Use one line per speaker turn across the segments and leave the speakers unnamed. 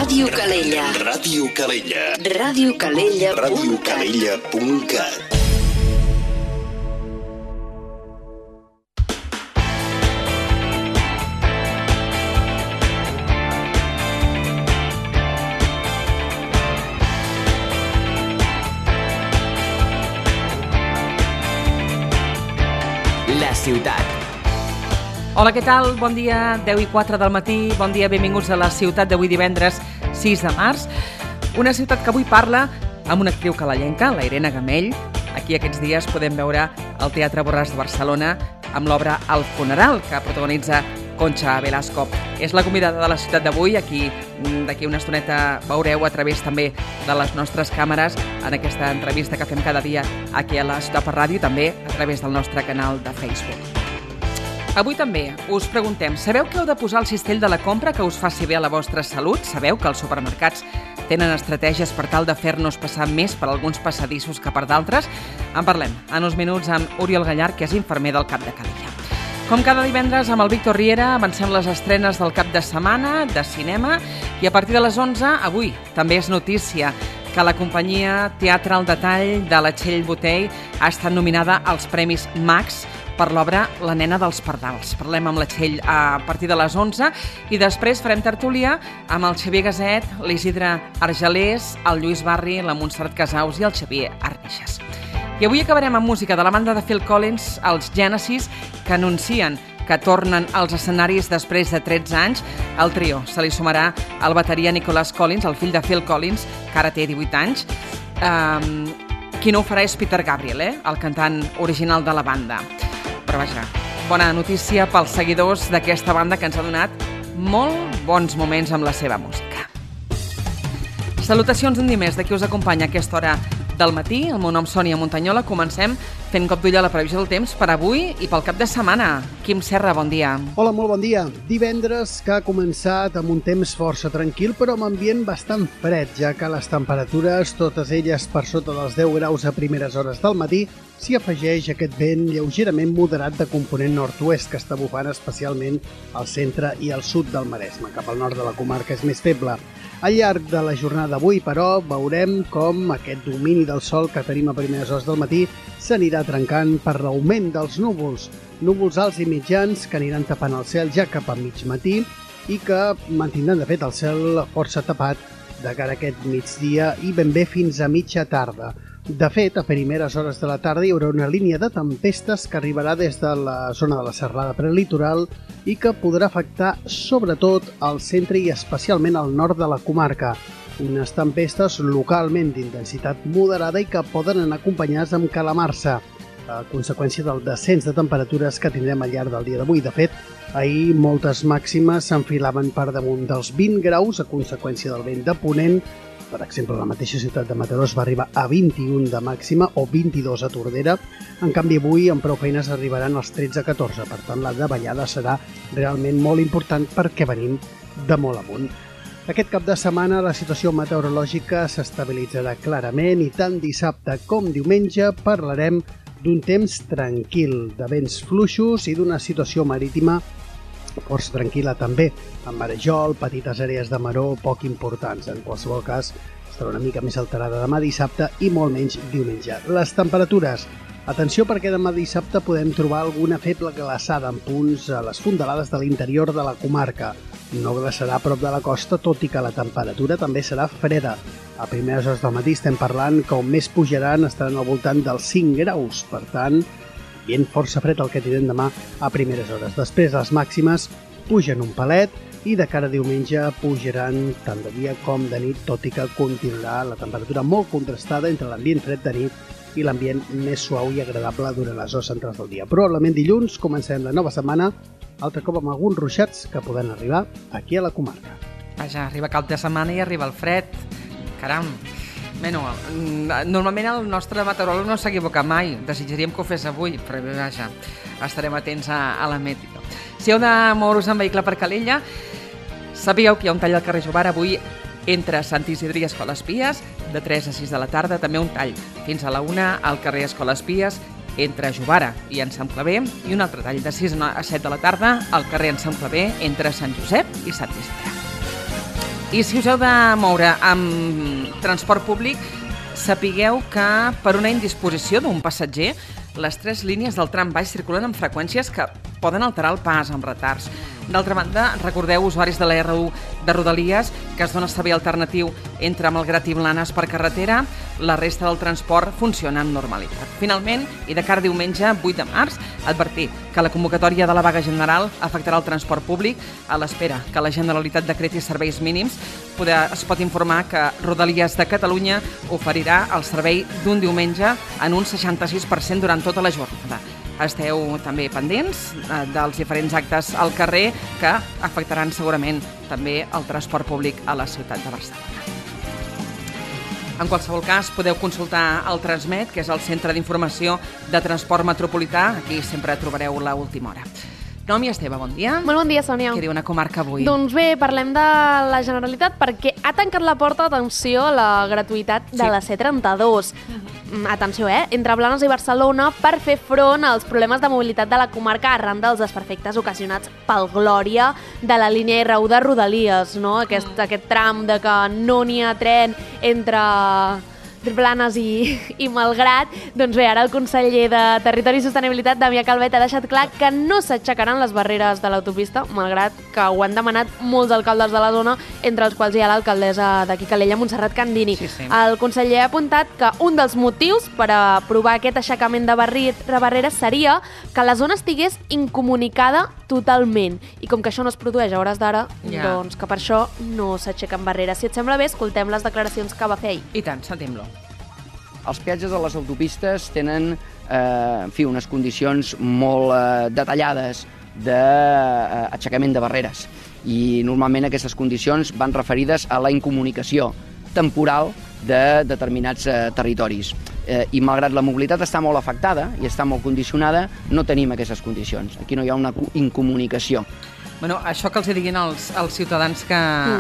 Ràdio Calella.
Ràdio Calella.
radiocalella.cat.
radiocalella.cat.
La ciutat.
Hola, què tal? Bon dia, 10:04 del matí. Bon dia, benvinguts a la ciutat d'avui divendres 6 de març. Una ciutat que avui parla amb una actriu calellenca, la Irene Gamell. Aquí aquests dies podem veure al Teatre Borràs de Barcelona amb l'obra El funeral, que protagonitza Concha Velasco. És la convidada de la ciutat d'avui. Aquí, d'aquí una estoneta, veureu a través també de les nostres càmeres en aquesta entrevista que fem cada dia aquí a la Ciutat per Ràdio i també a través del nostre canal de Facebook. Avui també us preguntem, sabeu que heu de posar el cistell de la compra que us faci bé a la vostra salut? Sabeu que els supermercats tenen estratègies per tal de fer-nos passar més per alguns passadissos que per d'altres? En parlem en uns minuts amb Oriol Gallar, que és infermer del CAP de Calella. Com cada divendres, amb el Víctor Riera avancem les estrenes del cap de setmana de cinema i a partir de les 11, avui també és notícia que la companyia Teatre al Detall de la Txell Botey ha estat nominada als Premis Max per l'obra La nena dels pardals. Parlem amb la Txell a partir de les 11 i després farem tertúlia amb el Xavier Gaset, l'Isidre Argelers, el Lluís Barri, la Montserrat Casaus i el Xavier Arnixes. I avui acabarem amb música de la banda de Phil Collins, els Genesis, que anuncien que tornen als escenaris després de 13 anys. Al trio se li sumarà el bateria Nicholas Collins, el fill de Phil Collins, que ara té 18 anys. Qui no ho farà és Peter Gabriel, el cantant original de la banda. Però vaja, bona notícia pels seguidors d'aquesta banda que ens ha donat molt bons moments amb la seva música. Salutacions un dia més de qui us acompanya a aquesta hora del matí. El meu nom és Sònia Montanyola. Comencem fent cop d'ull a la previsió del temps per avui i pel cap de setmana. Quim Serra, bon dia.
Hola, molt bon dia. Divendres que ha començat amb un temps força tranquil, però amb ambient bastant fred, ja que les temperatures, totes elles per sota dels 10 graus a primeres hores del matí, s'hi afegeix aquest vent lleugerament moderat de component nord-oest que està bufant especialment al centre i al sud del Maresme. Cap al nord de la comarca és més feble. Al llarg de la jornada d'avui, però, veurem com aquest domini del sol que tenim a primeres hores del matí s'anirà trencant per l'augment dels núvols. Núvols alts i mitjans que aniran tapant el cel ja cap a mig matí i que mantindran, de fet, el cel força tapat de cara a aquest migdia i ben bé fins a mitja tarda. De fet, a primeres hores de la tarda hi haurà una línia de tempestes que arribarà des de la zona de la serrada prelitoral i que podrà afectar sobretot al centre i especialment al nord de la comarca. Unes tempestes localment d'intensitat moderada i que poden anar acompanyades amb calamarsa, a conseqüència del descens de temperatures que tindrem al llarg del dia d'avui. De fet, ahir moltes màximes s'enfilaven per damunt dels 20 graus a conseqüència del vent de ponent. Per exemple, la mateixa ciutat de Mataró va arribar a 21 de màxima o 22 a Tordera. En canvi, avui amb prou feines arribaran als 13-14. Per tant, la davallada serà realment molt important perquè venim de molt amunt. Aquest cap de setmana la situació meteorològica s'estabilitzarà clarament i tant dissabte com diumenge parlarem d'un temps tranquil, de vents fluixos i d'una situació marítima força tranquil·la també, amb marejol, petites àrees de maró poc importants. En qualsevol cas, estarà una mica més alterada demà dissabte i molt menys diumenge. Les temperatures. Atenció perquè demà dissabte podem trobar alguna feble glaçada en punts a les fondalades de l'interior de la comarca. No glaçarà a prop de la costa, tot i que la temperatura també serà freda. A primeres hores del matí estem parlant que on més pujaran estaran al voltant dels 5 graus. Per tant, ambient força fred el que tindrem demà a primeres hores. Després les màximes pugen un palet i de cara a diumenge pujaran tant de dia com de nit, tot i que continuarà la temperatura molt contrastada entre l'ambient fred de nit i l'ambient més suau i agradable durant les hores centrals del dia. Probablement dilluns comencem la nova setmana, altre cop amb alguns ruixats que poden arribar aquí a la comarca.
Vaja, arriba cap de setmana i arriba el fred. Caram! Bueno, normalment el nostre meteoròleg no s'equivoca mai. Desitjaríem que ho fes avui, però vaja, estarem atents a la meteo. Si heu de moure-us en vehicle per Calella, sapigueu que hi ha un tall al carrer Jovara avui entre Sant Isidre i Escoles Pies, de 3 a 6 de la tarda, també un tall fins a la 1 al carrer Escoles Pies, entre Jovara i en Sant Claver, i un altre tall de 6 a 7 de la tarda al carrer en Sant Claver, entre Sant Josep i Sant Isidre. I si us heu de moure amb transport públic, sapigueu que per una indisposició d'un passatger, les 3 línies del tram baix circulen amb freqüències que poden alterar el pas amb retards. D'altra banda, recordeu, usuaris de la R1 de Rodalies, que es dona servei alternatiu entre Malgrat i Blanes per carretera, la resta del transport funciona amb normalitat. Finalment, i de cara a diumenge, 8 de març, advertir que la convocatòria de la vaga general afectarà el transport públic a l'espera que la Generalitat decreti serveis mínims. Es pot informar que Rodalies de Catalunya oferirà el servei d'un diumenge en un 66% durant tota la jornada. Esteu també pendents dels diferents actes al carrer que afectaran segurament també el transport públic a la ciutat de Barcelona. En qualsevol cas, podeu consultar el Transmet, que és el Centre d'Informació de Transport Metropolità. Aquí sempre trobareu l'última hora. Nomi Esteve, bon dia.
Molt bon dia, Sònia.
Què diu una comarca avui?
Doncs bé, parlem de la Generalitat perquè ha tancat la porta, atenció, a la gratuïtat de la C32. Atenció, entre Blanes i Barcelona per fer front als problemes de mobilitat de la comarca arran dels desperfectes ocasionats pel Glòria de la línia R1 de Rodalies, no? Aquest tram de que no n'hi ha tren entre Blanes i Malgrat. Doncs bé, ara el conseller de Territori i Sostenibilitat, Damià Calvet, ha deixat clar que no s'aixecaran les barreres de l'autopista, malgrat que ho han demanat molts alcaldes de la zona, entre els quals hi ha l'alcaldessa d'aquí Calella, Montserrat Candini.
Sí, sí.
El conseller ha apuntat que un dels motius per aprovar aquest aixecament de barreres seria que la zona estigués incomunicada totalment. I com que això no es produeix a hores d'ara, doncs que per això no s'aixequen barreres. Si et sembla bé, escoltem les declaracions que va fer ahir.
I tant, sentim-lo.
Els peatges de les autopistes tenen unes condicions molt detallades d'aixecament de barreres i normalment aquestes condicions van referides a la incomunicació temporal de determinats territoris. I malgrat la mobilitat està molt afectada i està molt condicionada, no tenim aquestes condicions. Aquí no hi ha una incomunicació.
Bueno, això que els diguin als ciutadans que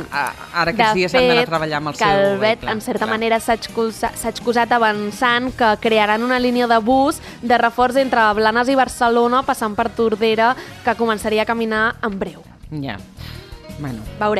ara aquests dies han d'anar a treballar amb el seu vehicle.
Calvet, en certa manera, s'ha excusat avançant que crearan una línia de bus de reforç entre Blanes i Barcelona, passant per Tordera, que començaria a caminar en breu.
Ja. Bueno,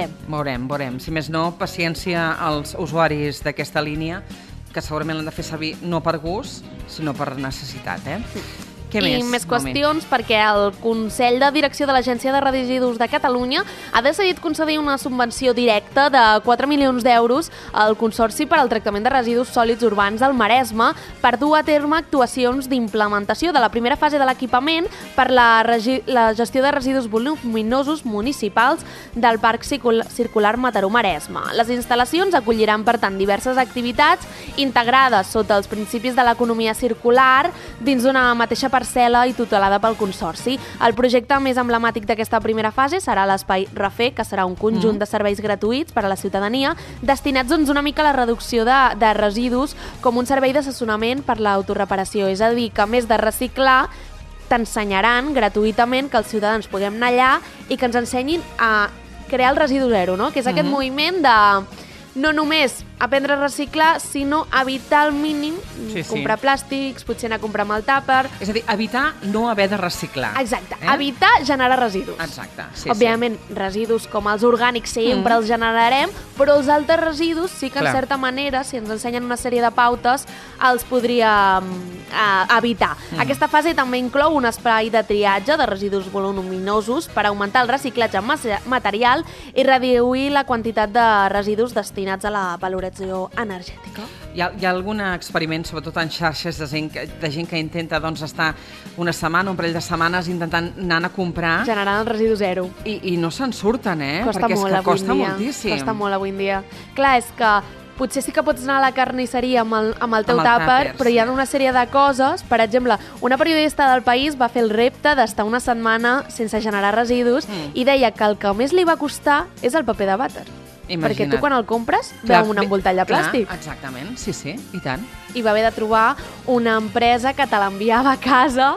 veurem.
Si més no, paciència als usuaris d'aquesta línia, que segurament l'han de fer servir no per gust, sinó per necessitat, Què més?
I més qüestions, perquè el Consell de Direcció de l'Agència de Residus de Catalunya ha decidit concedir una subvenció directa de 4 milions d'euros al Consorci per al Tractament de Residus Sòlids Urbans del Maresme per dur a terme actuacions d'implementació de la primera fase de l'equipament per la gestió de residus voluminosos municipals del Parc Circular Mataró-Maresme. Les instal·lacions acolliran, per tant, diverses activitats integrades sota els principis de l'economia circular dins d'una mateixa parcel·la i tutelada pel Consorci. El projecte més emblemàtic d'aquesta primera fase serà l'Espai Refer, que serà un conjunt de serveis gratuïts per a la ciutadania, destinats doncs, una mica a la reducció de residus com un servei d'assessorament per l'autoreparació. És a dir, que a més de reciclar, t'ensenyaran gratuïtament que els ciutadans puguem anar allà i que ens ensenyin a crear el residu zero, no? Que és aquest moviment de no només aprendre a reciclar, sinó evitar al mínim comprar plàstics, potser anar a comprar amb el tàper.
És a dir, evitar no haver de reciclar.
Exacte, evitar generar residus.
Exacte, sí.
Òbviament, residus com els orgànics sempre els generarem, però els altres residus sí que en certa manera, si ens ensenyen una sèrie de pautes, els podríem evitar. Aquesta fase també inclou un espai de triatge de residus voluminosos per augmentar el reciclatge material i reduir la quantitat de residus destinats a la valoració energètica.
Hi ha algun experiment, sobretot en xarxes de gent que intenta estar una setmana, un parell de setmanes intentant anar a comprar...
Generant el residu zero.
I no se'n surten,
Costa
perquè
molt,
és que costa moltíssim.
Costa molt avui en dia. Clar, és que potser sí que pots anar a la carnisseria amb el teu tàper, però hi ha una sèrie de coses. Per exemple, una periodista del País va fer el repte d'estar una setmana sense generar residus i deia que el que més li va costar és el paper de vàter.
Imagina't.
Perquè tu quan el compres veu un envoltall de plàstic.
Exactament, sí, i tant.
I va haver de trobar una empresa que te l'enviava a casa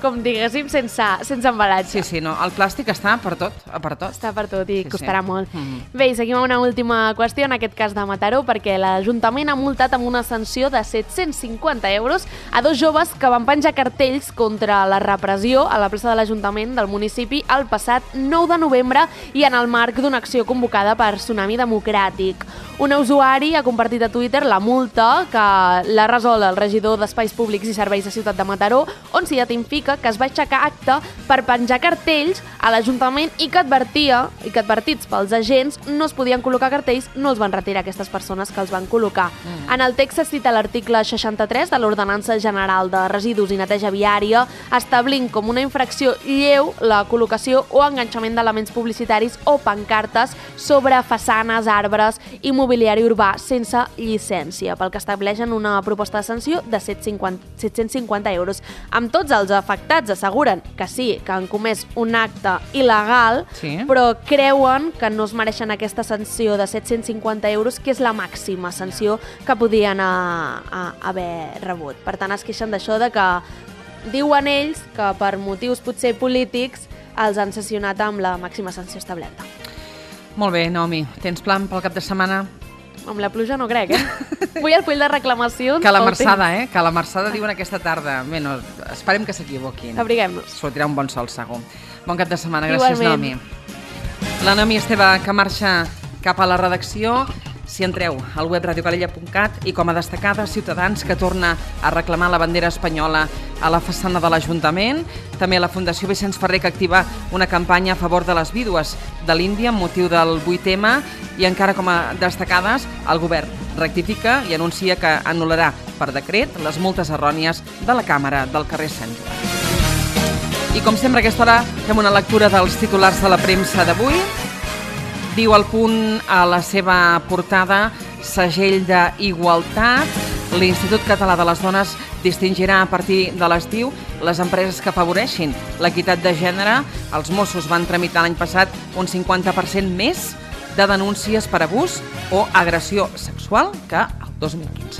com diguéssim, sense embalatge.
Sí, no, el plàstic està per tot, per tot.
Està per tot i
Sí,
costarà
sí.
molt. Bé, i seguim amb una última qüestió, en aquest cas de Mataró, perquè l'Ajuntament ha multat amb una sanció de 750 euros a 2 joves que van penjar cartells contra la repressió a la plaça de l'Ajuntament del municipi el passat 9 de novembre i en el marc d'una acció convocada per Tsunami Democràtic. Un usuari ha compartit a Twitter la multa que l'ha resolt el regidor d'Espais Públics i Serveis de Ciutat de Mataró, on s'hi identifica que es va aixecar acte per penjar cartells a l'Ajuntament i que advertits pels agents no es podien col·locar cartells, no els van retirar aquestes persones que els van col·locar. En el text es cita l'article 63 de l'Ordenança General de Residus i Neteja Viària, establint com una infracció lleu la col·locació o enganxament d'elements publicitaris o pancartes sobre façanes, arbres i mobiliari urbà sense llicència, pel que estableixen una proposta de sanció de 750 euros. Amb tots els afectats asseguren que sí, que han comès un acte il·legal,
Sí.
però creuen que no es mereixen aquesta sanció de 750 euros, que és la màxima sanció que podien haver rebut. Per tant, es queixen d'això de que diuen ells que per motius potser polítics els han sancionat amb la màxima sanció establerta.
Molt bé, Naomi, tens plan pel cap de setmana?
Amb la pluja no crec, Vull el full de reclamacions.
Que la
pel
marçada,
temps.
Que la marçada diuen aquesta tarda. Bé, no, esperem que s'equivoquin.
Abriguem-nos.
Sortirà un bon sol, segur. Bon cap de setmana, gràcies,
Igualment.
Naomi. La Naomi Esteve, que marxa cap a la redacció. Si entreu al web radiocalella.cat i com a destacada, Ciutadans, que torna a reclamar la bandera espanyola a la façana de l'Ajuntament. També la Fundació Vicenç Ferrer, que activa una campanya a favor de les vídues de l'Índia amb motiu del 8M. I encara com a destacades, el govern rectifica i anuncia que anul·larà per decret les multes errònies de la Càmera del carrer Sant Joan. I com sempre a aquesta hora fem una lectura dels titulars de la premsa d'avui. Diu El Punt a la seva portada segell d'igualtat. L'Institut Català de les Dones distingirà a partir de l'estiu les empreses que afavoreixin l'equitat de gènere. Els Mossos van tramitar l'any passat un 50% més de denúncies per abús o agressió sexual que el 2015.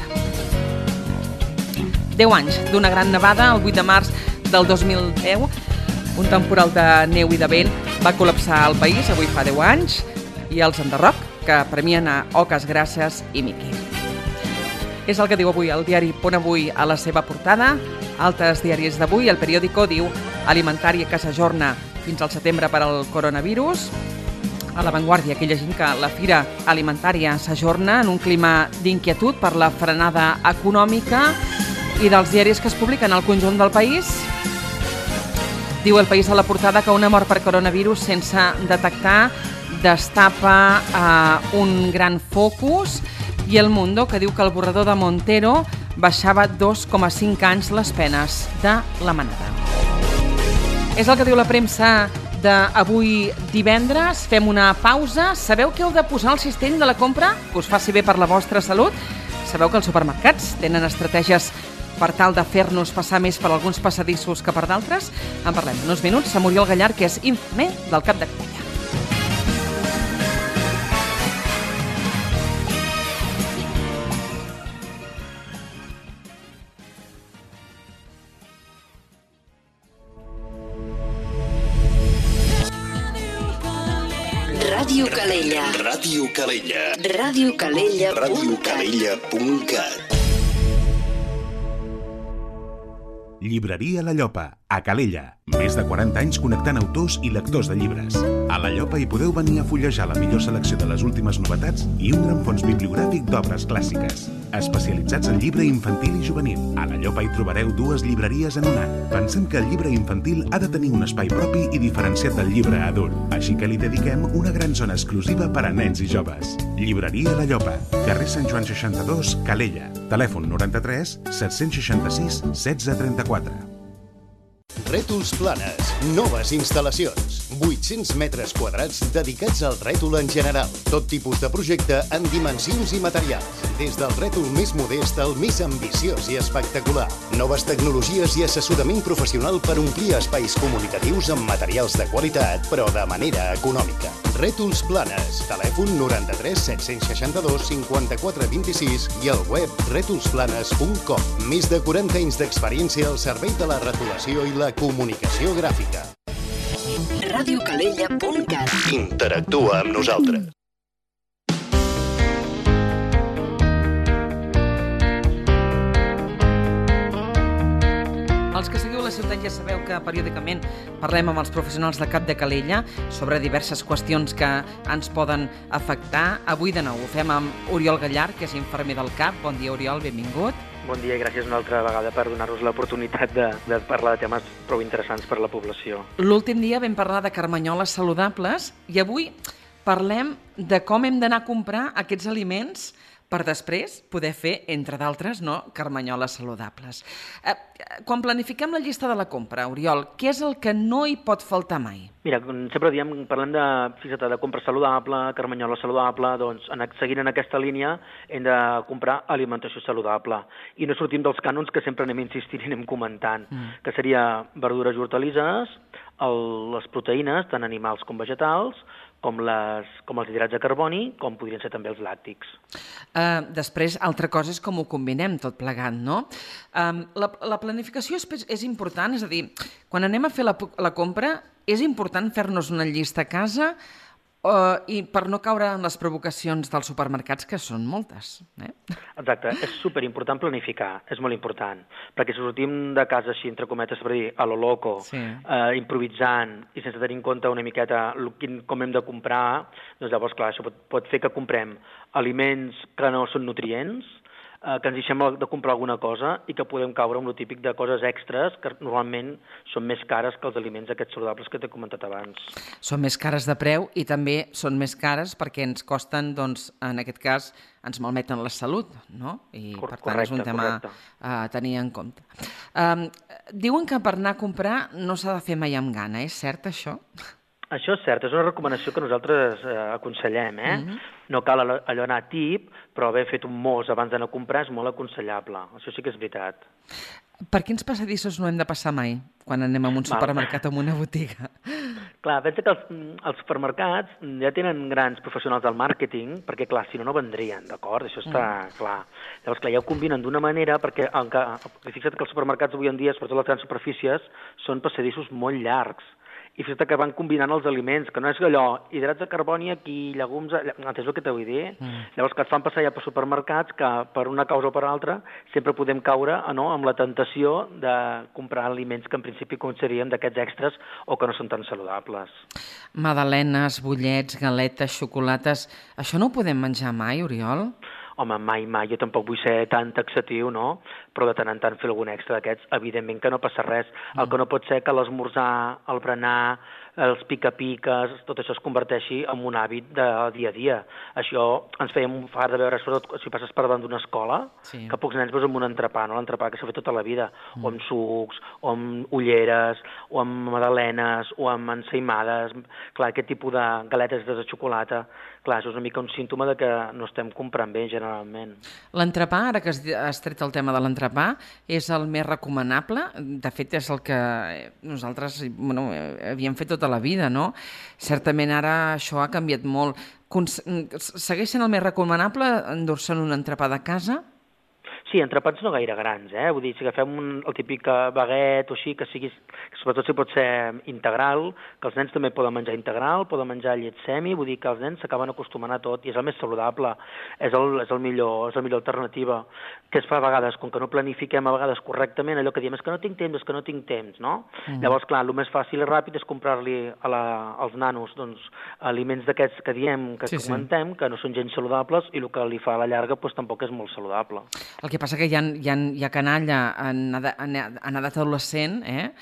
10 anys d'una gran nevada, el 8 de març del 2010. Un temporal de neu i de vent va col·lapsar el país, avui fa 10 anys, i els Enderroc, que premien a Oques Grasses i Miqui. És el que diu avui el diari Punt Avui a la seva portada. Altres diaris d'avui, el periòdico diu alimentària que s'ajorna fins al setembre per al coronavirus. A La Vanguardia, que llegim que la Fira Alimentària s'ajorna en un clima d'inquietud per la frenada econòmica. I dels diaris que es publiquen al conjunt del país, diu El País a la portada que una mort per coronavirus sense detectar destapa un gran focus, i El Mundo, que diu que el borrador de Montero baixava 2,5 anys les penes de la manada. És el que diu la premsa d'avui divendres. Fem una pausa. Sabeu que heu de posar al cistell de la compra que us faci bé per la vostra salut? Sabeu que els supermercats tenen estratègies per tal de fer-nos passar més per alguns passadissos que per d'altres? En parlem en uns minuts amb Oriol Gallar, que és infamer del Cap de Calella.
Ràdio Calella.
Ràdio Calella.
Radiocalella.cat.
Radiocalella.cat.
Llibreria La Llopa, a Calella. Més de 40 anys connectant autors i lectors de llibres. A La Llopa hi podeu venir a fullejar la millor selecció de les últimes novetats i un gran fons bibliogràfic d'obres clàssiques. Especialitzats en llibre infantil i juvenil. A La Llopa hi trobareu 2 llibreries en una. Pensem que el llibre infantil ha de tenir un espai propi i diferenciat del llibre adult. Així que li dediquem una gran zona exclusiva per a nens i joves. Llibreria La Llopa, carrer Sant Joan 62, Calella. Telèfon 93 766 1634.
Rètols Planes, noves instal·lacions. 800 metres quadrats dedicats al rètol en general. Tot tipus de projecte en dimensions i materials. Des del rètol més modest al més ambiciós i espectacular. Noves tecnologies i assessorament professional per omplir espais comunicatius amb materials de qualitat, però de manera econòmica. Rètols Planes. Telèfon 93 762 54 26 i al web rètolsplanes.com. Més de 40 anys d'experiència al servei de la retolació i la comunicació gràfica.
radiocalella.cat.
Interactua amb nosaltres.
Els que seguiu la ciutat ja sabeu que periòdicament parlem amb els professionals de CAP de Calella sobre diverses qüestions que ens poden afectar. Avui de nou ho fem amb Oriol Gallar, que és infermer del CAP. Bon dia, Oriol, benvingut.
Bon dia i gràcies una altra vegada per donar-nos l'oportunitat de parlar de temes prou interessants per a la població.
L'últim dia vam parlar de carmanyoles saludables i avui parlem de com hem d'anar a comprar aquests aliments per després poder fer, entre d'altres, carmanyoles saludables. Quan planifiquem la llista de la compra, Oriol, què és el que no hi pot faltar mai?
Mira, sempre parlem de compra saludable, carmanyola saludable, doncs seguint en aquesta línia hem de comprar alimentació saludable i no sortim dels cànons que sempre anem insistint i anem comentant, que seria verdures i hortalisses, les proteïnes, tant animals com vegetals, com els hidrats de carboni, com podrien ser també els làctics.
Després, altra cosa és com ho combinem tot plegat, no? La planificació és important, és a dir, quan anem a fer la compra, és important fer-nos una llista a casa i per no caure en les provocacions dels supermercats, que són moltes.
Exacte, és superimportant planificar, és molt important, perquè si sortim de casa així, entre cometes, per dir, a lo loco, improvisant i sense tenir en compte una miqueta com hem de comprar, doncs llavors, clar, això pot fer que comprem aliments que no són nutrients, que ens deixem de comprar alguna cosa i que podem caure amb el típic de coses extres que normalment són més cares que els aliments aquests saludables que t'he comentat abans.
Són més cares de preu i també són més cares perquè ens costen, doncs, en aquest cas, ens malmeten la salut, no? I per tant és un tema a tenir en compte. Diuen que per anar a comprar no s'ha de fer mai amb gana, és cert això?
Això és cert, és una recomanació que nosaltres aconsellem, No cal allò anar tip, però haver fet un mos abans d'anar a comprar és molt aconsellable. Això sí que és veritat.
Per quins passadissos no hem de passar mai quan anem a un supermercat o a una botiga?
Clar, pensa que els supermercats ja tenen grans professionals del màrqueting, perquè, clar, si no, no vendrien, d'acord? Això està clar. Llavors, clar, ja ho combinen d'una manera, perquè fixa't que els supermercats avui en dia, sobretot les grans superfícies, són passadissos molt llargs. I fixa't que van combinant els aliments, que no és allò, hidrats de carboni aquí, llegums... Entens el que t'ho vull dir? Llavors, que et fan passar ja per supermercats que, per una causa o per altra, sempre podem caure amb la tentació de comprar aliments que en principi consideraríem d'aquests extras o que no són tan saludables.
Magdalenes, bullets, galetes, xocolates... Això no ho podem menjar mai, Oriol?
Home, mai, jo tampoc vull ser tan taxatiu, no? Però de tant en tant fer algun extra d'aquests, evidentment que no passa res. El que no pot ser que l'esmorzar, el berenar, els pica-piques, tot això es converteixi en un hàbit de dia a dia. Això ens fèiem fart de veure, sobretot si passes per davant d'una escola, que pocs nens veus amb un entrepà, no? L'entrepà que s'ha fet tota la vida, o amb sucs, o amb ulleres, o amb magdalenes, o amb ensaïmades, clar, aquest tipus de galetes de xocolata. Clar, això és una mica un símptoma de que no estem comprant bé, generalment.
L'entrepà, ara que has tret el tema de l'entrepà, és el més recomanable. De fet, és el que nosaltres havíem fet tota la vida, no? Certament ara això ha canviat molt. Segueix sent el més recomanable endur-se'n un entrepà de casa?
Sí, entrepans no gaire grans, Vull dir, si agafem el típic baguet o així, que sobretot si pot ser integral, que els nens també poden menjar integral, poden menjar llet semi, vull dir que els nens s'acaben acostumant a tot i és el més saludable, és la millor alternativa. Que es fa a vegades, com que no planifiquem a vegades correctament, allò que diem és que no tinc temps, no? Llavors, clar, el més fàcil i ràpid és comprar-li als nanos aliments d'aquests que diem, que comentem, que no són gens saludables i el que li fa a la llarga tampoc és molt saludable.
El que passa que hi ha canalla en edat adolescent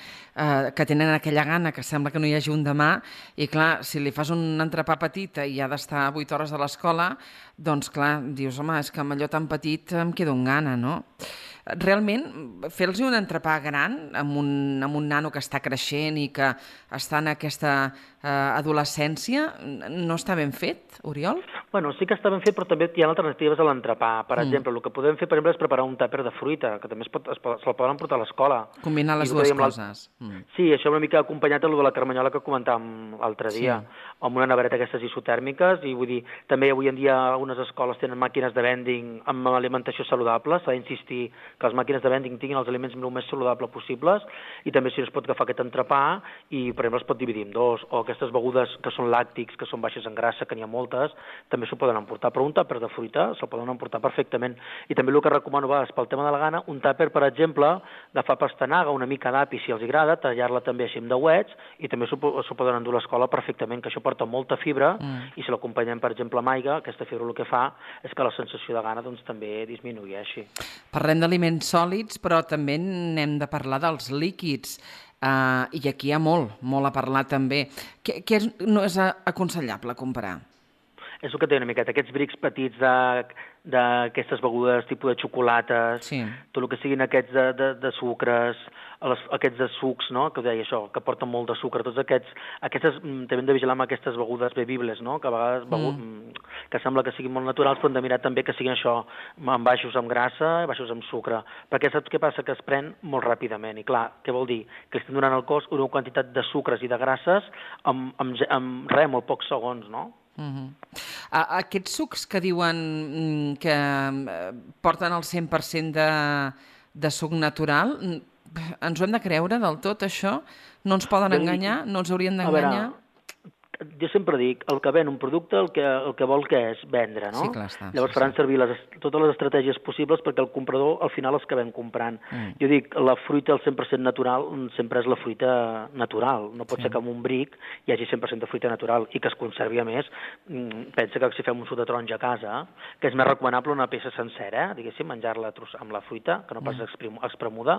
que tenen aquella gana que sembla que no hi hagi un demà i clar, si li fas un entrepà petita i ha d'estar 8 hores a l'escola, doncs clar, dius, home, és que amb allò tan petit em quedo amb gana, no? realment fer-los un entrepà gran amb un nano que està creixent i que està en aquesta adolescència no està ben fet, Oriol?
Bueno, sí que està ben fet, però també hi ha alternatives a l'entrepà. Per exemple, el que podem fer, per exemple, és preparar un tàper de fruita, que també se'l poden portar a l'escola.
Combinar les dues coses.
Sí, això una mica acompanyat de la carmanyola que comentàvem l'altre dia, amb una nevereta aquestes isotèrmiques, i vull dir, també avui en dia algunes escoles tenen màquines de vending amb alimentació saludable, s'ha d'insistir que les màquines de vending tinguin els aliments el més saludables possibles, i també si es pot agafar aquest entrepà i, per exemple, es pot dividir en dos, o aquestes begudes que són làctics, que són baixes en grassa, que n'hi ha moltes, també s'ho poden emportar, però un tàper de fruita se'l poden emportar perfectament. I també el que recomano a vegades pel tema de la gana, un tàper, per exemple, agafar pastanaga, una mica d'api si els agrada, tallar-la també així amb dauets, i també s'ho poden endur a l'escola perfectament, que això porta molta fibra, i si l'acompanyem, per exemple, amb aigua, aquesta fibra el que fa és que la sensació de gana doncs, també disminueixi.
Parlem d'aliments sòlids, però també n'hem de parlar dels líquids. I aquí hi ha molt a parlar també. Què no és aconsellable comprar?
És el que té una miqueta, aquests brics petits d'aquestes begudes tipus de xocolates, tot el que siguin aquests de sucres, aquests de sucs, no?, que deia això, que porten molt de sucre, tots aquestes també hem de vigilar amb aquestes begudes bebibles, no?, que a vegades que sembla que siguin molt naturals, però hem de mirar també que siguin això, amb baixos amb grassa i baixos amb sucre, perquè saps què passa? Que es pren molt ràpidament, i clar, què vol dir? Que estem donant al cos una quantitat de sucres i de grasses amb molt pocs segons, no?
Aquests sucs que diuen que porten el 100% de suc natural, ens ho hem de creure del tot, això? No ens poden enganyar? No ens haurien d'enganyar?
Jo sempre dic, el que ven un producte el que vol que és vendre, no?
Sí, clar està.
Llavors faran servir totes les estratègies possibles perquè el comprador al final els acabem comprant. Jo dic, la fruita al 100% natural sempre és la fruita natural. No pot ser que en un bric hi hagi 100% de fruita natural i que es conservi a més. Pensa que si fem un suc de taronja a casa, que és més recomanable una peça sencera, diguéssim, menjar-la amb la fruita, que no pas espremuda,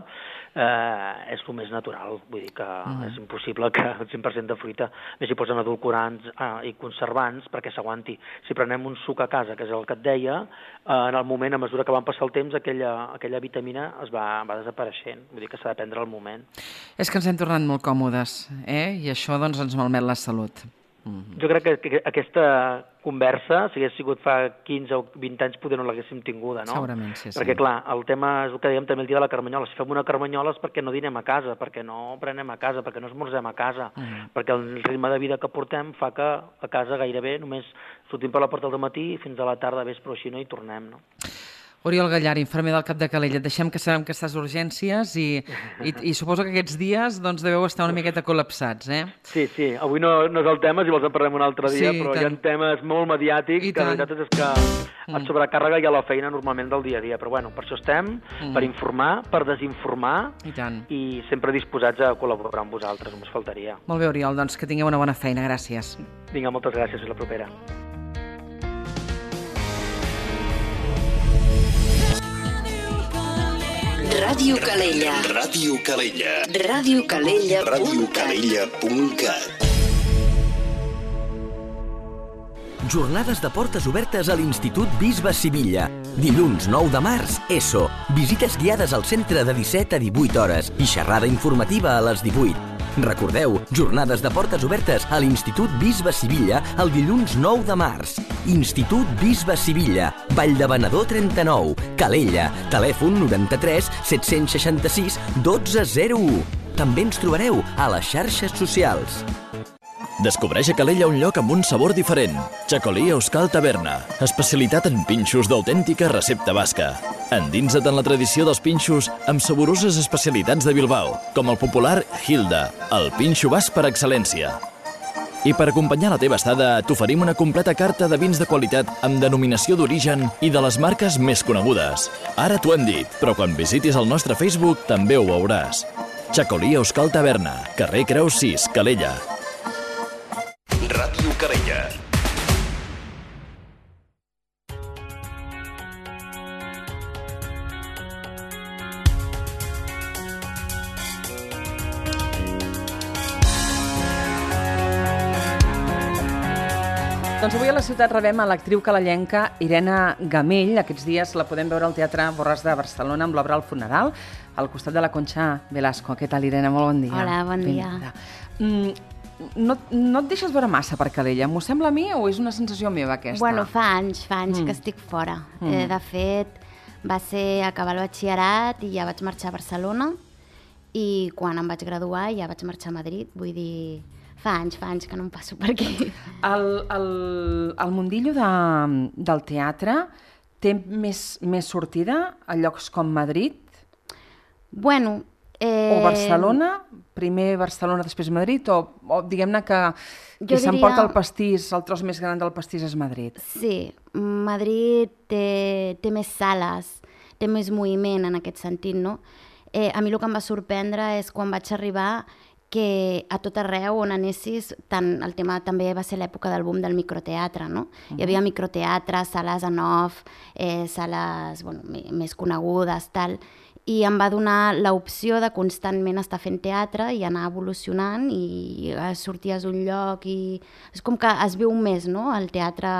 és el més natural. Vull dir que és impossible que el 100% de fruita més hi posen edulcorants i conservants perquè s'aguanti. Si prenem un suc a casa, que és el que et deia, en el moment, a mesura que va passar el temps, aquella vitamina va desapareixent. Vull dir que s'ha de prendre al moment.
És que ens hem tornat molt còmodes, i això doncs ens malmet la salut.
Jo crec que aquesta conversa, si hagués sigut fa 15 o 20 anys, poder no l'haguéssim tinguda, no?
Segurament, sí.
Perquè, clar, el tema és el que dèiem també el dia de la carmanyola. Si fem una carmanyola és perquè no dinem a casa, perquè no prenem a casa, perquè no esmorzem a casa, perquè el ritme de vida que portem fa que a casa gairebé només sortim per la porta del matí i fins a la tarda, vespre o així, no hi tornem, no?
Oriol Gallar, infermer del Cap de Calella, et deixem que sabem que estàs a urgències i suposo que aquests dies doncs, deveu estar una miqueta col·lapsats,
Sí, avui no és el tema, si vols en parlem un altre dia, però hi ha temes molt mediàtics que la veritat és que et sobrecàrrega ja la feina normalment del dia a dia, però bueno, per això estem, per informar, per desinformar i sempre disposats a col·laborar amb vosaltres, només faltaria.
Molt bé, Oriol, doncs que tingueu una bona feina, gràcies.
Vinga, moltes gràcies, fins la propera.
Ràdio Calella.
Ràdio Calella.
radiocalella.cat.
Jornades de portes obertes a l'Institut Bisbe Sivilla. Dilluns 9 de març, ESO. Visites guiades al centre de 17 a 18 hores i xerrada informativa a les 18. Recordeu, jornades de portes obertes a l'Institut Bisbe Sivilla el dilluns 9 de març. Institut Bisbe Sivilla, Vall de Venedor 39, Calella, telèfon 93 766 1201. També ens trobareu a les xarxes socials.
Descobreix a Calella un lloc amb un sabor diferent. Chacolí Euskal Taverna, especialitat en pinxos d'autèntica recepta basca. Endinsa't en la tradició dels pinxos amb saboroses especialitats de Bilbao, com el popular Hilda, el pinxo basc per excel·lència. I per acompanyar la teva estada, t'oferim una completa carta de vins de qualitat amb denominació d'origen i de les marques més conegudes. Ara t'ho hem dit, però quan visitis el nostre Facebook també ho veuràs. Chacolí Euskal Taverna, carrer Creus 6, Calella.
Ràdio Calella.
Doncs avui a la ciutat rebem a l'actriu calellenca Irene Gamell. Aquests dies la podem veure al Teatre Borràs de Barcelona amb l'obra El funeral, al costat de la Concha Velasco. Què tal, Irene? Molt bon dia.
Hola, bon dia.
No et deixes veure massa per Calella. M'ho sembla a mi o és una sensació meva, aquesta?
Bueno, fa anys que estic fora. De fet, va ser acabar el batxillerat i ja vaig marxar a Barcelona i quan em vaig graduar ja vaig marxar a Madrid. Vull dir, fa anys que no em passo per aquí.
El mundillo del teatre té més sortida a llocs com Madrid?
Bueno...
O Barcelona, primer Barcelona, després Madrid, o diguem-ne que qui s'emporta el pastís, el tros més gran del pastís és Madrid?
Sí, Madrid té més sales, té més moviment en aquest sentit, no? A mi el que em va sorprendre és quan vaig arribar que a tot arreu on anessis, el tema també va ser l'època del boom del microteatre, no? Hi havia microteatre, sales en off, sales més conegudes, tal, i em va donar l'opció de constantment estar fent teatre i anar evolucionant i sorties d'un lloc i és com que es viu més, no?, el teatre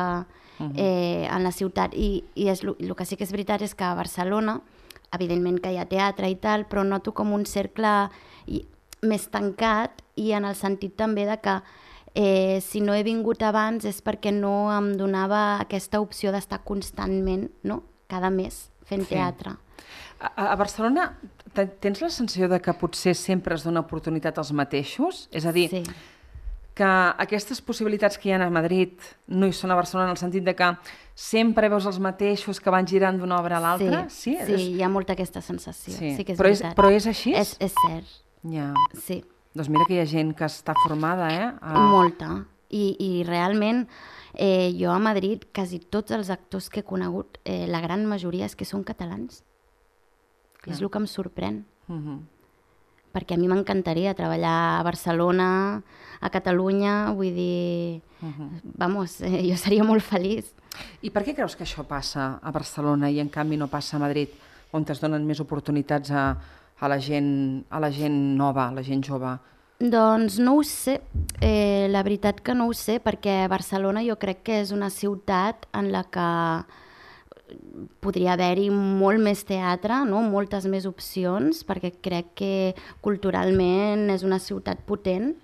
en la ciutat i el que sí que és veritat és que a Barcelona, evidentment que hi ha teatre i tal, però noto com un cercle més tancat i en el sentit també de que si no he vingut abans és perquè no em donava aquesta opció d'estar constantment, no?, cada mes fent teatre.
A Barcelona tens la sensació de que potser sempre es dona oportunitat als mateixos? És a dir, que aquestes possibilitats que hi ha a Madrid no hi són a Barcelona en el sentit de que sempre veus els mateixos que van girant d'una obra a l'altra?
Sí, hi ha molta aquesta sensació. Sí que és veritat.
Però és així?
És cert.
Ja.
Sí.
Doncs mira que hi ha gent que està formada,
Molta. I realment jo a Madrid quasi tots els actors que he conegut, la gran majoria és que són catalans. És el que em sorprèn. Perquè a mi m'encantaria treballar a Barcelona, a Catalunya, vull dir... jo seria molt feliç.
I per què creus que això passa a Barcelona i en canvi no passa a Madrid, on es donen més oportunitats a la gent nova, a la gent jove?
Doncs no ho sé. La veritat que no ho sé, perquè Barcelona jo crec que és una ciutat en la que podria haver-hi molt més teatre, no? Moltes més opcions, perquè crec que culturalment és una ciutat potent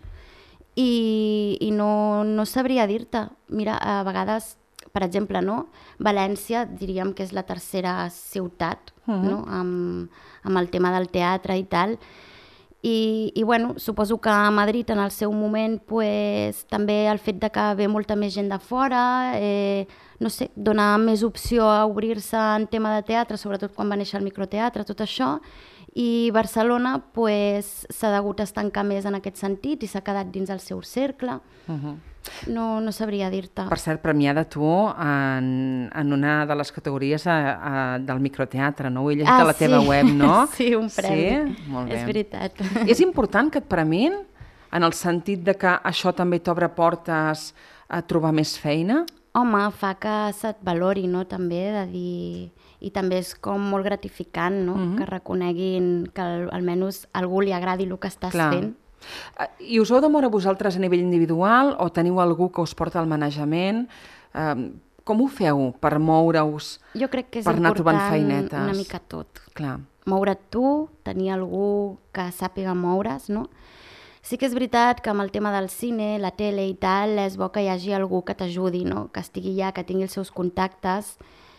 i no sabria dir-te. Mira, a vegades, per exemple, no? València diríem que és la tercera ciutat, no? Amb el tema del teatre i tal. I bueno, suposo que a Madrid en el seu moment també el fet de que ve molta més gent de fora, no sé, dona més opció a obrir-se en tema de teatre, sobretot quan va néixer el microteatre, tot això, i Barcelona s'ha degut estancar més en aquest sentit i s'ha quedat dins el seu cercle. No sabria dir-te.
Per cert, premiada tu en una de les categories del microteatre, no? Ho he llegit a la teva web, no?
Sí, un premi.
Sí? Molt bé.
És veritat.
És important que et premin en el sentit de que això també t'obre portes a trobar més feina?
Home, fa que se't valori, no?, també, de dir... I també és com molt gratificant, no?, que reconeguin que almenys a algú li agradi el que estàs fent.
I us heu de moure vosaltres a nivell individual o teniu algú que us porta al manejament? Com ho feu per moure-us,
jo crec que és
per anar trobant
important
feinetes?
una mica tot.
Clar.
Moure't tu, tenir algú que sàpiga moure's, no? Sí que és veritat que amb el tema del cine, la tele i tal, és bo que hi hagi algú que t'ajudi, no? Que estigui allà, que tingui els seus contactes.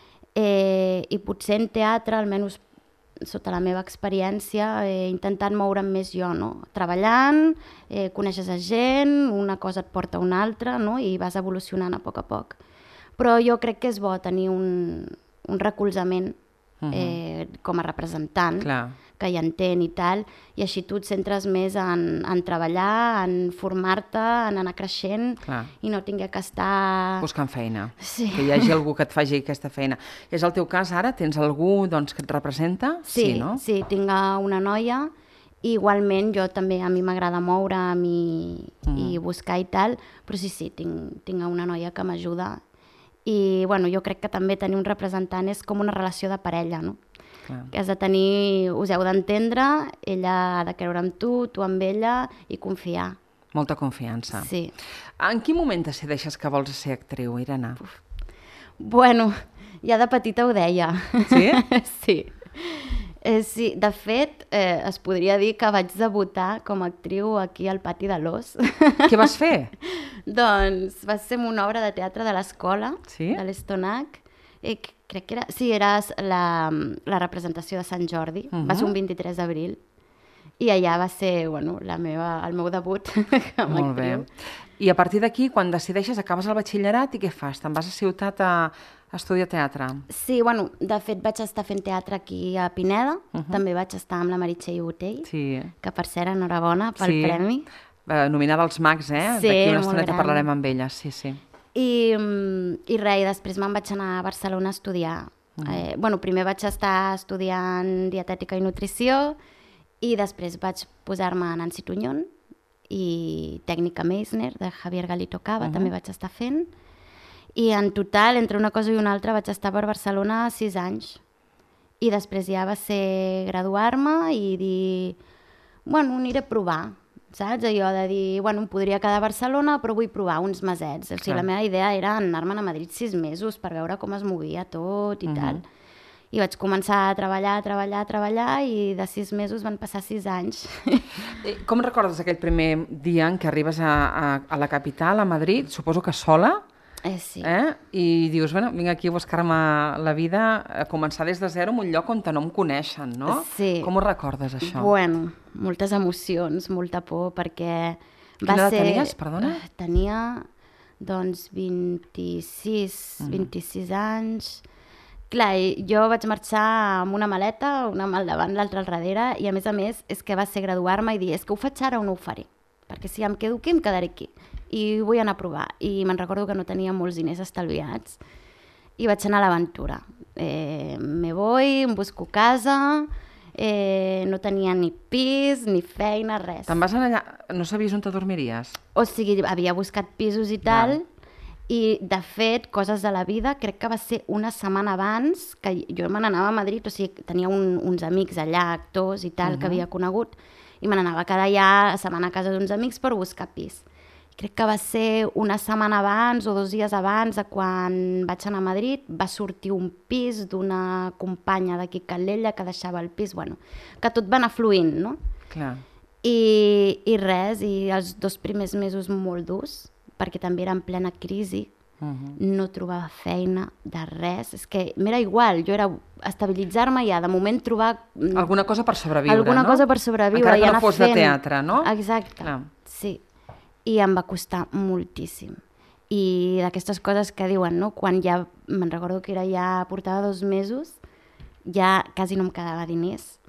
I potser en teatre, almenys sota la meva experiència, he intentat moure'm més jo, no? Treballant, coneixes a gent, una cosa et porta a una altra, no? I vas evolucionant a poc. Però jo crec que és bo tenir un recolzament com a representant, que hi entén i tal, i així tu et centres més en treballar, en formar-te, en anar creixent i no tinguer que estar...
buscant feina, que hi hagi algú que et faci aquesta feina. És el teu cas ara? Tens algú que et representa?
Sí, tinc una noia i igualment jo també, a mi m'agrada moure'm i buscar i tal, però sí, tinc una noia que m'ajuda i bueno, jo crec que també tenir un representant és com una relació de parella, no? Que has de tenir, us heu d'entendre, ella ha de creure en tu, tu amb ella i confiar.
Molta confiança.
Sí.
En quin moment decideixes que vols ser actriu, Irene?
Bueno, ja de petita ho deia.
Sí?
Sí. Sí, de fet, es podria dir que vaig debutar com a actriu aquí al Pati de l'Os.
Què vas fer?
Doncs va ser una obra de teatre de l'escola,
Sí?
de l'Estonac. Crec que era... Sí, era la representació de Sant Jordi. Va ser un 23 d'abril. I allà va ser, bueno, el meu debut com a
Molt bé.
actriu.
I a partir d'aquí, quan decideixes, acabes el batxillerat i què fas? Te'n vas a ciutat a estudiar teatre?
Sí, bueno, de fet vaig estar fent teatre aquí a Pineda, també vaig estar amb la Meritxell Botell,
Sí.
que per cert, enhorabona pel
Sí.
premi.
Nominada als Mags, eh?
Sí,
D'aquí una
molt
estoneta
gran.
parlarem amb ella, sí, sí.
I res, i després me'n vaig anar a Barcelona a estudiar. Bueno, primer vaig estar estudiant dietètica i nutrició i després vaig posar-me a Nancy Tuñón i tècnica Meissner de Javier Galito Cava, també vaig estar fent. I en total, entre una cosa i una altra, vaig estar per Barcelona 6 anys. I després ja va ser graduar-me i dir, bueno, aniré a provar, saps? Allò de dir, bueno, em podria quedar a Barcelona, però vull provar uns mesets. O sigui, la meva idea era anar-me'n a Madrid 6 mesos per veure com es movia tot i tal. I vaig començar a treballar, i de 6 mesos van passar 6 anys.
Com recordes aquell primer dia en què arribes a la capital, a Madrid, suposo que sola?
Sí.
I dius, bueno, vinc aquí a buscar-me la vida, a començar des de zero en un lloc on no em coneixen, no?
Sí.
Com ho recordes, això?
Bueno, moltes emocions, molta por, perquè
Quina edat tenies, perdona?
Tenia, doncs, 26 anys. Clar, jo vaig marxar amb una maleta, una mà al davant, l'altra al darrere, i a més, és que va ser graduar-me i dir, és que ho faig ara o no ho faré? Perquè si em quedo aquí, em quedaré aquí. I vull anar a provar. I me'n recordo que no tenia molts diners estalviats. I vaig anar a l'aventura. Me voy, em busco casa, no tenia ni pis, ni feina, res.
Te'n vas anar allà, no sabies on te dormiries?
O sigui, havia buscat pisos i tal, i de fet, coses de la vida, crec que va ser una setmana abans que jo me n'anava a Madrid, o sigui, tenia uns amics allà, actors i tal, que havia conegut, i me n'anava a quedar allà a setmana a casa d'uns amics per buscar pis. Crec que va ser una setmana abans o 2 dies abans de quan vaig anar a Madrid, va sortir un pis d'una companya d'aquí Calella que deixava el pis, bueno, que tot va anar fluint, no?
Clar.
I res, i els 2 primers mesos molt durs, perquè també era en plena crisi, no trobava feina de res, és que m'era igual, jo era estabilitzar-me ja, de moment trobar...
Alguna cosa per sobreviure,
alguna
no?
cosa per sobreviure.
Encara
i
que
anar
no fos
fent.
de teatre, no?
Exacte,
Clar.
sí. I em va costar moltíssim. I d'aquestes coses que diuen, no? Quan ja, me'n recordo que ja portava 2 mesos, ja quasi no em quedava diners,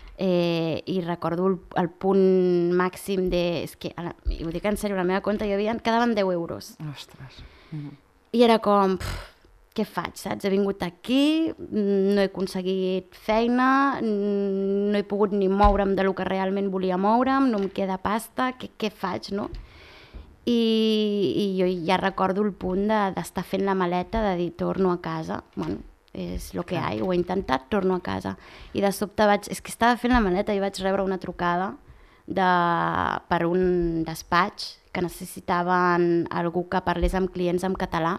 i recordo el punt màxim de... És que, i ho dic en sèrio, la meva compte quedaven 10 euros.
Ostres.
I era com, què faig, saps? He vingut aquí, no he aconseguit feina, no he pogut ni moure'm del que realment volia moure'm, no em queda pasta, què faig, no? I jo ja recordo el punt d'estar fent la maleta, de dir, torno a casa, bueno, és el que hi ha, ho he intentat, torno a casa. I de sobte és que estava fent la maleta i vaig rebre una trucada per un despatx que necessitaven algú que parlés amb clients en català.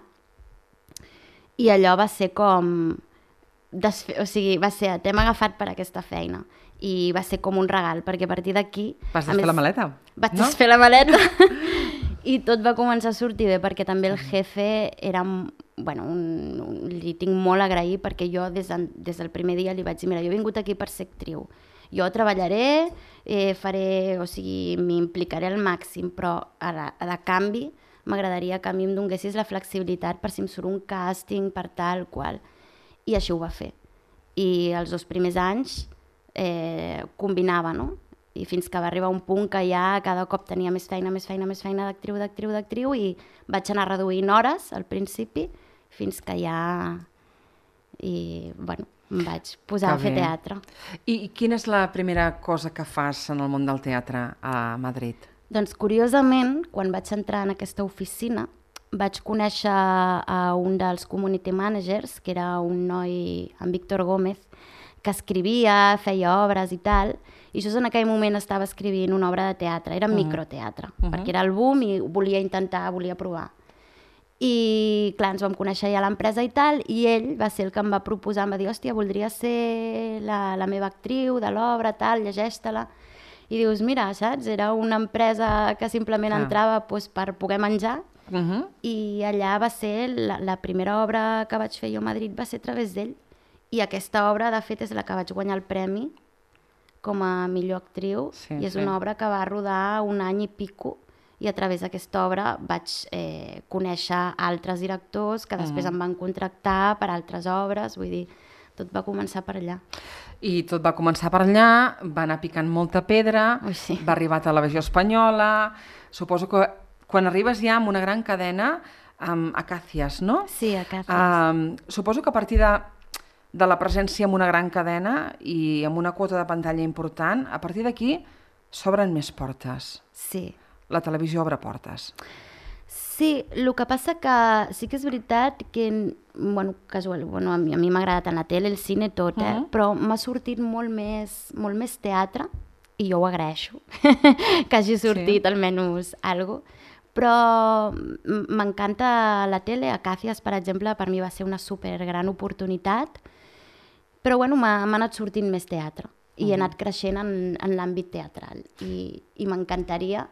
I allò va ser com... O sigui, va ser, t'hem agafat per aquesta feina. I va ser com un regal, perquè a partir d'aquí...
Vas desfer la maleta?
Vaig desfer la maleta i tot va començar a sortir bé, perquè també el jefe era... Bueno, li tinc molt a agrair, perquè jo des del primer dia li vaig dir, mira, jo he vingut aquí per ser actriu. Jo treballaré, faré, o sigui, m'implicaré al màxim, però de canvi m'agradaria que a mi em donessis la flexibilitat per si em surt un càsting, per tal qual. I així ho va fer. I els 2 primers anys combinava, no? I fins que va arribar un punt que ja cada cop tenia més feina d'actriu, i vaig anar reduint hores al principi, fins que ja... I, bueno, em vaig posar a fer teatre.
I quina és la primera cosa que fas en el món del teatre a Madrid?
Doncs, curiosament, quan vaig entrar en aquesta oficina, vaig conèixer a un dels community managers, que era un noi, en Víctor Gómez, escrivia, feia obres i tal, i just en aquell moment estava escrivint una obra de teatre, era microteatre, perquè era el boom i volia provar. I clar, ens vam conèixer ja a l'empresa i tal, i ell va ser el que em va proposar, em va dir, hòstia, voldria ser la meva actriu de l'obra, tal, llegeix-te-la. I dius, mira, saps? Era una empresa que simplement entrava per poder menjar, i allà va ser la primera obra que vaig fer jo a Madrid, va ser a través d'ell. I aquesta obra, de fet, és la que vaig guanyar el premi com a millor actriu, i és una obra que va rodar 1 any i pico, i a través d'aquesta obra vaig conèixer altres directors que després em van contractar per altres obres, vull dir, tot va començar per allà.
I tot va començar per allà, va anar picant molta pedra, va arribar a Televisió Espanyola, suposo que quan arribes ja amb una gran cadena, amb Acacias, no?
Sí, Acacias.
Suposo que a partir de la presència en una gran cadena i amb una quota de pantalla important, a partir d'aquí s'obren més portes.
Sí.
La televisió obre portes.
Sí, el que passa que sí que és veritat que, a mi m'ha agradat en la tele, el cine, tot, però m'ha sortit molt més teatre, i jo ho agraeixo, que hagi sortit almenys alguna cosa. Però m'encanta la tele, Acacias, per exemple, per mi va ser una supergran oportunitat, però m'ha anat sortint més teatre. I he anat creixent en l'àmbit teatral. I m'encantaria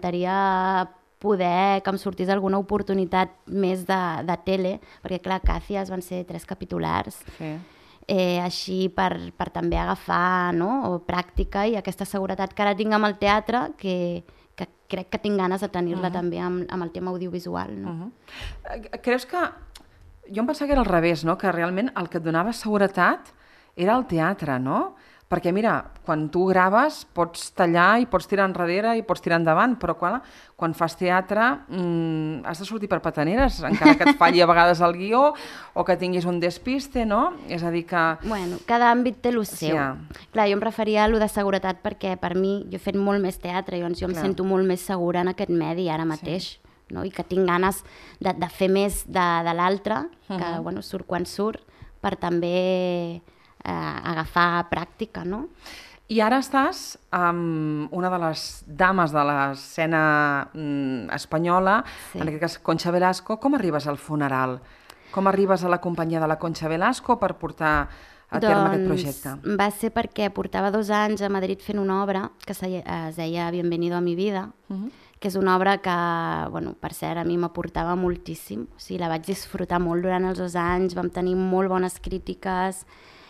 poder que em sortís alguna oportunitat més de tele, perquè clar, Acacias van ser 3 capitulars, així per també agafar pràctica i aquesta seguretat que ara tinc amb el teatre, que crec que tinc ganes de tenir-la també amb el tema audiovisual.
Creus que... Jo em pensava que era al revés, que realment el que et donava seguretat era el teatre, no? Perquè, mira, quan tu graves pots tallar i pots tirar enrere i pots tirar endavant, però quan fas teatre has de sortir per petaneres, encara que et falli a vegades el guió o que tinguis un despiste, no? És a dir que...
Bueno, cada àmbit té el seu. Clar, jo em referia a lo de seguretat perquè per mi, jo he fet molt més teatre, llavors jo em sento molt més segura en aquest medi ara mateix, i que tinc ganes de fer més de l'altre, que surt quan surt, per també... agafar pràctica, no?
I ara estàs amb una de les dames de l'escena espanyola, en aquest cas Concha Velasco. Com arribes al funeral? Com arribes a la companyia de la Concha Velasco per portar a terme aquest projecte?
Doncs va ser perquè portava 2 anys a Madrid fent una obra que es deia Bienvenido a mi vida, que és una obra que, per cert, a mi m'aportava moltíssim. O sigui, la vaig disfrutar molt durant els 2 anys, vam tenir molt bones crítiques,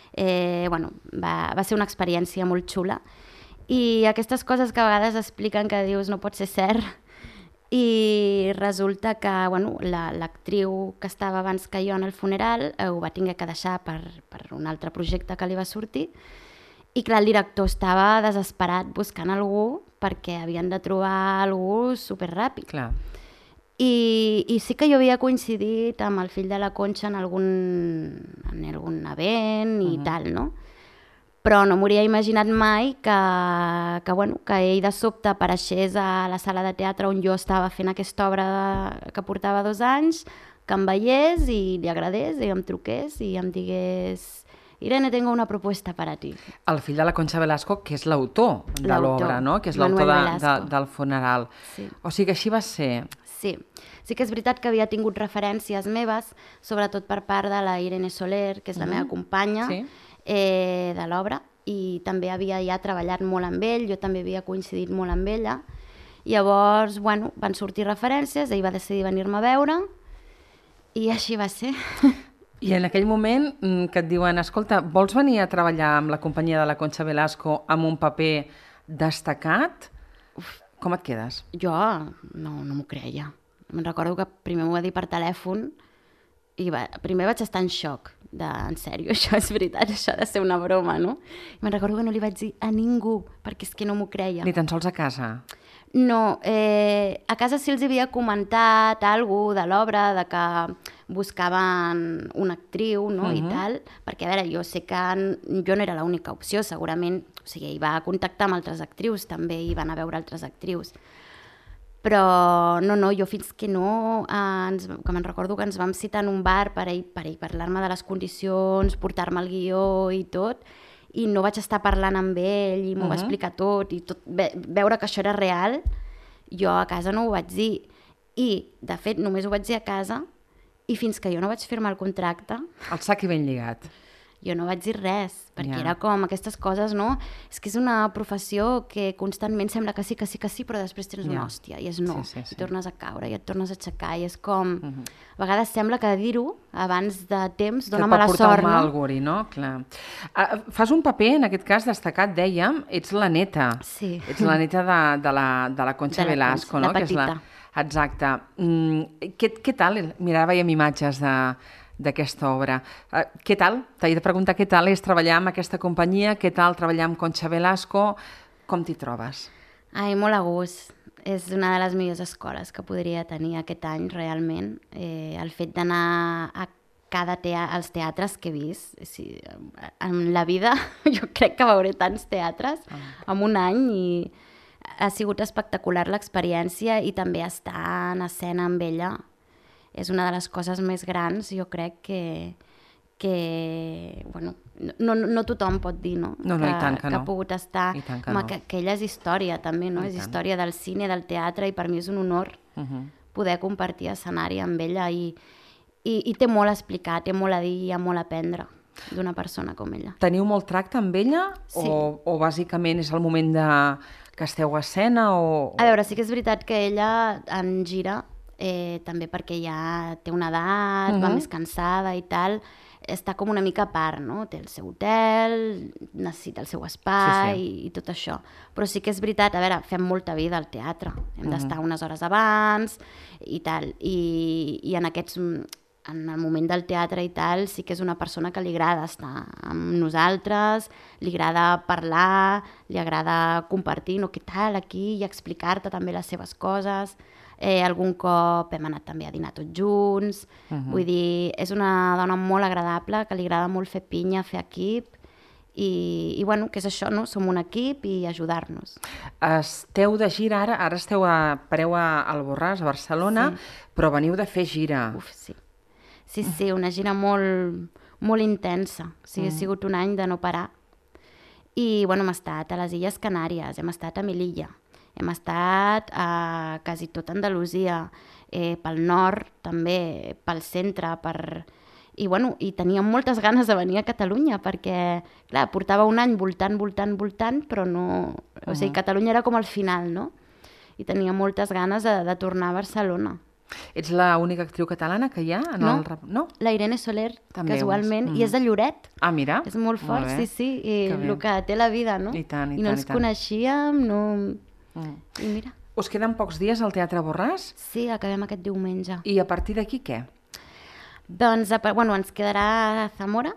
va ser una experiència molt xula, i aquestes coses que a vegades expliquen que dius no pot ser cert, i resulta que l'actriu que estava abans que jo en el funeral ho va haver que deixar per un altre projecte que li va sortir, i clar, el director estava desesperat buscant algú perquè havien de trobar algú superràpid.
Clar.
I sí que jo havia coincidit amb el fill de la Concha en algun event i tal, no? Però no m'hauria imaginat mai que ell de sobte apareixés a la sala de teatre on jo estava fent aquesta obra que portava 2 anys, que em veiés i li agradés i em truqués i em digués Irene, tengo una propuesta para ti.
El fill de la Concha Velasco, que és l'autor de l'obra, no? Que és l'autor del funeral. O sigui que així va ser...
Sí que és veritat que havia tingut referències meves, sobretot per part de la Irene Soler, que és la meva companya de l'obra, i també havia ja treballat molt amb ell, jo també havia coincidit molt amb ella. Llavors, van sortir referències, ell va decidir venir-me a veure, i així va ser.
I en aquell moment que et diuen, escolta, vols venir a treballar amb la companyia de la Concha Velasco amb un paper destacat? Com et quedes?
Jo no m'ho creia. Me'n recordo que primer m'ho va dir per telèfon i primer vaig estar en xoc. En sèrio, això és veritat, això ha de ser una broma, no? I me'n recordo que no li vaig dir a ningú, perquè és que no m'ho creia.
Ni tan sols a casa?
No, a casa sí els havia comentat alguna cosa de l'obra, de que buscaven una actriu, no? I tal, perquè a veure, jo sé que jo no era l'única opció, segurament, o sigui, ell va contactar amb altres actrius també, i van a veure altres actrius. Però no, jo fins que no, que me'n recordo que ens vam citar en un bar per ell parlar-me de les condicions, portar-me el guió i tot, i no vaig estar parlant amb ell i m'ho va explicar tot i veure que això era real, jo a casa no ho vaig dir. I, de fet, només ho vaig dir a casa i fins que jo no vaig firmar el contracte...
El sac i ben lligat.
Jo no vaig dir res, perquè era com aquestes coses, no? És que és una professió que constantment sembla que sí, però després tens una hòstia, i és no, i tornes a caure, i et tornes a aixecar, i és com... A vegades sembla que dir-ho abans de temps dona mala sort, no?
Que pot portar un mal auguri, no? Clar. Fas un paper, en aquest cas destacat, dèiem, ets la neta.
Sí.
Ets la neta de la Concha Velasco, no?
La petita.
Exacte. Què tal? Mira, ara veiem imatges d'aquesta obra. Què tal? T'he de preguntar què tal és treballar amb aquesta companyia, què tal treballar amb Concha Velasco, com t'hi trobes?
Ai, molt a gust. És una de les millors escoles que podria tenir aquest any, realment. El fet d'anar a als teatres que he vist, en la vida jo crec que veuré tants teatres en un any i ha sigut espectacular l'experiència i també estar en escena amb ella. És una de les coses més grans, jo crec que bueno, no tothom pot dir, no?
No, i tant que no.
Que ha pogut estar amb aquella és història també, no? És història del cine, del teatre, i per mi és un honor poder compartir escenari amb ella i té molt a explicar, té molt a dir i ha molt a aprendre d'una persona com ella.
Teniu molt tracte amb ella?
Sí.
O bàsicament és el moment que esteu a escena?
A veure, sí que és veritat que ella en gira, també perquè ja té una edat, va més cansada i tal, està com una mica a part, no? Té el seu hotel, necessita el seu espai i tot això. Però sí que és veritat, a veure, fem molta vida al teatre, hem d'estar unes hores abans i tal, i en el moment del teatre i tal, sí que és una persona que li agrada estar amb nosaltres, li agrada parlar, li agrada compartir, no, què tal aquí, i explicar-te també les seves coses. Algun cop hem anat també a dinar tots junts. Vull dir, és una dona molt agradable, que li agrada molt fer pinya, fer equip, i bueno, que és això, no? Som un equip i ajudar-nos.
Esteu de gira ara esteu pareu a Alborràs, a Barcelona, però veniu de fer gira.
Uf, sí. Sí, una gira molt intensa. O sigui, ha sigut un any de no parar. I, bueno, hem estat a les Illes Canàries, hem estat a Melilla, hem estat a quasi tota Andalusia, pel nord també, pel centre, i bueno, i teníem moltes ganes de venir a Catalunya, perquè, clar, portava un any voltant, però no... O sigui, Catalunya era com el final, no? I tenia moltes ganes de tornar a Barcelona.
Ets l'única actriu catalana que hi ha?
No, la Irene Soler, casualment, i és de Lloret.
Ah, mira.
És molt fort, sí, i el que té la vida, no?
I tant.
I no ens coneixíem, no... I mira.
Us queden pocs dies al Teatre Borràs?
Sí, acabem aquest diumenge.
I a partir d'aquí què?
Doncs, bueno, ens quedarà Zamora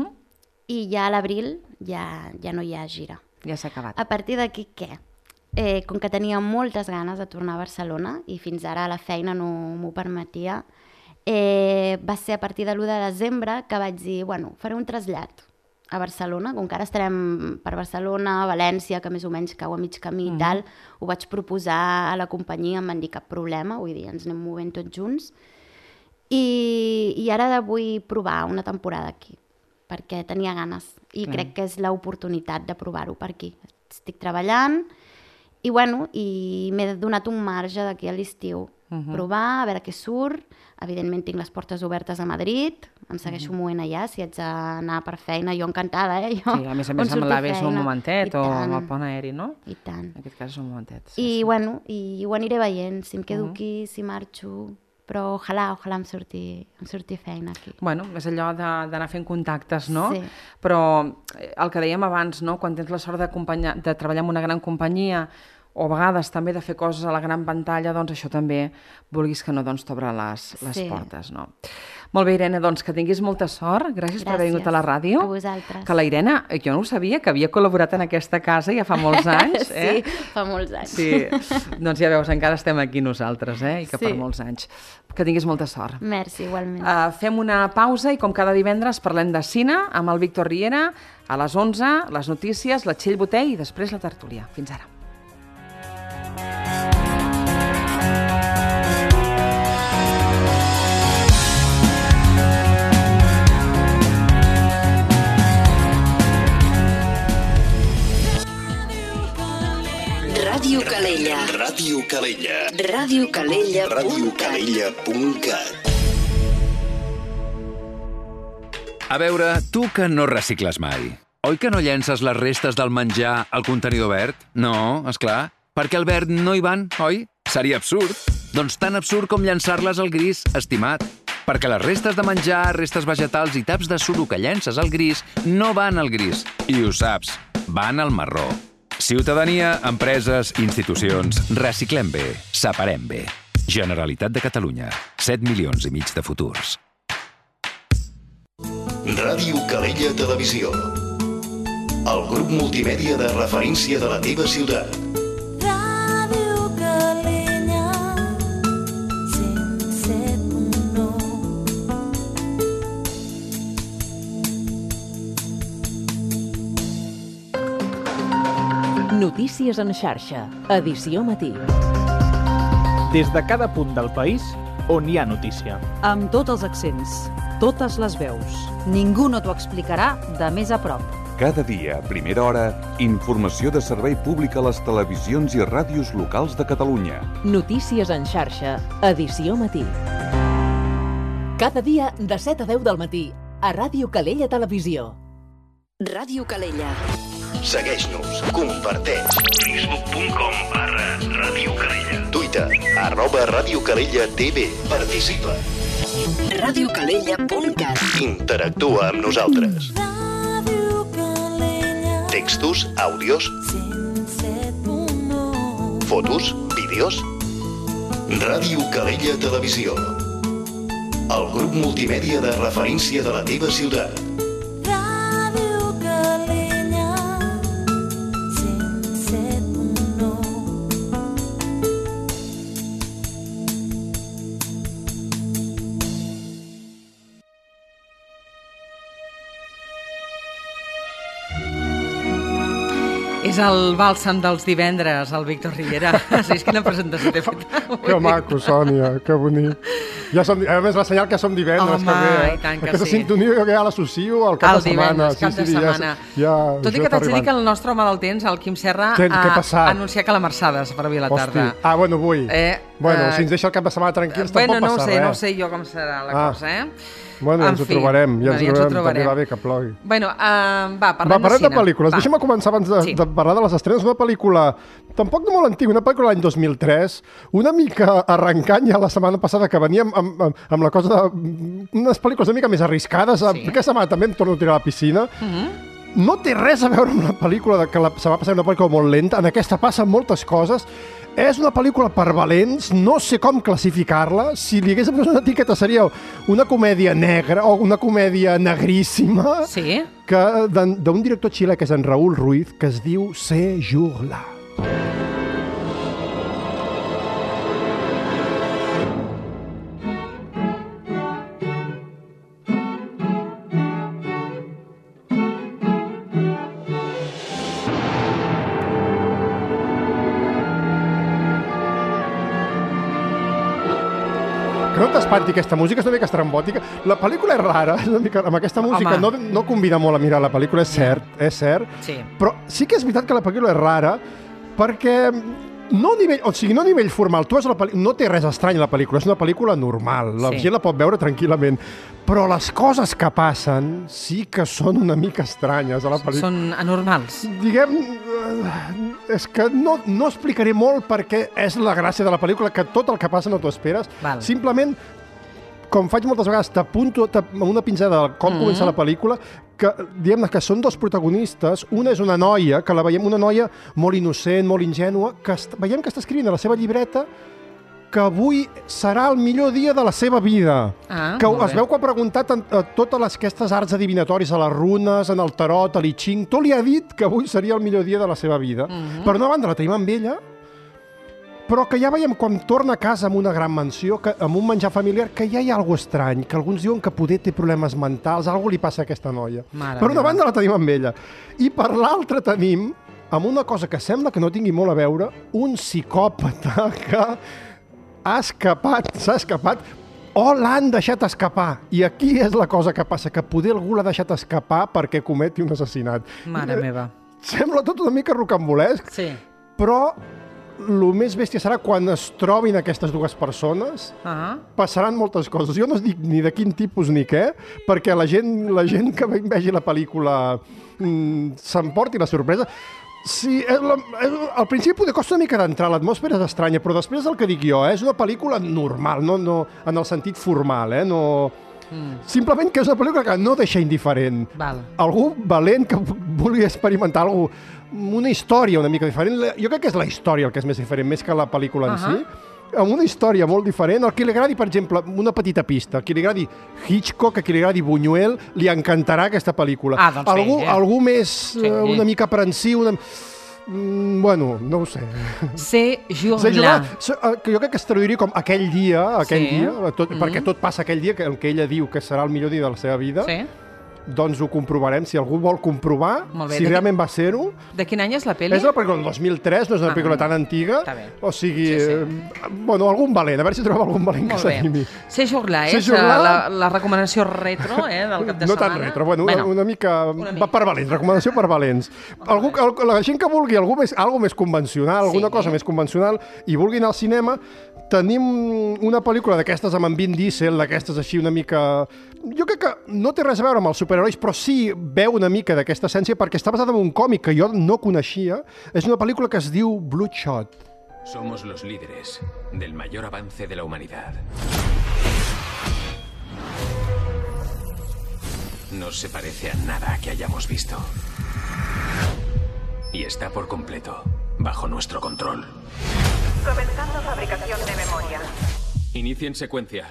i ja a l'abril ja no hi ha gira.
Ja s'ha acabat.
A partir d'aquí què? Com que tenia moltes ganes de tornar a Barcelona i fins ara la feina no m'ho permetia, va ser a partir de l'1 de desembre que vaig dir, bueno, faré un trasllat a Barcelona, com que ara estarem per Barcelona, València, que més o menys cau a mig camí i tal, ho vaig proposar a la companyia, em van dir cap problema, vull dir, ens anem movent tots junts, i ara vull provar una temporada aquí, perquè tenia ganes, i crec que és l'oportunitat de provar-ho per aquí. Estic treballant, i bueno, m'he donat un marge d'aquí a l'estiu, provar, a veure què surt. Evidentment tinc les portes obertes a Madrid, em segueixo movent allà, si haig d'anar per feina, jo encantada,
Sí, a més amb l'AVE és un momentet, o amb el pont aeri, no?
I tant.
En aquest cas és un momentet.
I bueno, i ho aniré veient, si em quedo aquí, si marxo, però ojalà em surti feina aquí.
Bueno, és allò d'anar fent contactes, no?
Sí.
Però el que dèiem abans, no? Quan tens la sort de treballar en una gran companyia, o a vegades també de fer coses a la gran pantalla, doncs això també, vulguis que no, doncs t'obre les portes, no? Molt bé, Irene, doncs que tinguis molta sort. Gràcies per haver vingut a la ràdio.
A vosaltres.
Que la Irene, jo no ho sabia, que havia col·laborat en aquesta casa ja fa molts anys.
Sí, fa molts anys.
Sí, doncs ja veus, encara estem aquí nosaltres, i que per molts anys. Que tinguis molta sort.
Merci, igualment.
Fem una pausa i com cada divendres parlem de cine amb el Víctor Riera. A les 11, les notícies, la Txell Botell i després la tertúlia. Fins ara.
Ràdio Calella.
Ràdio Calella.
radiocalella.cat.
A veure, tu que no recicles mai, oi que no llences les restes del menjar al contenidor verd? No, esclar, perquè al verd no hi van, oi? Seria absurd. Doncs tan absurd com llançar-les al gris, estimat. Perquè les restes de menjar, restes vegetals i taps de suro que llences al gris no van al gris. I ho saps, van al marró. Ciutadania, empreses, institucions, reciclem bé, separem bé. Generalitat de Catalunya, 7,5 milions de futurs.
Ràdio Calella Televisió. El grup multimèdia de referència de la teva ciutat.
Ràdio Calella 107.9.
Notícies en xarxa, edició matí.
Des de cada punt del país on hi ha notícia.
Amb tots els accents, totes les veus. Ningú no t'ho explicarà de més a prop.
Cada dia, a primera hora, informació de servei públic a les televisions i ràdios locals de Catalunya.
Notícies en xarxa, edició matí. Cada dia de 7 a 10 del matí, a Ràdio Calella Televisió.
Ràdio Calella.
Segueix-nos, comparteix. Facebook.com/Ràdio Calella. Twitter, @Ràdio Calella TV. Participa.
radiocalella.cat.
Interactua amb nosaltres. Textos, àudios, fotos, vídeos. Ràdio Calella Televisió. El grup multimèdia de referència de la teva ciutat.
Ràdio Calella 107.9.
És el bàlsam dels divendres, el Víctor Riera. Sí, és quina presentació t'he fet.
Que maco, Sònia, que bonic. Ja som, a més, la senyal que som divendres,
home,
que bé.
I tant que
aquesta
sí.
sintonia jo ja l'associo al cap de setmana.
Divendres, cap de setmana. Tot i que t'haig de dir que el nostre home del temps, el Quim Serra, ha anunciat que la Mercè farà avui a la tarda.
Ah, bueno, avui. Bueno, si ens deixa el cap de setmana tranquils, tampoc passa res.
No sé jo com serà la cosa, eh?
Bueno, ens ho trobarem. Ja ens ho trobarem. També va bé que plogui.
Bueno, parlem
de pel·lícules. Deixa'm començar abans de parlar de les estrenes. Una pel·lícula, tampoc no molt antiga, una pel·lícula de l'any 2003, una mica arrencant ja la setmana passada, que veníem amb la cosa de... unes pel·lícules una mica més arriscades. Aquesta setmana també em torno a tirar a la piscina. No té res a veure amb la pel·lícula que la setmana passada, una pel·lícula molt lenta. En aquesta passen moltes coses. És una pel·lícula per valents, no sé com classificar-la. Si li hagués de posar una etiqueta seria una comèdia negra o una comèdia negríssima.
Sí.
D'un director xilè que és en Raúl Ruiz, que es diu Ce Jour-là. No t'espanti aquesta música, és una mica estrambòtica. La pel·lícula és rara, és una mica, amb aquesta música no convida molt a mirar la pel·lícula, és cert,
sí.
Però sí que és veritat que la pel·lícula és rara perquè no a nivell formal, no té res estrany la pel·lícula, és una pel·lícula normal, la gent la pot veure tranquil·lament, però les coses que passen sí que són una mica estranyes a la pel·lícula.
Són anormals.
Diguem, és que no explicaré molt perquè és la gràcia de la pel·lícula, que tot el que passa no t'ho esperes. Simplement, com faig moltes vegades, t'apunto amb una pinzada de com comença la pel·lícula, que diguem que són dos protagonistes. Una és una noia, que la veiem, una noia molt innocent, molt ingènua, que veiem que està escrivint a la seva llibreta que avui serà el millor dia de la seva vida. Que es veu que ha preguntat a totes aquestes arts adivinatòries, a les runes, en el tarot, a l'I Ching, tot li ha dit que avui seria el millor dia de la seva vida. Per una banda la tenim amb ella, però que ja veiem quan torna a casa amb una gran mansió, amb un menjar familiar, que ja hi ha alguna cosa estrany, que alguns diuen que poder té problemes mentals, alguna cosa li passa a aquesta noia. Per una banda la tenim amb ella. I per l'altra tenim, amb una cosa que sembla que no tingui molt a veure, un psicòpata que s'ha escapat, o l'han deixat escapar. I aquí és la cosa que passa, que poder algú l'ha deixat escapar perquè cometi un assassinat.
Mare meva.
Sembla tot una mica rocambolesc, però el més bèstia serà quan es trobin aquestes dues persones, passaran moltes coses. Jo no us dic ni de quin tipus ni què, perquè la gent que vegi la pel·lícula s'emporti la sorpresa. Sí, al principi poder costa una mica d'entrar, l'atmosfera és estranya, però després el que dic jo, és una pel·lícula normal, no en el sentit formal, simplement que és una pel·lícula que no deixa indiferent. Algú valent que vulgui experimentar una història una mica diferent. Jo crec que és la història el que és més diferent, més que la pel·lícula en si. Amb una història molt diferent. El que li agradi, per exemple, una petita pista, el que li agradi Hitchcock, el que li agradi Buñuel, li encantarà aquesta pel·lícula. Algú més una mica aprensiu, bueno, no ho sé.
C'est jour-là.
Jo crec que es traduiria com aquell dia, perquè tot passa aquell dia en què ella diu que serà el millor dia de la seva vida. Doncs ho comprovarem. Si algú vol comprovar si realment va ser-ho.
De quin any és la pel·li?
És una pel·lícula del 2003, no és una pel·lícula tan antiga. O sigui, bueno, algun valent, a veure si trobem algun valent que s'animi.
C'est jour-là, la recomanació retro del cap de setmana.
No tan retro, bueno, una mica va per valents, recomanació per valents. La gent que vulgui algo més convencional, alguna cosa més convencional i vulgui anar al cinema, tenim una pel·lícula d'aquestes amb en Vin Diesel, d'aquestes així una mica... Jo crec que no té res a veure amb els superherois, però sí veu una mica d'aquesta essència perquè està basada en un còmic que jo no coneixia. És una pel·lícula que es diu Bloodshot.
Somos los líderes del mayor avance de la humanidad. No se parece a nada que hayamos visto. Y está por completo bajo nuestro control.
Comenzando fabricación de memoria.
Inicien secuencia.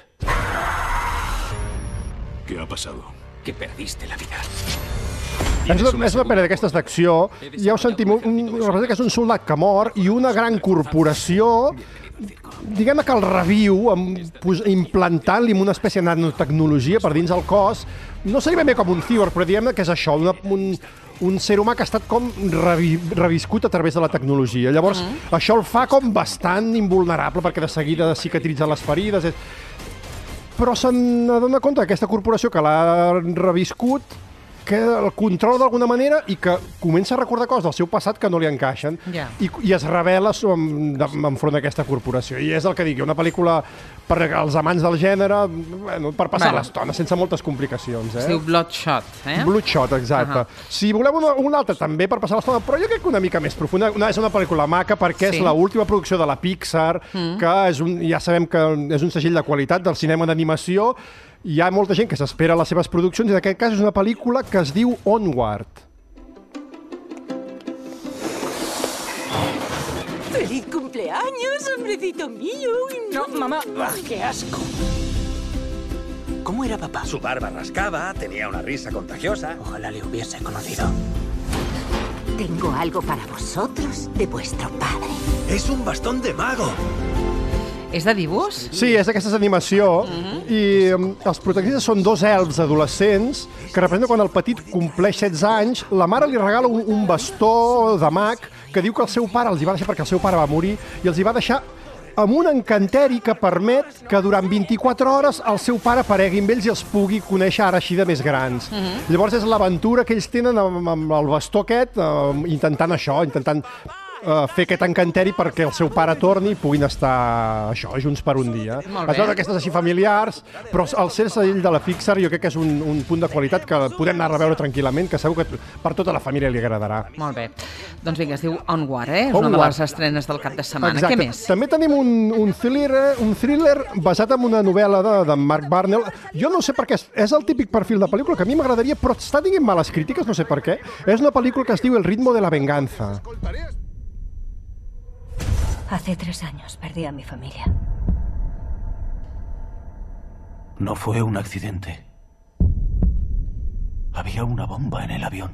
¿Qué ha pasado?
Que perdiste la vida.
És una pel·li d'aquestes d'acció. Ja ho sentim, que és un soldat que mor i una gran corporació diguem que el reviu implantant-li una espècie de nanotecnologia per dins el cos. No seria ben bé com un cyborg, però diguem que és això, un ser humà que ha estat com reviscut a través de la tecnologia. Llavors, això el fa com bastant invulnerable perquè de seguida cicatritzen les ferides. Però se n'adona compte aquesta corporació que l'ha reviscut, que el controla d'alguna manera i que comença a recordar coses del seu passat que no li encaixen i es revela enfront d'aquesta corporació. I és el que dic, una pel·lícula per als amants del gènere, per passar l'estona, sense moltes complicacions.
Es diu Bloodshot,
Bloodshot, exacte. Si voleu una altra també per passar l'estona, però jo crec que una mica més profunda. És una pel·lícula maca perquè és l'última producció de la Pixar, que ja sabem que és un segell de qualitat del cinema d'animació. Hi ha molta gent que s'espera a les seves produccions i en aquest cas és una pel·lícula que es diu Onward.
¡Feliz cumpleaños, hombrecito mío!
No, mamá, ¡qué asco! ¿Cómo era papá?
Su barba rascaba, tenía una risa contagiosa.
Ojalá le hubiese conocido.
Tengo algo para vosotros de vuestro padre.
¡Es un bastón de mago!
És de dibuix?
Sí, és d'aquesta animació i els protagonistes són dos elfs adolescents que representen quan el petit compleix 16 anys, la mare li regala un bastó de mag que diu que el seu pare els hi va deixar perquè el seu pare va morir i els hi va deixar amb un encanteri que permet que durant 24 hores el seu pare aparegui amb ells i els pugui conèixer ara així de més grans. Llavors és l'aventura que ells tenen amb el bastó aquest, intentant fer aquest encanteri perquè el seu pare torni i puguin estar junts per un dia. Es veu d'aquestes així familiars, però el ser segell de la Pixar jo crec que és un punt de qualitat que podem anar a veure tranquil·lament, que segur que per tota la família li agradarà.
Molt bé. Doncs vinga, es diu Onward, és una de les estrenes del cap de setmana.
Exacte.
Què més?
També tenim un thriller basat en una novel·la de Mark Barnell. Jo no sé per què, és el típic perfil de pel·lícula que a mi m'agradaria, però està dient males crítiques, no sé per què. És una pel·lícula que es diu El ritmo de la venganza.
Hace 3 años perdí a mi familia.
No fue un accidente. Había una bomba en el avión.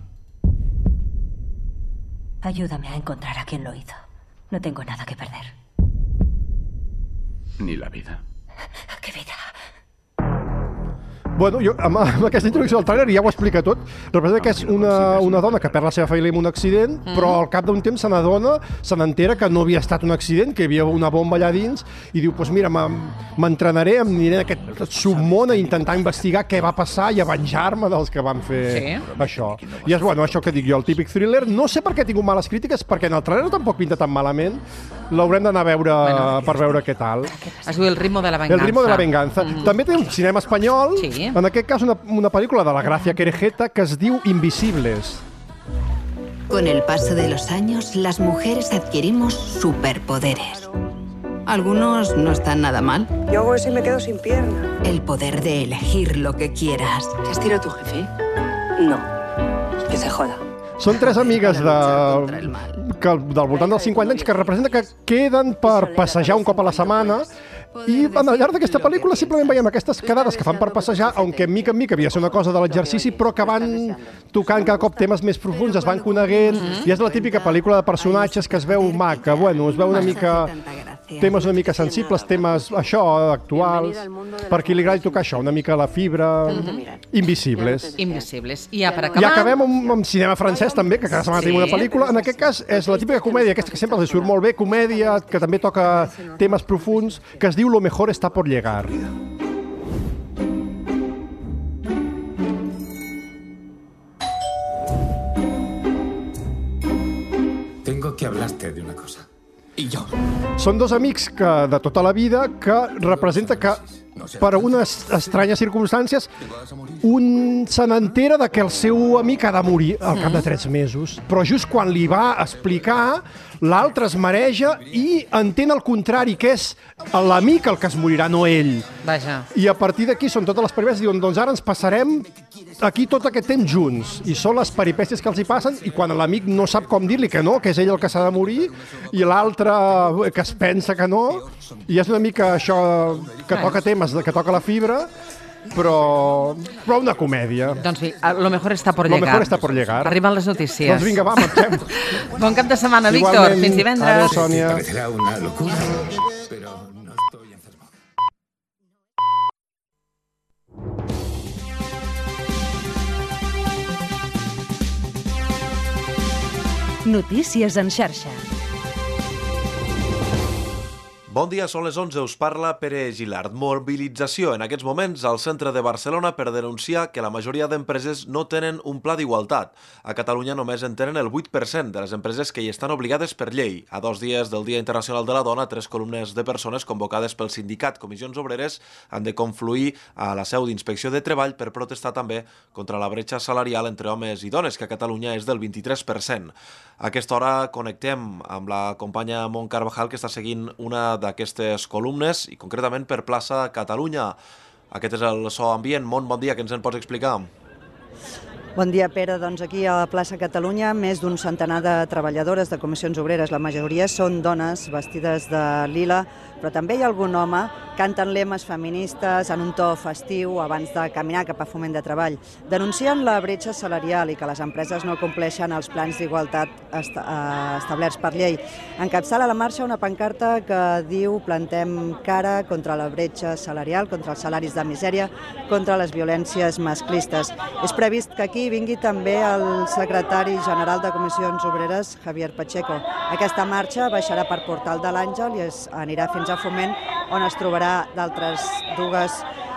Ayúdame a encontrar a quien lo hizo. No tengo nada que perder.
Ni la vida.
¿Qué vida?
Bueno, jo amb aquesta introducció del tràiler ja ho explica tot. Representa que és una dona que perd la seva família en un accident, però al cap d'un temps se n'entera que no havia estat un accident, que hi havia una bomba allà dins, i diu, doncs mira, m'entrenaré, em aniré en aquest submón a intentar investigar què va passar i a venjar-me dels que van fer això. I és, bueno, això que dic jo, el típic thriller. No sé per què he tingut males crítiques, perquè en el tràiler tampoc pinta tan malament. L'haurem d'anar a veure per veure què tal.
Es diu El ritmo de la venganza.
El ritmo de la venganza. També té un cinema espanyol, en aquest cas una pel·lícula de la Gracia Querejeta que es diu Invisibles.
Con el paso de los años, las mujeres adquirimos superpoderes. Algunos no están nada mal.
Yo hago eso y me quedo sin pierna.
El poder de elegir lo que quieras.
¿Te has tirado tu jefe? No. Que se joda.
Són tres amigues del voltant dels 50 anys que representa que queden per passejar un cop a la setmana, i al llarg d'aquesta pel·lícula simplement veiem aquestes quedades que fan per passejar, aunque mica en mica havia de ser una cosa de l'exercici, però que van tocant cada cop temes més profuns, es van coneguent, i és la típica pel·lícula de personatges que es veu maca, bueno, es veu una mica temes una mica sensibles, temes, això, actuals, per qui li agradi tocar això, una mica la fibra, Invisibles.
Invisibles. I ja per acabar...
I acabem amb cinema francès també, que cada setmana tenim una pel·lícula. En aquest cas és la típica comèdia, aquesta que sempre els surt molt bé, comèdia, que també toca temes profuns, que es diu Lo mejor está por llegar.
Tengo que hablarte de una cosa. I jo?
Són dos amics de tota la vida que representa que per unes estranyes circumstàncies un se n'entera que el seu amic ha de morir al cap de 3 mesos, però just quan li va explicar l'altre es mareja i entén el contrari, que és l'amic el que es morirà, no ell.
Vaja.
I a partir d'aquí són totes les peripècies, diuen, doncs ara ens passarem aquí tot aquest temps junts, i són les peripècies que els hi passen, i quan l'amic no sap com dir-li que no, que és ell el que s'ha de morir, i l'altre que es pensa que no, i és una mica això que toca temes, que toca la fibra, però una comèdia.
Doncs sí, lo mejor está por llegar.
Lo mejor está por llegar.
Arriben les notícies.
Doncs vinga, va, marxem.
Bon cap de setmana, Víctor. Fins divendres.
Adéu, Sònia.
Parecerá una locura, pero no estoy enfermo.
Notícies en xarxa.
Bon dia, són les 11, us parla Pere Gilard. Mobilització en aquests moments al centre de Barcelona per denunciar que la majoria d'empreses no tenen un pla d'igualtat. A Catalunya només en tenen el 8% de les empreses que hi estan obligades per llei. A 2 dies del Dia Internacional de la Dona, 3 columnes de persones convocades pel sindicat Comissions Obreres han de confluir a la seu d'Inspecció de Treball per protestar també contra la bretxa salarial entre homes i dones, que a Catalunya és del 23%. A aquesta hora connectem amb la companya Mont Carvajal, que està seguint una d'aquestes columnes, i concretament per plaça Catalunya. Aquest és el so ambient. Mont, bon dia, què ens en pots explicar?
Bon dia, Pere. Doncs aquí a la plaça Catalunya, més d'un centenar de treballadores de comissions obreres. La majoria són dones vestides de lila, però també hi ha algun home, canten lemes feministes en un to festiu abans de caminar cap a Foment de Treball. Denuncien la bretxa salarial i que les empreses no compleixen els plans d'igualtat establerts per llei. Encapçala la marxa una pancarta que diu plantem cara contra la bretxa salarial, contra els salaris de misèria, contra les violències masclistes. És previst que aquí vingui també el secretari general de Comissions Obreres, Javier Pacheco. Aquesta marxa baixarà per Portal de l'Àngel i anirà fins a Foment, on es trobarà d'altres dues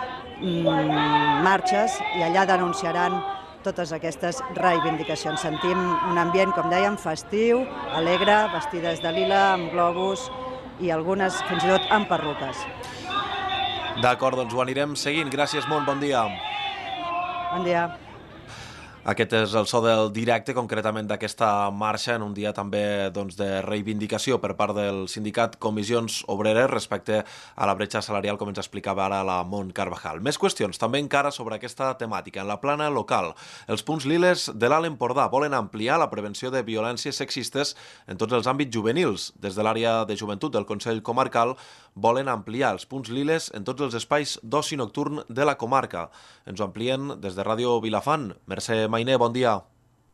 marxes, i allà denunciaran totes aquestes reivindicacions. Sentim un ambient, com dèiem, festiu, alegre, vestides de lila, amb globus i algunes fins i tot amb perruques.
D'acord, doncs ho anirem seguint. Gràcies, Mont, bon dia.
Bon dia.
Aquest és el so del directe, concretament d'aquesta marxa, en un dia també de reivindicació per part del sindicat Comissions Obreres respecte a la bretxa salarial, com ens explicava ara la Mont Carvajal. Més qüestions també encara sobre aquesta temàtica. En la plana local, els punts liles de l'Alt Empordà volen ampliar la prevenció de violències sexistes en tots els àmbits juvenils. Des de l'àrea de joventut del Consell Comarcal volen ampliar els punts liles en tots els espais d'oci nocturn de la comarca. Ens ho amplien des de Ràdio Vilafant. Mercè Mainer, bon dia.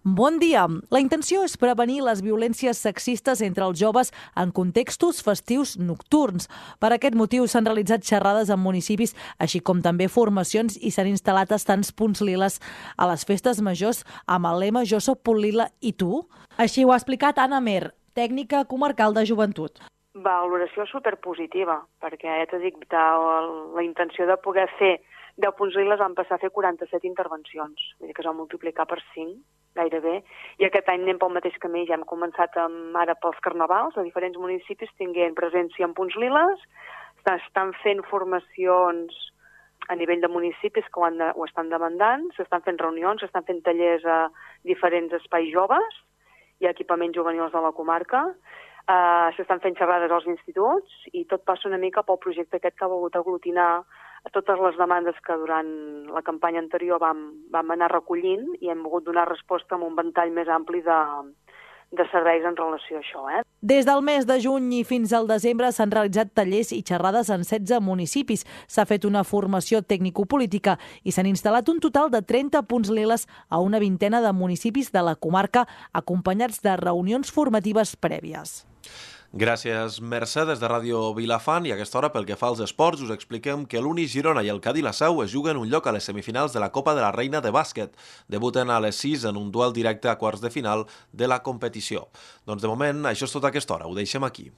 Bon dia. La intenció és prevenir les violències sexistes entre els joves en contextos festius nocturns. Per aquest motiu s'han realitzat xerrades en municipis, així com també formacions, i s'han instal·lat estants punts liles a les festes majors amb el lema Jo soc punt lila i tu? Així ho ha explicat Anna Mer, tècnica comarcal de joventut.
Valoració superpositiva, perquè ja t'ho dic, la intenció de poder fer 10 punts liles van passar a fer 47 intervencions, vull dir que es va multiplicar per 5, gairebé, i aquest any anem pel mateix camí, ja hem començat ara pels carnavals, a diferents municipis tinguent presència en punts liles, estan fent formacions a nivell de municipis que ho estan demandant, s'estan fent reunions, s'estan fent tallers a diferents espais joves i equipaments juvenils de la comarca, s'estan fent xerrades als instituts i tot passa una mica pel projecte aquest que ha volgut aglutinar totes les demandes que durant la campanya anterior vam anar recollint i hem volgut donar resposta amb un ventall més ampli de serveis en relació a això.
Des del mes de juny i fins al desembre s'han realitzat tallers i xerrades en 16 municipis. S'ha fet una formació tècnico-política i s'han instal·lat un total de 30 punts liles a una vintena de municipis de la comarca, acompanyats de reunions formatives prèvies.
Gràcies, Mercè, des de Ràdio Vilafant. I a aquesta hora, pel que fa als esports, us expliquem que l'Uni Girona i el Cadí La Seu es juguen un lloc a les semifinals de la Copa de la Reina de bàsquet. Debuten a les 6 en un duel directe a quarts de final de la competició. Doncs de moment, això és tot a aquesta hora. Ho deixem aquí.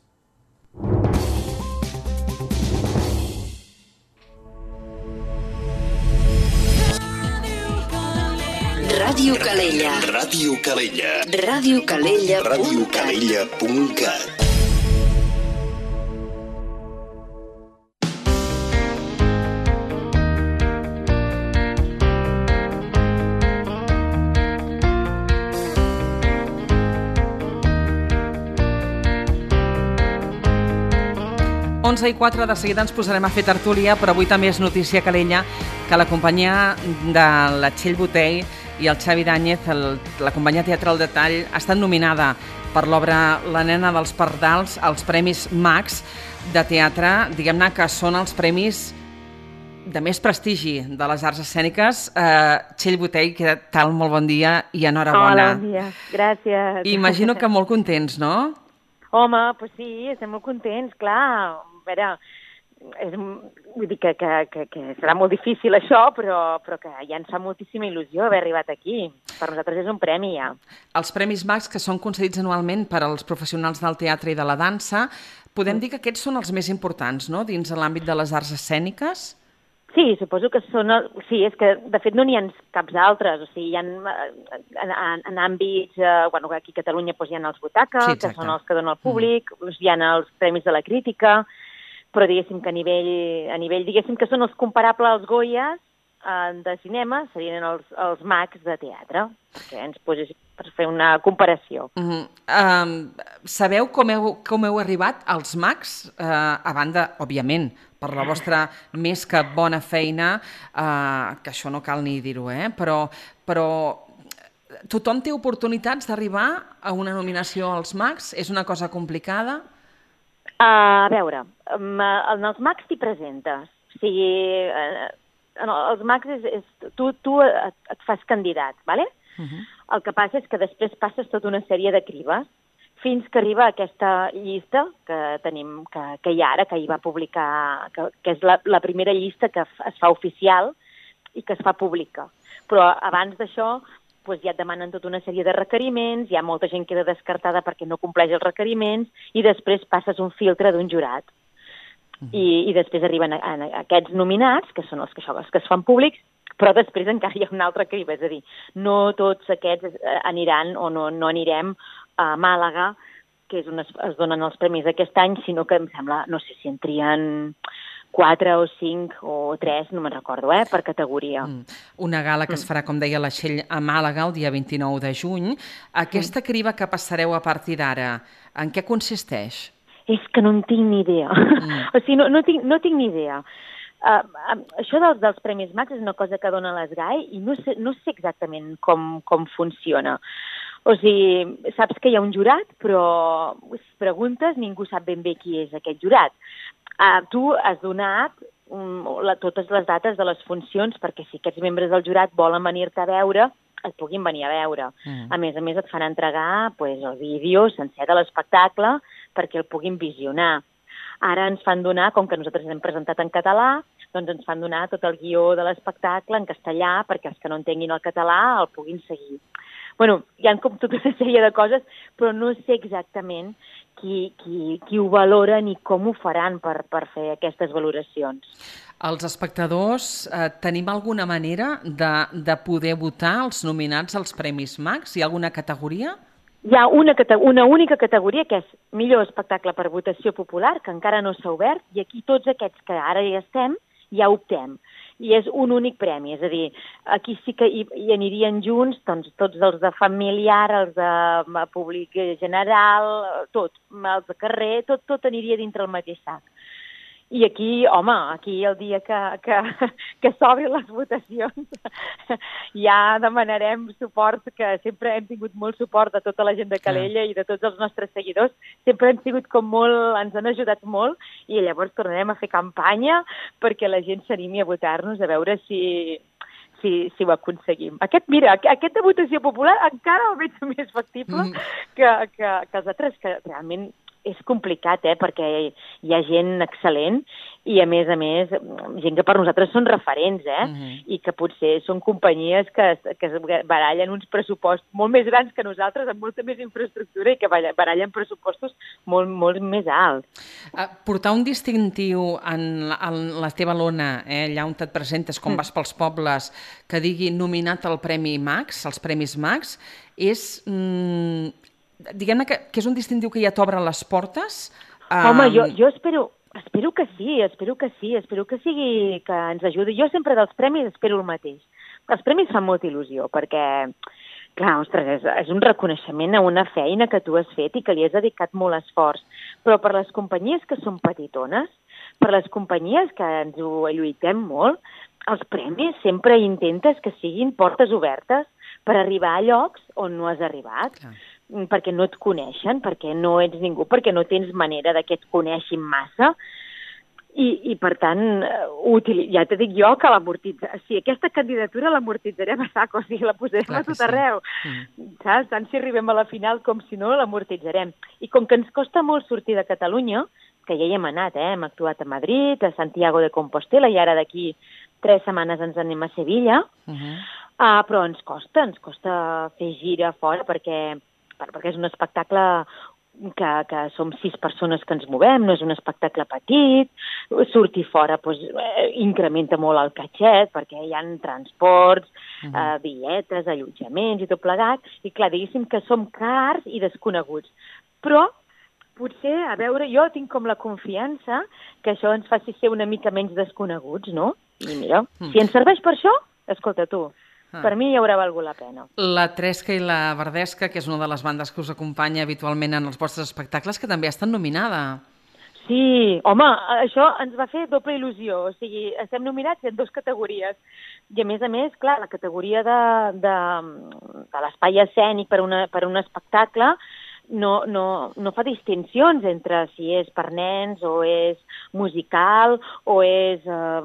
Ràdio Calella.
Ràdio Calella.
Ràdio Calella.
radiocalella.cat.
I 4, de seguida ens posarem a fer tertúlia, però avui també és notícia, Calella, que la companyia de la Txell Botell i el Xavi Dàñez, la companyia teatral de Tall, ha estat nominada per l'obra La nena dels pardals als Premis Max de teatre, diguem-ne que són els premis de més prestigi de les arts escèniques. Txell Botell, què tal? Molt bon dia i enhorabona.
Hola, bon dia. Gràcies.
Imagino que molt contents, no?
Home, doncs sí, estem molt contents, clar. A veure, vull dir que serà molt difícil això, però que ja ens fa moltíssima il·lusió haver arribat aquí. Per nosaltres és un premi, ja.
Els Premis Max, que són concedits anualment per als professionals del teatre i de la dansa, podem dir que aquests són els més importants, no?, dins de l'àmbit de les arts escèniques?
Sí, suposo que són... Sí, és que de fet no n'hi ha caps altres, o sigui, hi ha en àmbits... Bueno, aquí a Catalunya hi ha els Butaca, sí, que són els que dona el públic, hi ha els Premis de la Crítica, però diguéssim que a nivell diguéssim que són els comparables als Goyas de cinema, serien els Max de teatre, perquè ens posés per fer una comparació.
Sabeu com heu arribat als Max? A banda, òbviament, per la vostra més que bona feina, que això no cal ni dir-ho, però tothom té oportunitats d'arribar a una nominació als Max? És una cosa complicada?
A veure, en els Max t'hi presentes. O sigui, els Max tu et fas candidat, ¿vale? El que passa és que després passes tota una sèrie de crives fins que arriba aquesta llista que tenim, que hi ha ara, que hi va publicar, que és la primera llista que es fa oficial i que es fa pública. Però abans d'això ja et demanen tota una sèrie de requeriments, hi ha molta gent que queda descartada perquè no compleix els requeriments i després passes un filtre d'un jurat. I després arriben aquests nominats, que són els que es fan públics, però després encara hi ha una altra criba, és a dir, no tots aquests aniran o no anirem a Màlaga, que és on es donen els premis d'aquest any, sinó que em sembla, no sé si en trien 4 o 5 o 3, no me'n recordo, per categoria.
Una gala que es farà, com deia la Txell, a Màlaga el dia 29 de juny. Aquesta criba que passareu a partir d'ara, en què consisteix?
És que no en tinc ni idea. O sigui, no tinc ni idea. Això dels Premis Max és una cosa que dona l'ESGAE i no sé exactament com funciona. O sigui, saps que hi ha un jurat, però si preguntes ningú sap ben bé qui és aquest jurat. Tu has donat totes les dates de les funcions perquè si aquests membres del jurat volen venir-te a veure, et puguin venir a veure. A més, et fan entregar el vídeo sencer de l'espectacle perquè el puguin visionar. Ara ens fan donar, com que nosaltres hem presentat en català, doncs ens fan donar tot el guió de l'espectacle en castellà perquè els que no entenguin el català el puguin seguir. Bueno, hi ha com tota una sèrie de coses, però no sé exactament qui ho valora ni com ho faran per fer aquestes valoracions.
Els espectadors tenim alguna manera de poder votar els nominats als Premis Max? Hi ha alguna categoria?
Hi ha una única categoria, que és millor espectacle per votació popular, que encara no s'ha obert, i aquí tots aquests que ara hi estem ja optem. I és un únic premi, és a dir, aquí sí que hi anirien junts doncs, tots els de familiar, els de públic general, tot, els de carrer, tot aniria dintre el mateix sac. I aquí, home, el dia que s'obrin les votacions ja demanarem suport, que sempre hem tingut molt suport de tota la gent de Calella i de tots els nostres seguidors, sempre hem sigut com molt, ens han ajudat molt, i llavors tornarem a fer campanya perquè la gent s'animi a votar-nos, a veure si ho aconseguim. Aquest de votació popular encara el veig més factible que els altres, que realment és complicat, perquè hi ha gent excel·lent i, a més, gent que per nosaltres són referents, i que potser són companyies que barallen uns pressupostos molt més grans que nosaltres, amb molta més infraestructura, i que barallen pressupostos molt, molt més alts.
Portar un distintiu en la teva lona, allà on et presentes, com vas pels pobles, que digui nominat al Premi Max, als Premis Max, és... diguem-ne que és un distintiu que ja t'obre les portes?
Home, jo espero que sí, espero que sigui, que ens ajudi. Jo sempre dels premis espero el mateix. Els premis fan molta il·lusió, perquè, clar, ostres, és un reconeixement a una feina que tu has fet i que li has dedicat molt esforç. Però per les companyies que són petitones, per les companyies que ens ho lluitem molt, els premis sempre intentes que siguin portes obertes per arribar a llocs on no has arribat. Perquè no et coneixen, perquè no ets ningú, perquè no tens manera que et coneixin massa. I per tant, ja t'he dit jo que aquesta candidatura l'amortitzarem a saco, la posarem a tot arreu. Saps? Tant si arribem a la final com si no, l'amortitzarem. I com que ens costa molt sortir de Catalunya, que ja hi hem anat, hem actuat a Madrid, a Santiago de Compostela, i ara d'aquí 3 setmanes ens anem a Sevilla, però ens costa fer gira fora, perquè és un espectacle que som 6 persones que ens movem, no és un espectacle petit, sortir fora incrementa molt el catxet, perquè hi ha transports, billetes, allotjaments i tot plegat, i clar, diguéssim que som cars i desconeguts. Però potser, a veure, jo tinc com la confiança que això ens faci ser una mica menys desconeguts, no? I mira, si ens serveix per això, escolta tu, per mi hi haurà valgut la pena.
La Tresca i la Verdesca, que és una de les bandes que us acompanya habitualment en els vostres espectacles, que també ha estat nominada.
Sí, home, això ens va fer doble il·lusió. O sigui, estem nominats en 2 categories. I a més, clar, la categoria de l'espai escènic per un espectacle no fa distincions entre si és per nens o és musical o és...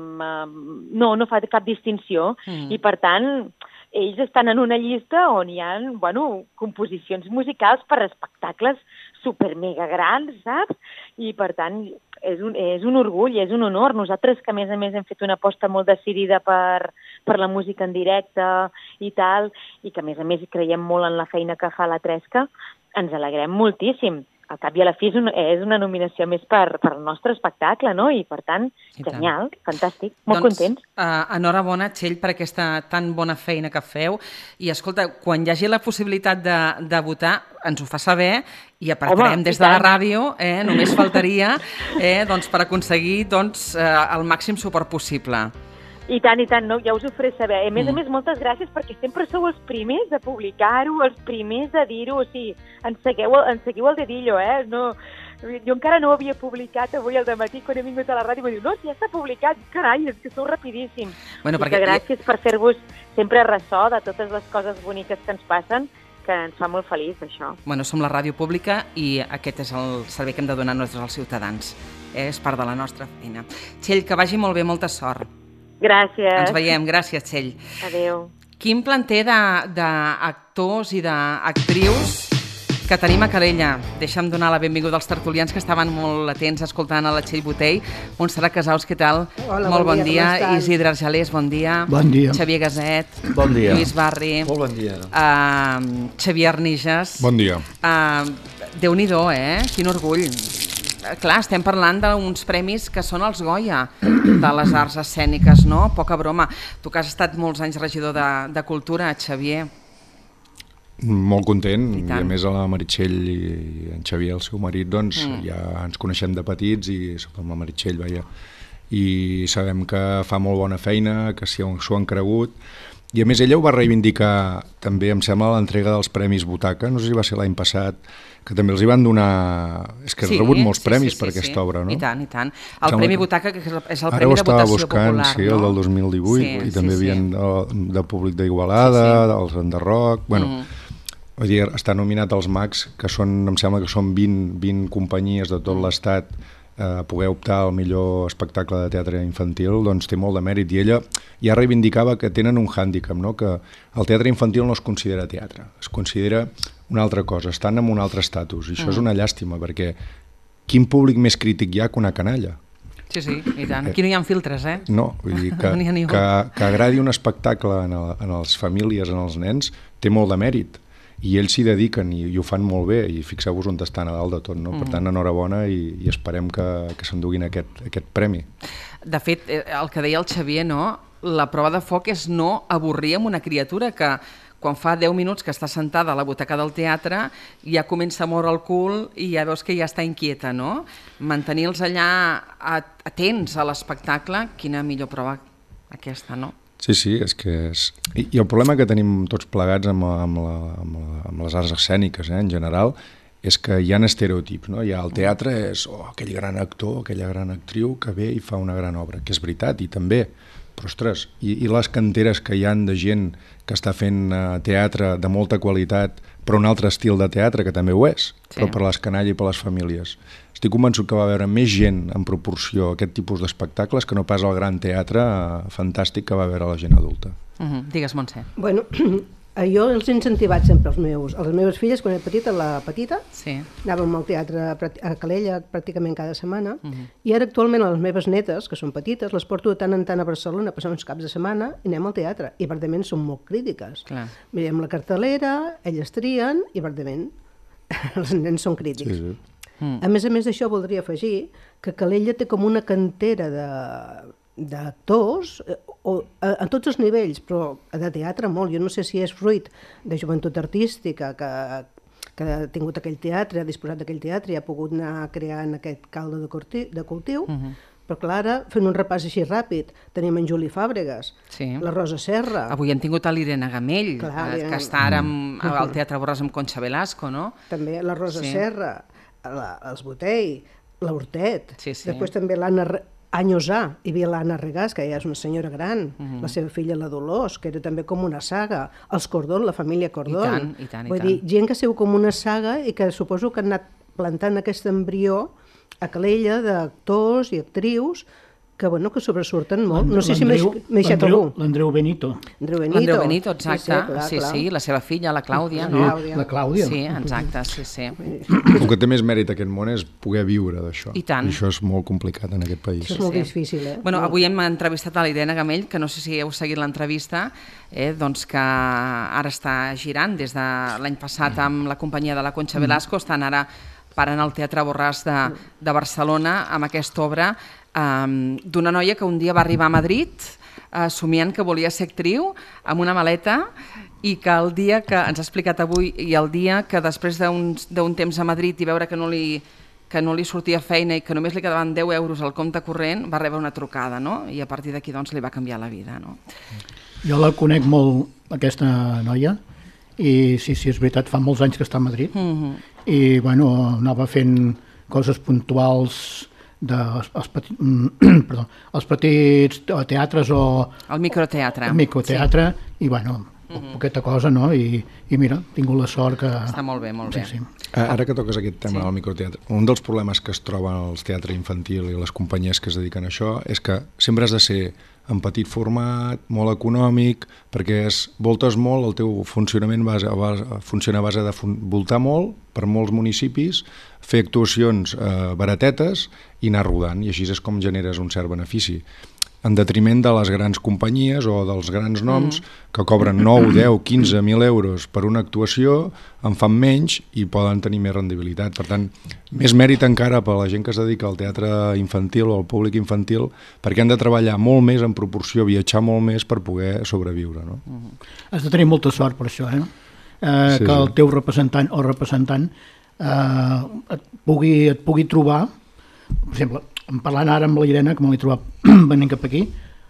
No fa cap distinció. I, per tant, ells estan en una llista on hi ha, composicions musicals per espectacles super mega grans, saps? I, per tant, és un orgull, és un honor. Nosaltres, que a més hem fet una aposta molt decidida per la música en directe i tal, i que a més creiem molt en la feina que fa la Tresca, ens alegrem moltíssim. Al cap i a la fi és una nominació més per al nostre espectacle, no? I, per tant, genial, fantàstic, molt contents.
Enhorabona, Txell, per aquesta tan bona feina que feu. I, escolta, quan hi hagi la possibilitat de votar, ens ho fa saber i apretarem des de la ràdio, només faltaria, per aconseguir el màxim suport possible.
I tant, no, ja us ho faré saber. A més, moltes gràcies, perquè sempre sou els primers de publicar-ho, els primers de dir-ho, o sigui, ens seguiu el dedillo, No, jo encara no ho havia publicat avui al dematí, quan he vingut a la ràdio, i m'ho diu, no, ja està publicat, carai, és que sou rapidíssims. I que gràcies per fer-vos sempre ressò de totes les coses boniques que ens passen, que ens fa molt feliç, això.
Som la ràdio pública i aquest és el servei que hem de donar nosaltres als ciutadans. És part de la nostra feina. Txell, que vagi molt bé, molta sort.
Gràcies.
Ens veiem. Gràcies, Txell.
Adéu.
Quin planter d'actors i d'actrius que tenim a Calella. Deixa'm donar la benvinguda als tertulians que estaven molt atents escoltant a la Txell Botell. Montserrat Casaus, què tal?
Hola,
molt bon dia.
com estan?
Isidre Argelers, bon dia.
Bon dia.
Xavier Gaset.
Bon dia.
Lluís Barri.
Molt bon dia.
Xavier Arnijas.
Bon dia.
Déu-n'hi-do, Quin orgull. Clar, estem parlant d'uns premis que són els Goya de les arts escèniques, no? Poca broma. Tu que has estat molts anys regidor de Cultura, Xavier.
Molt content, i a més a la Meritxell i en Xavier, el seu marit, doncs ja ens coneixem de petits i amb la Meritxell, i sabem que fa molt bona feina, que s'ho han cregut. I a més ella ho va reivindicar també, em sembla, a l'entrega dels Premis Butaca, no sé si va ser l'any passat, que també els hi van donar... És que has rebut molts premis per aquesta obra, no?
I tant, i tant. El Premi Butaca, que és el Premi de Votació
buscant,
Popular,
sí, el del 2018, i també havien de Públic d'Igualada, els Enderroc... Bueno, vull dir, està nominat als MACs, que són, em sembla que són 20 companyies de tot l'estat, poder optar al millor espectacle de teatre infantil, doncs té molt de mèrit. I ella ja reivindicava que tenen un hàndicap, no? Que el teatre infantil no es considera teatre, es considera una altra cosa, estan en un altre estatus, i això és una llàstima, perquè quin públic més crític hi ha que una canalla?
Sí, i tant. Aquí no hi ha filtres,
No, vull dir que agradi un espectacle en les famílies, en els nens, té molt de mèrit. I ells s'hi dediquen i ho fan molt bé, i fixeu-vos on estan a dalt de tot, no? Per tant, enhorabona i esperem que s'enduguin aquest premi.
De fet, el que deia el Xavier, no? La prova de foc és no avorrir amb una criatura que quan fa 10 minuts que està sentada a la butaca del teatre ja comença a moure el cul i ja veus que ja està inquieta, no? Mantenir-los allà atents a l'espectacle, quina millor prova aquesta, no?
Sí, és que és... I el problema que tenim tots plegats amb les arts escèniques, en general, és que hi ha estereotips, no? El teatre és aquell gran actor, aquella gran actriu que ve i fa una gran obra, que és veritat, i també, però ostres, i les canteres que hi han de gent que està fent teatre de molta qualitat, però un altre estil de teatre, que també ho és, però per les canalles i per les famílies. Estic convençut que va haver més gent en proporció a aquest tipus d'espectacles que no pas al gran teatre fantàstic que va haver la gent adulta.
Digues, Montse.
Bueno, jo els he incentivat sempre a les meves filles, quan era petita, la petita, anàvem al teatre a Calella pràcticament cada setmana, i ara actualment a les meves netes, que són petites, les porto de tant en tant a Barcelona a passar uns caps de setmana i anem al teatre, i verdament són molt crítiques. Mirem la cartelera, elles trien, i verdament els nens són crítics. A més d'això, voldria afegir que Calella té com una cantera d'actors a tots els nivells, però de teatre molt. Jo no sé si és fruit de joventut artística que ha tingut aquell teatre, ha disposat d'aquell teatre i ha pogut anar creant aquest caldo de cultiu, però clar, ara, fent un repàs així ràpid, tenim en Juli Fàbregas, la Rosa Serra...
Avui hem tingut l'Irene Gamell, que està ara al Teatre Borràs amb Concha Velasco, no?
També la Rosa Serra, els Botell, l'Hortet, després també l'Anna Anyosà, hi havia l'Anna Regàs, que ja és una senyora gran, la seva filla la Dolors, que era també com una saga, els Cordón, la família Cordón.
I tant.
Vull dir, gent que ha sigut com una saga i que suposo que han anat plantant aquest embrió a Calella d'actors i actrius que sobresurten molt. No sé si m'he deixat algú.
L'Andreu Benito.
L'Andreu Benito, exacte. Sí, la seva filla, la Clàudia.
La Clàudia.
Sí, exacte, sí.
El que té més mèrit aquest món és poder viure d'això.
I tant.
I això és molt complicat en aquest país.
Això és molt difícil,
Bueno, avui hem entrevistat a l'Irene Gamell, que no sé si heu seguit l'entrevista, doncs que ara està girant des de l'any passat amb la companyia de la Concha Velasco, estan ara parant al Teatre Borràs de Barcelona amb aquesta obra d'una noia que un dia va arribar a Madrid somiant que volia ser actriu amb una maleta i que el dia que ens ha explicat avui i el dia que després d'un temps a Madrid i veure que no li sortia feina i que només li quedaven 10 euros al compte corrent, va rebre una trucada, no? I a partir d'aquí doncs li va canviar la vida, no?
Jo la conec molt, aquesta noia, i sí, és veritat, fa molts anys que està a Madrid, i bueno, anava fent coses puntuals els petits teatres o...
El microteatre.
I bueno, poqueta cosa, no? I mira, he tingut la sort que...
Està molt bé, molt bé.
Sí.
Ara que toques aquest tema del microteatre, un dels problemes que es troben als teatre infantil i les companyies que es dediquen a això és que sempre has de ser en petit format, molt econòmic, perquè voltes molt, el teu funcionament funciona a base de voltar molt per molts municipis, fer actuacions baratetes i anar rodant, i així és com generes un cert benefici, en detriment de les grans companyies o dels grans noms que cobren 9, 10, 15.000 euros per una actuació, en fan menys i poden tenir més rendibilitat. Per tant, més mèrit encara per a la gent que es dedica al teatre infantil o al públic infantil, perquè han de treballar molt més en proporció, viatjar molt més per poder sobreviure. No?
Has de tenir molta sort per això, que el teu representant o representant et pugui trobar, per exemple, parlant ara amb la Irene, que me l'he trobat venint cap aquí,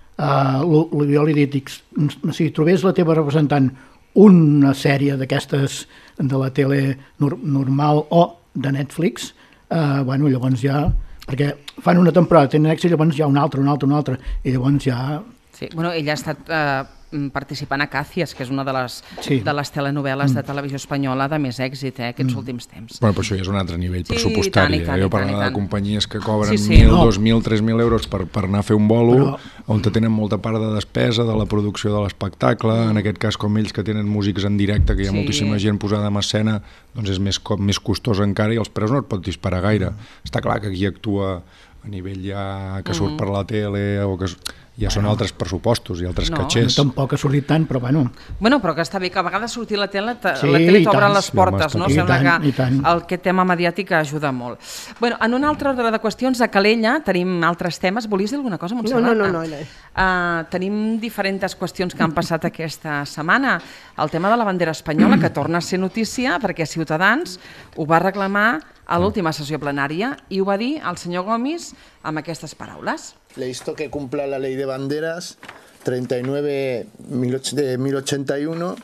jo li he dit, si trobés la teva representant una sèrie d'aquestes de la tele normal o de Netflix, llavors ja, perquè fan una temporada, tenen èxit, llavors hi ha una altra, i llavors ja...
Sí, ella ha estat participant a Càcies, que és una de les telenovel·les de televisió espanyola de més èxit aquests últims temps.
Però això ja és un altre nivell pressupostari. Jo parlava de companyies que cobren 1.000, 2.000, 3.000 euros per anar a fer un bolo, on tenen molta part de despesa de la producció de l'espectacle, en aquest cas com ells que tenen músics en directe, que hi ha moltíssima gent posada en escena, doncs és més costós encara i els preus no et pot disparar gaire. Està clar que qui actua a nivell ja que surt per la tele o que... Ja són altres pressupostos i altres catxers.
Tampoc ha sortit tant, però bueno.
Bueno, però que està bé, que a vegades sortir a la tele t'obren les portes, no? Sembla que aquest tema mediàtic ajuda molt. Bueno, en un altre ordre de qüestions, a Calella tenim altres temes. Volies dir alguna cosa, Montserrat?
No.
Tenim diferents qüestions que han passat aquesta setmana. El tema de la bandera espanyola, que torna a ser notícia, perquè Ciutadans ho va reclamar a l'última sessió plenària i ho va dir el senyor Gomis amb aquestes paraules.
Le insto que cumpla la ley de banderas 39 de 1081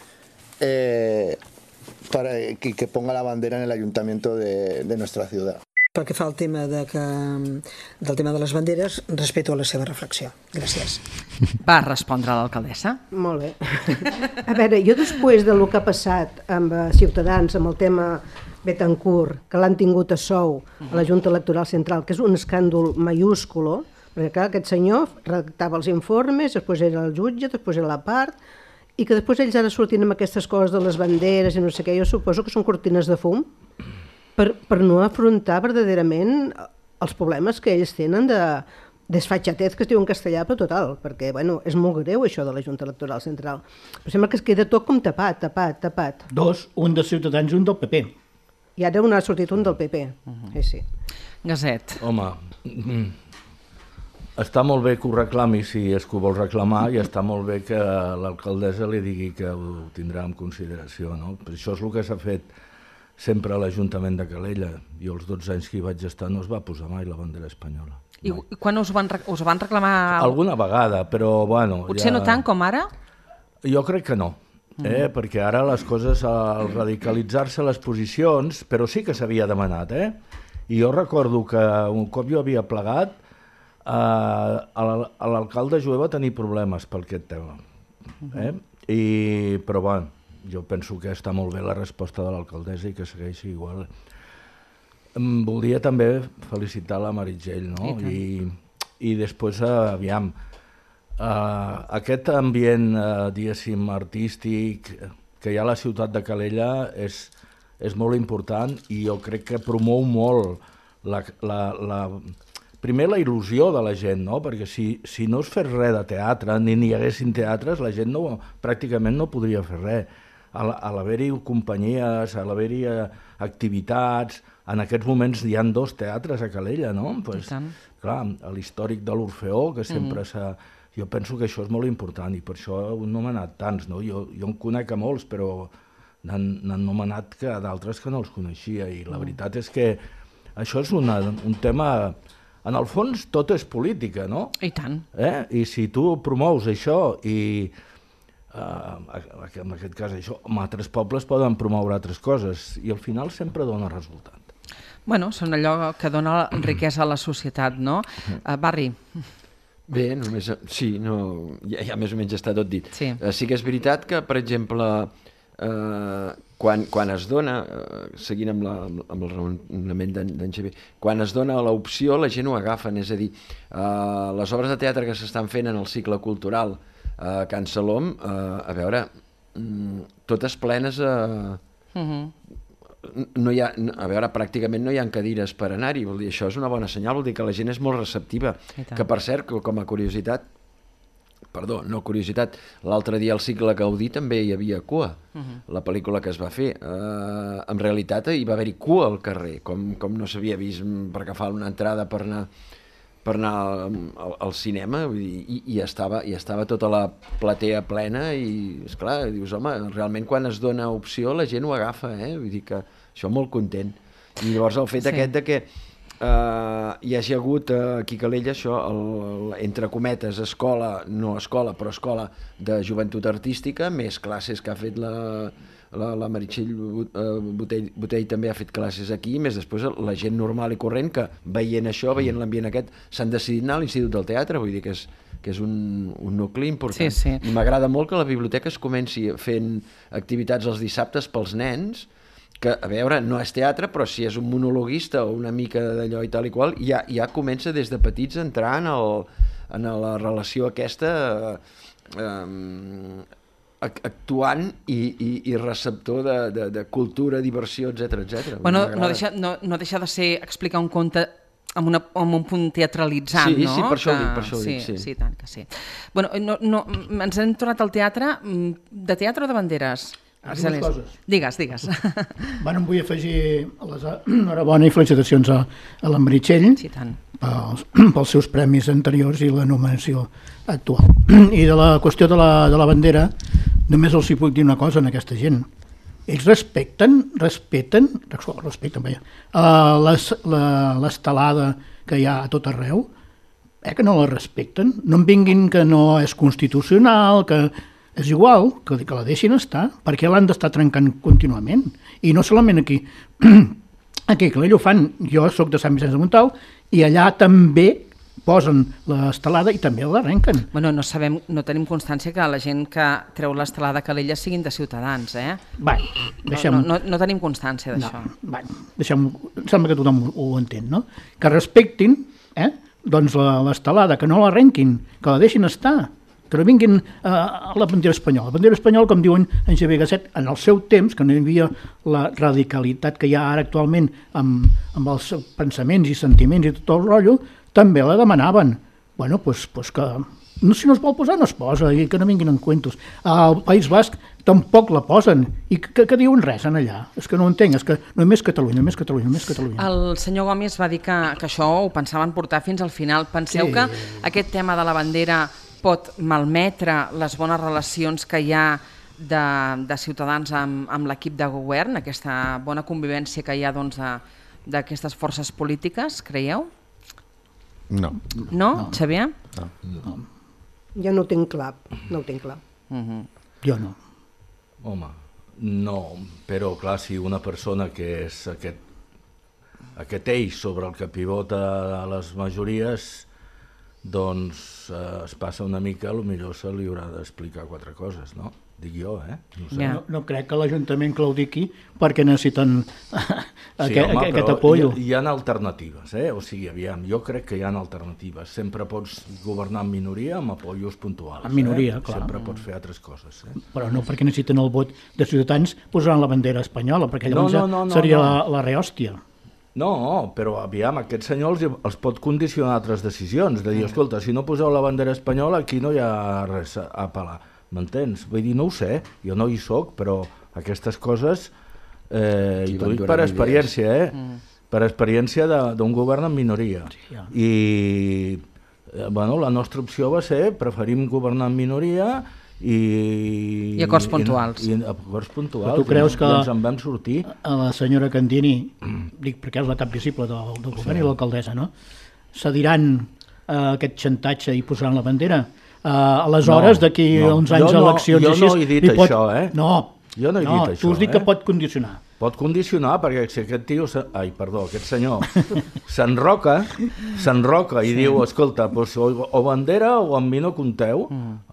para que ponga la bandera en el ayuntamiento de nuestra ciudad.
Pel que fa al tema del tema de les banderes, respeto la seva reflexió. Gràcies.
Va respondre l'alcaldessa.
Molt bé. A veure, jo després del que ha passat amb Ciutadans, amb el tema Betancourt, que l'han tingut a sou a la Junta Electoral Central, que és un escàndol mayúsculo, perquè clar, aquest senyor redactava els informes, després era el jutge, després era la part, i que després ells ara sortint amb aquestes coses de les banderes i no sé què, jo suposo que són cortines de fum per no afrontar verdaderament els problemes que ells tenen de desfatxatez, que es diu en castellà, però total, perquè és molt greu això de la Junta Electoral Central. Però sembla que es queda tot com tapat.
Dos, un de Ciutadans i un del PP.
I ara ha sortit un del PP. Sí.
Gaset.
Home, està molt bé que ho reclami si és que ho vol reclamar i està molt bé que l'alcaldessa li digui que ho tindrà en consideració, no? Per això és el que s'ha fet sempre a l'Ajuntament de Calella. Jo els 12 anys que hi vaig estar no es va posar mai la bandera espanyola.
I quan us van reclamar?
Alguna vegada, però bueno...
Potser no tant com ara?
Jo crec que no, perquè ara les coses, al radicalitzar-se les posicions, però sí que s'havia demanat, I jo recordo que un cop jo havia plegat, l'alcalde Jover va tenir problemes per aquest tema. Però bueno, jo penso que està molt bé la resposta de l'alcaldessa i que segueixi igual. Voldria també felicitar la Meritxell, no? I després, aviam, aquest ambient, diguéssim, artístic que hi ha a la ciutat de Calella és molt important i jo crec que promou molt primer la il·lusió de la gent, no? Perquè si no es fes res de teatre, ni hi haguessin teatres, la gent pràcticament no podria fer res. A l'haver-hi companyies, a l'haver-hi activitats, en aquests moments hi ha 2 teatres a Calella, no? Clar, l'històric de l'Orfeó, que sempre jo penso que això és molt important i per això ho han nomenat tants, no? Jo en conec a molts, però n'han nomenat d'altres que no els coneixia i la veritat és que això és un tema... En el fons, tot és política, no?
I tant.
I si tu promous això i, en aquest cas, això, en altres pobles poden promoure altres coses i al final sempre dona resultat.
Bueno, són allò que dona riquesa a la societat, no? Barri.
Bé, només... Sí, no, ja més o menys està tot dit. Sí que és veritat que, per exemple, quan es dona, seguint amb el raonament d'en Xavier, quan es dona l'opció la gent ho agafen, és a dir, les obres de teatre que s'estan fent en el cicle cultural a Can Salom, a veure, totes plenes no hi ha, a veure, pràcticament no hi ha cadires per anar-hi, vol dir, això és una bona senyal, vol dir que la gent és molt receptiva, que per cert, com a curiositat, l'altre dia al cicle Gaudí també hi havia cua, la pel·lícula que es va fer, en realitat hi va haver-hi cua al carrer, com no s'havia vist per agafar una entrada per anar al cinema, i estava tota la platea plena, i esclar, dius, home, realment quan es dona opció la gent ho agafa, vull dir que això molt content. I llavors el fet aquest de que hi hagi hagut aquí a Calella això, entre cometes, escola, no escola, però escola de joventut artística, més classes que ha fet la Meritxell Botell també ha fet classes aquí, més després la gent normal i corrent que veient això, veient l'ambient aquest, s'han decidit anar a l'Institut del Teatre, vull dir que és un nucli important. I m'agrada molt que la biblioteca es comenci fent activitats els dissabtes pels nens, que, a veure, no és teatre, però si és un monologuista o una mica d'allò i tal i qual, ja comença des de petits a entrar en la relació aquesta actuant i receptor de cultura, diversió, etc.
Bueno, no deixa de ser explicar un conte amb un punt teatralitzat, no?
Sí, per això ho dic.
Sí, tant que sí. Bueno, ens hem tornat al teatre, de teatre o de banderes?
Dues coses.
Digues.
Bueno, em vull afegir les enhorabona i felicitacions a la Meritxell pels seus premis anteriors i la nominació actual. I de la qüestió de la bandera, només els hi puc dir una cosa a aquesta gent. Ells respecten l'estelada que hi ha a tot arreu, que no la respecten. No em vinguin que no és constitucional, que és igual, que la deixin estar, perquè l'han d'estar trencant contínuament. I no solament aquí. Aquí a Calella ho fan. Jo soc de Sant Vicenç de Montalt i allà també posen l'estelada i també l'arrenquen.
Bueno, no tenim constància que la gent que treu l'estelada a Calella siguin de Ciutadans, No tenim constància d'això.
Em sembla que tothom ho entén, no? Que respectin doncs l'estelada, que no l'arrenquin, que la deixin estar, que no vinguin a la bandera espanyola. La bandera espanyola, com diuen en Xavier Gasset, en el seu temps, que no hi havia la radicalitat que hi ha ara actualment amb els pensaments i sentiments i tot el rotllo, també la demanaven. Bueno, doncs que si no es vol posar, no es posa, i que no vinguin en cuentos. Al País Basc tampoc la posen, i que diuen res en allà. És que no ho entenc, és que només Catalunya.
El senyor Gomis va dir que això ho pensaven portar fins al final. Penseu que aquest tema de la bandera pot malmetre les bones relacions que hi ha de Ciutadans amb l'equip de govern, aquesta bona convivència que hi ha d'aquestes forces polítiques, creieu?
No.
No, Xavier?
No. Jo no ho tinc clar,
Jo no.
Home, no, però clar, si una persona que és aquest eix sobre el que pivota a les majories, doncs es passa una mica, potser se li haurà d'explicar 4 coses, no? Dic jo, No sé.
No crec que l'Ajuntament claudiqui perquè necessiten aquest apoyo.
Hi ha alternatives, O sigui, aviam, jo crec que hi ha alternatives. Sempre pots governar en minoria amb apoyos puntuals.
En minoria, clar.
Sempre pots fer altres coses.
Però no perquè necessiten el vot de Ciutadans posant la bandera espanyola, perquè llavors seria la rehòstia.
No, però aviam, aquests senyors els pot condicionar altres decisions, de dir, escolta, si no poseu la bandera espanyola, aquí no hi ha res a apel·lar. M'entens? Vull dir, no ho sé, jo no hi soc, però aquestes coses, i t'ho dic per experiència, per experiència d'un govern en minoria. I, bueno, la nostra opció va ser, preferim governar en minoria i
acords puntuals.
I acords puntuals.
Tu creus que
ens en vam sortir?
A la senyora Candini, dic perquè és la cap visible del govern i l'alcaldessa, no? Cediran aquest xantatge i posaran la bandera? Aleshores, d'aquí uns anys eleccions...
Jo no he dit això,
No, jo no he dit això. Tu has dit que pot condicionar.
pot condicionar, perquè si aquest tio, aquest senyor s'enroca i diu, escolta, o bandera o amb mi no compteu.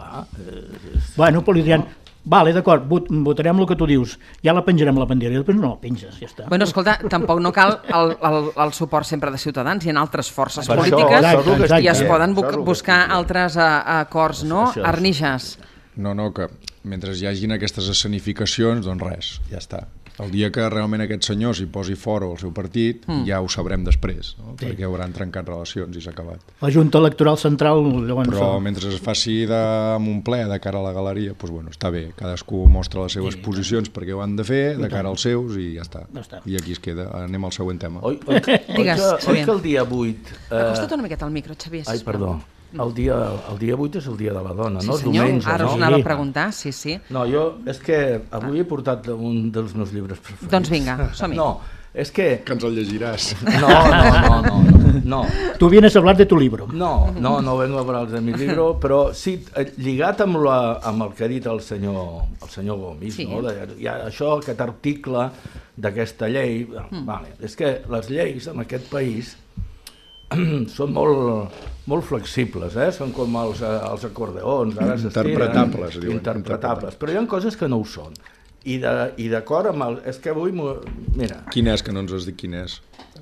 Bueno, però li diran, vale, d'acord, votarem el que tu dius, ja la penjarem la bandera, i després no la penges, ja està.
Bueno, escolta, tampoc no cal el suport sempre de Ciutadans, hi ha altres forces polítiques i es poden buscar altres acords, no? Arnixes.
No, que mentre hi hagin aquestes escenificacions, doncs res, ja està. El dia que realment aquest senyor s'hi posi fora el seu partit, ja ho sabrem després, no? Perquè hauran trencat relacions i s'ha acabat.
La Junta Electoral Central...
Però mentre es faci amb un ple de cara a la galeria, doncs bueno, està bé, cadascú mostra les seves posicions perquè ho han de fer, de cara als seus i ja està. I aquí es queda, anem al següent tema.
Oi que el dia 8...
Acosta't una miqueta al micro, Xavier.
Ai, perdó. El dia 8 és el dia de la dona, no?
Sí, senyor, ara us anava a preguntar, sí.
No, és que avui he portat un dels meus llibres preferits.
Doncs vinga, som-hi.
No, és que...
Que ens el llegiràs.
No.
Tu vienes a hablar de tu libro.
No vengo a hablar de mi libro, però sí, lligat amb el que ha dit el senyor Gomis, no? Això, aquest article d'aquesta llei, és que les lleis en aquest país són molt flexibles, són com els acordeons, ara s'estiren. Interpretables, però hi ha coses que no ho són. I d'acord amb el... És que avui... Mira...
Quin és, que no ens has dit quin és?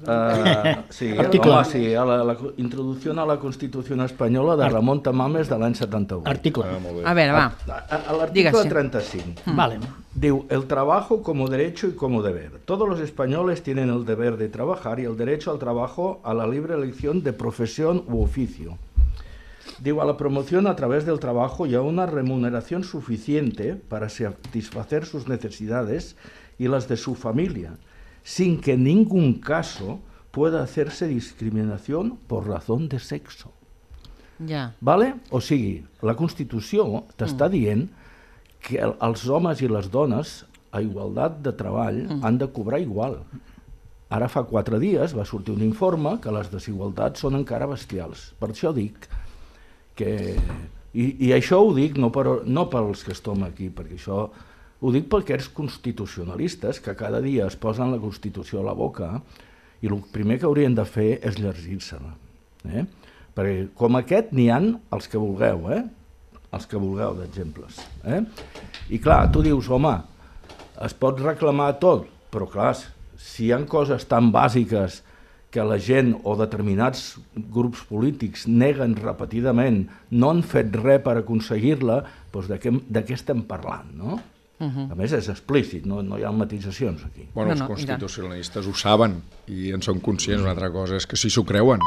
Sí, la Introducción a la Constitución Espanyola de Ramón Tamames de l'any 71.
Article.
A veure, va.
L'article 35.
Vale.
Diu, el trabajo como derecho y como deber. Todos los españoles tienen el deber de trabajar y el derecho al trabajo a la libre elección de profesión u oficio. Digo, a la promoción a través del trabajo y a una remuneración suficiente para satisfacer sus necesidades y las de su familia, sin que en ningún caso pueda hacerse discriminación por razón de sexo.
Ja.
Vale? O sigui, la Constitució t'està dient que els homes i les dones, a igualtat de treball, han de cobrar igual. Ara fa 4 dies va sortir un informe que les desigualtats són encara bestials. Per això dic que... I això ho dic no pels que estem aquí, perquè això ho dic per aquests constitucionalistes que cada dia es posen la Constitució a la boca i el primer que haurien de fer és llegir-se-la. Perquè com aquest n'hi ha els que vulgueu, els que vulgueu d'exemples. I clar, tu dius, home, es pot reclamar tot, però clar, si hi ha coses tan bàsiques que la gent o determinats grups polítics neguen repetidament, no han fet res per aconseguir-la, doncs de què estem parlant, no? A més, és explícit, no hi ha matisacions aquí.
Bueno, els constitucionalistes ho saben i en són conscients. Una altra cosa és que si s'ho creuen,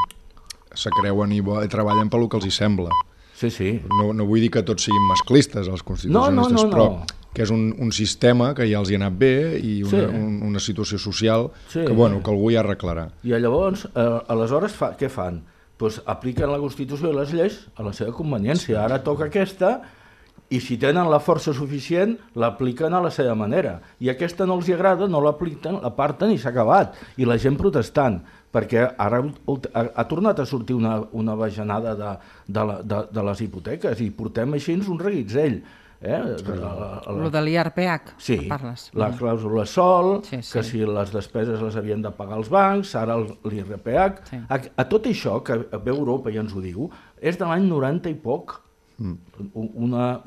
i treballen pel que els hi sembla.
Sí.
No vull dir que tots siguin masclistes, els constitucionalistes, però que és un sistema que ja els hi ha anat bé i una situació social que algú ja arreglarà.
I llavors, aleshores, què fan? Doncs apliquen la Constitució i les lleis a la seva conveniència. Ara toca aquesta i si tenen la força suficient, l'apliquen a la seva manera. I aquesta no els agrada, no l'apliquen, l'aparten i s'ha acabat. I la gent protestant, perquè ara ha tornat a sortir una bajanada de les hipoteques i portem així un reguitzell.
El de l'IRPH, parles.
Sí, la clàusula sol, que si les despeses les havien de pagar els bancs, ara l'IRPH. A tot això, que ve Europa i ens ho diu, és de l'any 90 i poc. Una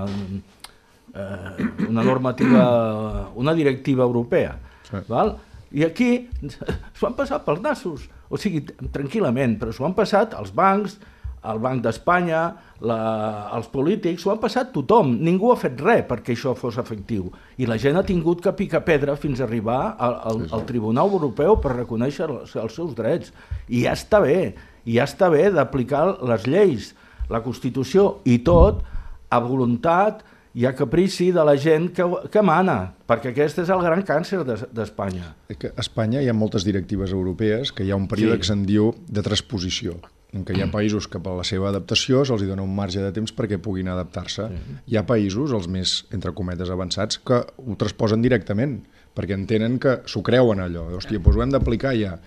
normativa, una directiva europea. I aquí s'ho han passat pels nassos, o sigui, tranquil·lament, però s'ho han passat els bancs, el Banc d'Espanya, els polítics, s'ho han passat tothom. Ningú ha fet res perquè això fos efectiu. I la gent ha tingut que picar pedra fins a arribar al Tribunal Europeu per reconèixer els seus drets. I ja està bé d'aplicar les lleis, la Constitució i tot a voluntat i a caprici de la gent que mana, perquè aquest és el gran càncer d'Espanya.
A Espanya hi ha moltes directives europees que hi ha un període que se'n diu de transposició, en què hi ha països que per la seva adaptació se'ls dona un marge de temps perquè puguin adaptar-se. Hi ha països, els més, entre cometes, avançats, que ho transposen directament, perquè entenen que s'ho creuen allò. Hòstia, doncs ho hem d'aplicar ja.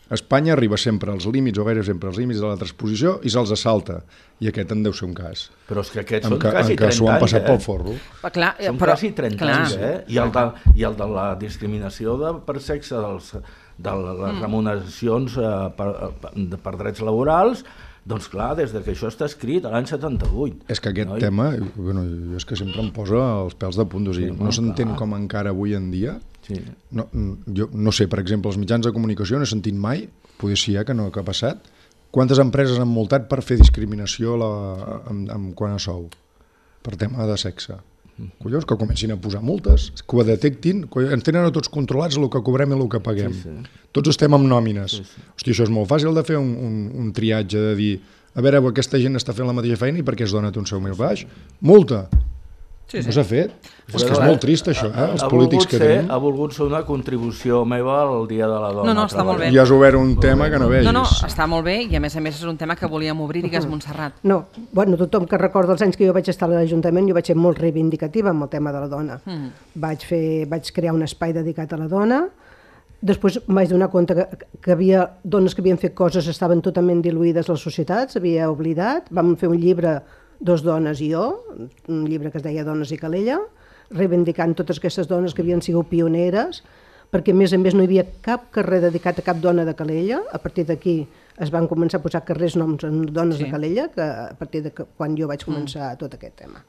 Espanya arriba sempre als límits, o gairebé sempre als límits de la transposició, i se'ls assalta. I aquest en deu ser un cas.
Però és que aquests són quasi 30 anys.
S'ho han passat pel forro.
Són quasi 30 anys, I el de la discriminació per sexe de les remuneracions per drets laborals, doncs clar, des que això està escrit a l'any 78.
És que aquest tema, és que sempre em posa els pèls de punt, no s'entén com encara avui en dia. Jo no sé, per exemple, els mitjans de comunicació no he sentit mai, potser sí que no, que ha passat, quantes empreses han multat per fer discriminació quant a sou, per tema de sexe. Collons, que comencin a posar multes, que ho detectin, ens tenen a tots controlats el que cobrem i el que paguem. Tots estem amb nòmines. Hòstia, això és molt fàcil de fer un triatge, de dir, a veure, aquesta gent està fent la mateixa feina i per què es dona un sou més baix? Multa! No s'ha fet? És que és molt trist, això, els polítics que tenim.
Ha volgut ser una contribució meva al Dia de la Dona.
No, està molt bé.
I has obert un tema que no vegis.
No, està molt bé, i a més és un tema que volíem obrir, digues, Montserrat.
No, tothom que recorda els anys que jo vaig estar a l'Ajuntament, jo vaig ser molt reivindicativa amb el tema de la dona. Vaig crear un espai dedicat a la dona, després em vaig donar compte que havia dones que havien fet coses, estaven totalment diluïdes a la societat, s'havia oblidat, vam fer un llibre, Dos dones i jo, un llibre que es deia Dones i Calella, reivindicant totes aquestes dones que havien sigut pioneres, perquè a més no hi havia cap carrer dedicat a cap dona de Calella. A partir d'aquí es van començar a posar carrers noms en dones de Calella, que a partir de quan jo vaig començar tot aquest tema.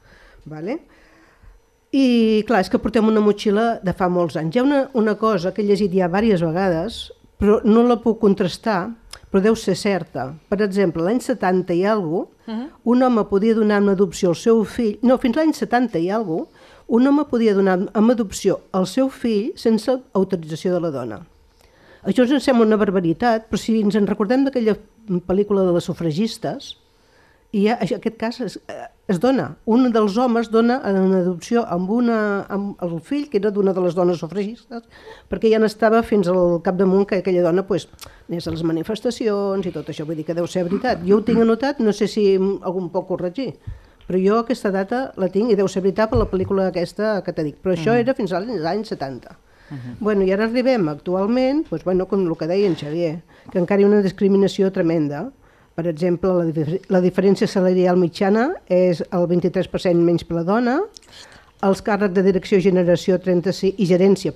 I clar, és que portem una motxilla de fa molts anys. Hi ha una cosa que he llegit ja diverses vegades, però no la puc contrastar, però deu ser certa. Per exemple, l'any 70 i alguna cosa, un home podia donar en adopció el seu fill... No, fins l'any 70 i alguna cosa, un home podia donar en adopció el seu fill sense autorització de la dona. Això ens sembla una barbaritat, però si ens en recordem d'aquella pel·lícula de les sufragistes, i en aquest cas es dona. Un dels homes dona en adopció amb el fill, que era d'una de les dones sufragistes, perquè ja n'estava fins al capdamunt que aquella dona anés a les manifestacions i tot això. Vull dir que deu ser veritat. Jo ho tinc anotat, no sé si algú em pot corregir, però jo aquesta data la tinc i deu ser veritat per la pel·lícula aquesta que t'he dit. Però això era fins als anys 70. I ara arribem actualment, com el que deia en Xavier, que encara hi ha una discriminació tremenda. Per exemple, la diferència salarial mitjana és el 23% menys per la dona, els càrrecs de direcció i gerència,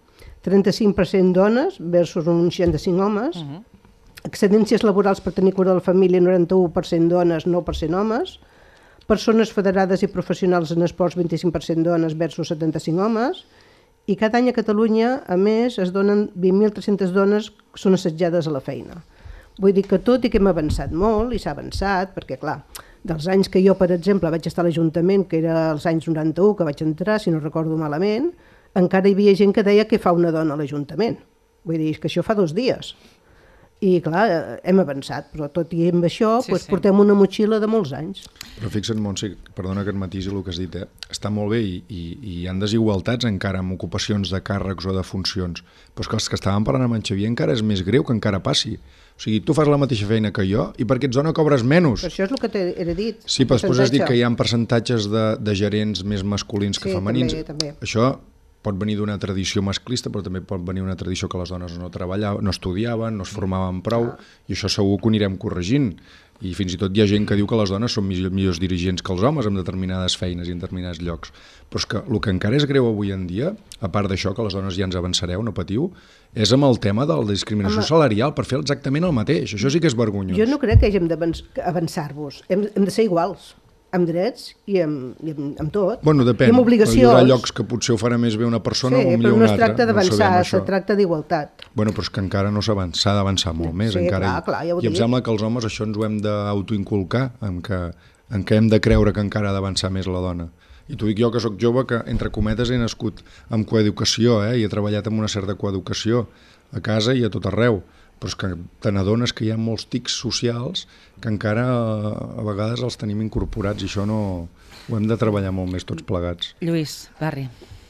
35% dones versus un 65 homes, excedències laborals per tenir cura de la família, 91% dones, 9% homes, persones federades i professionals en esports, 25% dones versus 75 homes, i cada any a Catalunya, a més, es donen 20.300 dones que són assetjades a la feina. Vull dir que tot i que hem avançat molt, i s'ha avançat, perquè clar, dels anys que jo, per exemple, vaig estar a l'Ajuntament, que era els anys 91 que vaig entrar, si no recordo malament, encara hi havia gent que deia què fa una dona a l'Ajuntament. Vull dir que això fa 2 dies. I clar, hem avançat, però tot i amb això portem una motxilla de molts anys.
Però fixa't, Montse, perdona que et matisi el que has dit, està molt bé i hi ha desigualtats encara amb ocupacions de càrrecs o de funcions, però és que els que estàvem parlant amb en Xavier encara és més greu que encara passi. O sigui, tu fas la mateixa feina que jo i perquè ets dona cobres menys.
Però això és el que t'he dit.
Sí, però després has dit que hi ha percentatges de gerents més masculins que femenins.
També.
Això pot venir d'una tradició masclista, però també pot venir d'una tradició que les dones no treballaven, no estudiaven, no es formaven prou, i això segur que ho anirem corregint. I fins i tot hi ha gent que diu que les dones són millors dirigents que els homes en determinades feines i en determinats llocs. Però és que el que encara és greu avui en dia, a part d'això, que les dones ja ens avançareu, no patiu, és amb el tema de la discriminació salarial per fer exactament el mateix. Això sí que és vergonyós.
Jo no crec que hàgim d'avançar-vos. Hem de ser iguals, amb drets i amb tot.
Bueno, depèn.
I amb obligacions.
Hi haurà llocs que potser ho farà més bé una persona o millor una altra.
Sí, però no es tracta d'avançar, es tracta d'igualtat.
Bueno, però és que encara no s'ha d'avançar molt més.
Sí, clar, ja ho dic.
I em sembla que els homes això ens ho hem d'autoinculcar, en què hem de creure que encara ha d'avançar més la dona. I t'ho dic jo, que sóc jove, que entre cometes he nascut amb coeducació, i he treballat amb una certa coeducació a casa i a tot arreu. Però és que te n'adones que hi ha molts tics socials que encara a vegades els tenim incorporats i això no ho hem de treballar molt més tots plegats.
Lluís, Barri.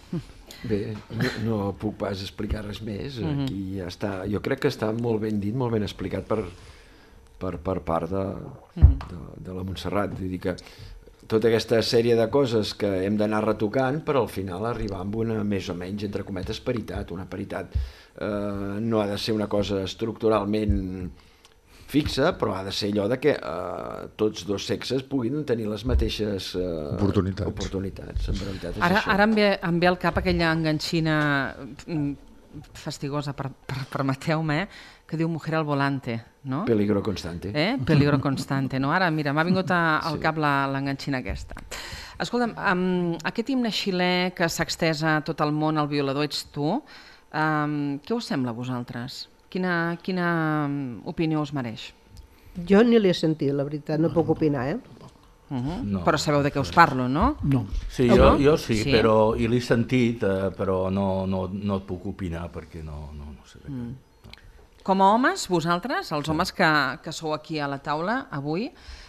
Bé, no puc pas explicar res més. Aquí ja està. Jo crec que està molt ben dit, molt ben explicat per part de la Montserrat. Vull dir que tota aquesta sèrie de coses que hem d'anar retocant per al final arribar amb una més o menys, entre cometes, paritat. Una paritat no ha de ser una cosa estructuralment fixa, però ha de ser allò de que tots dos sexes puguin tenir les mateixes oportunitats. En realitat és això.
Ara em ve al cap aquella enganxina fastigosa, permeteu-me, que diu mujer al volante, no?
Peligro constante.
Peligro constante, no? Ara, mira, m'ha vingut al cap l'enganxina aquesta. Escolta'm, aquest himne xilè que s'ha extès a tot el món, El violador ets tu, què us sembla a vosaltres? Quina opinió us mereix?
Jo ni l'he sentit, la veritat, no puc opinar,
Però sabeu de què us parlo, no?
No.
Sí, jo sí, però i l'he sentit, però no et puc opinar perquè no sé de què.
Com a homes, vosaltres, els homes que sou aquí a la taula avui,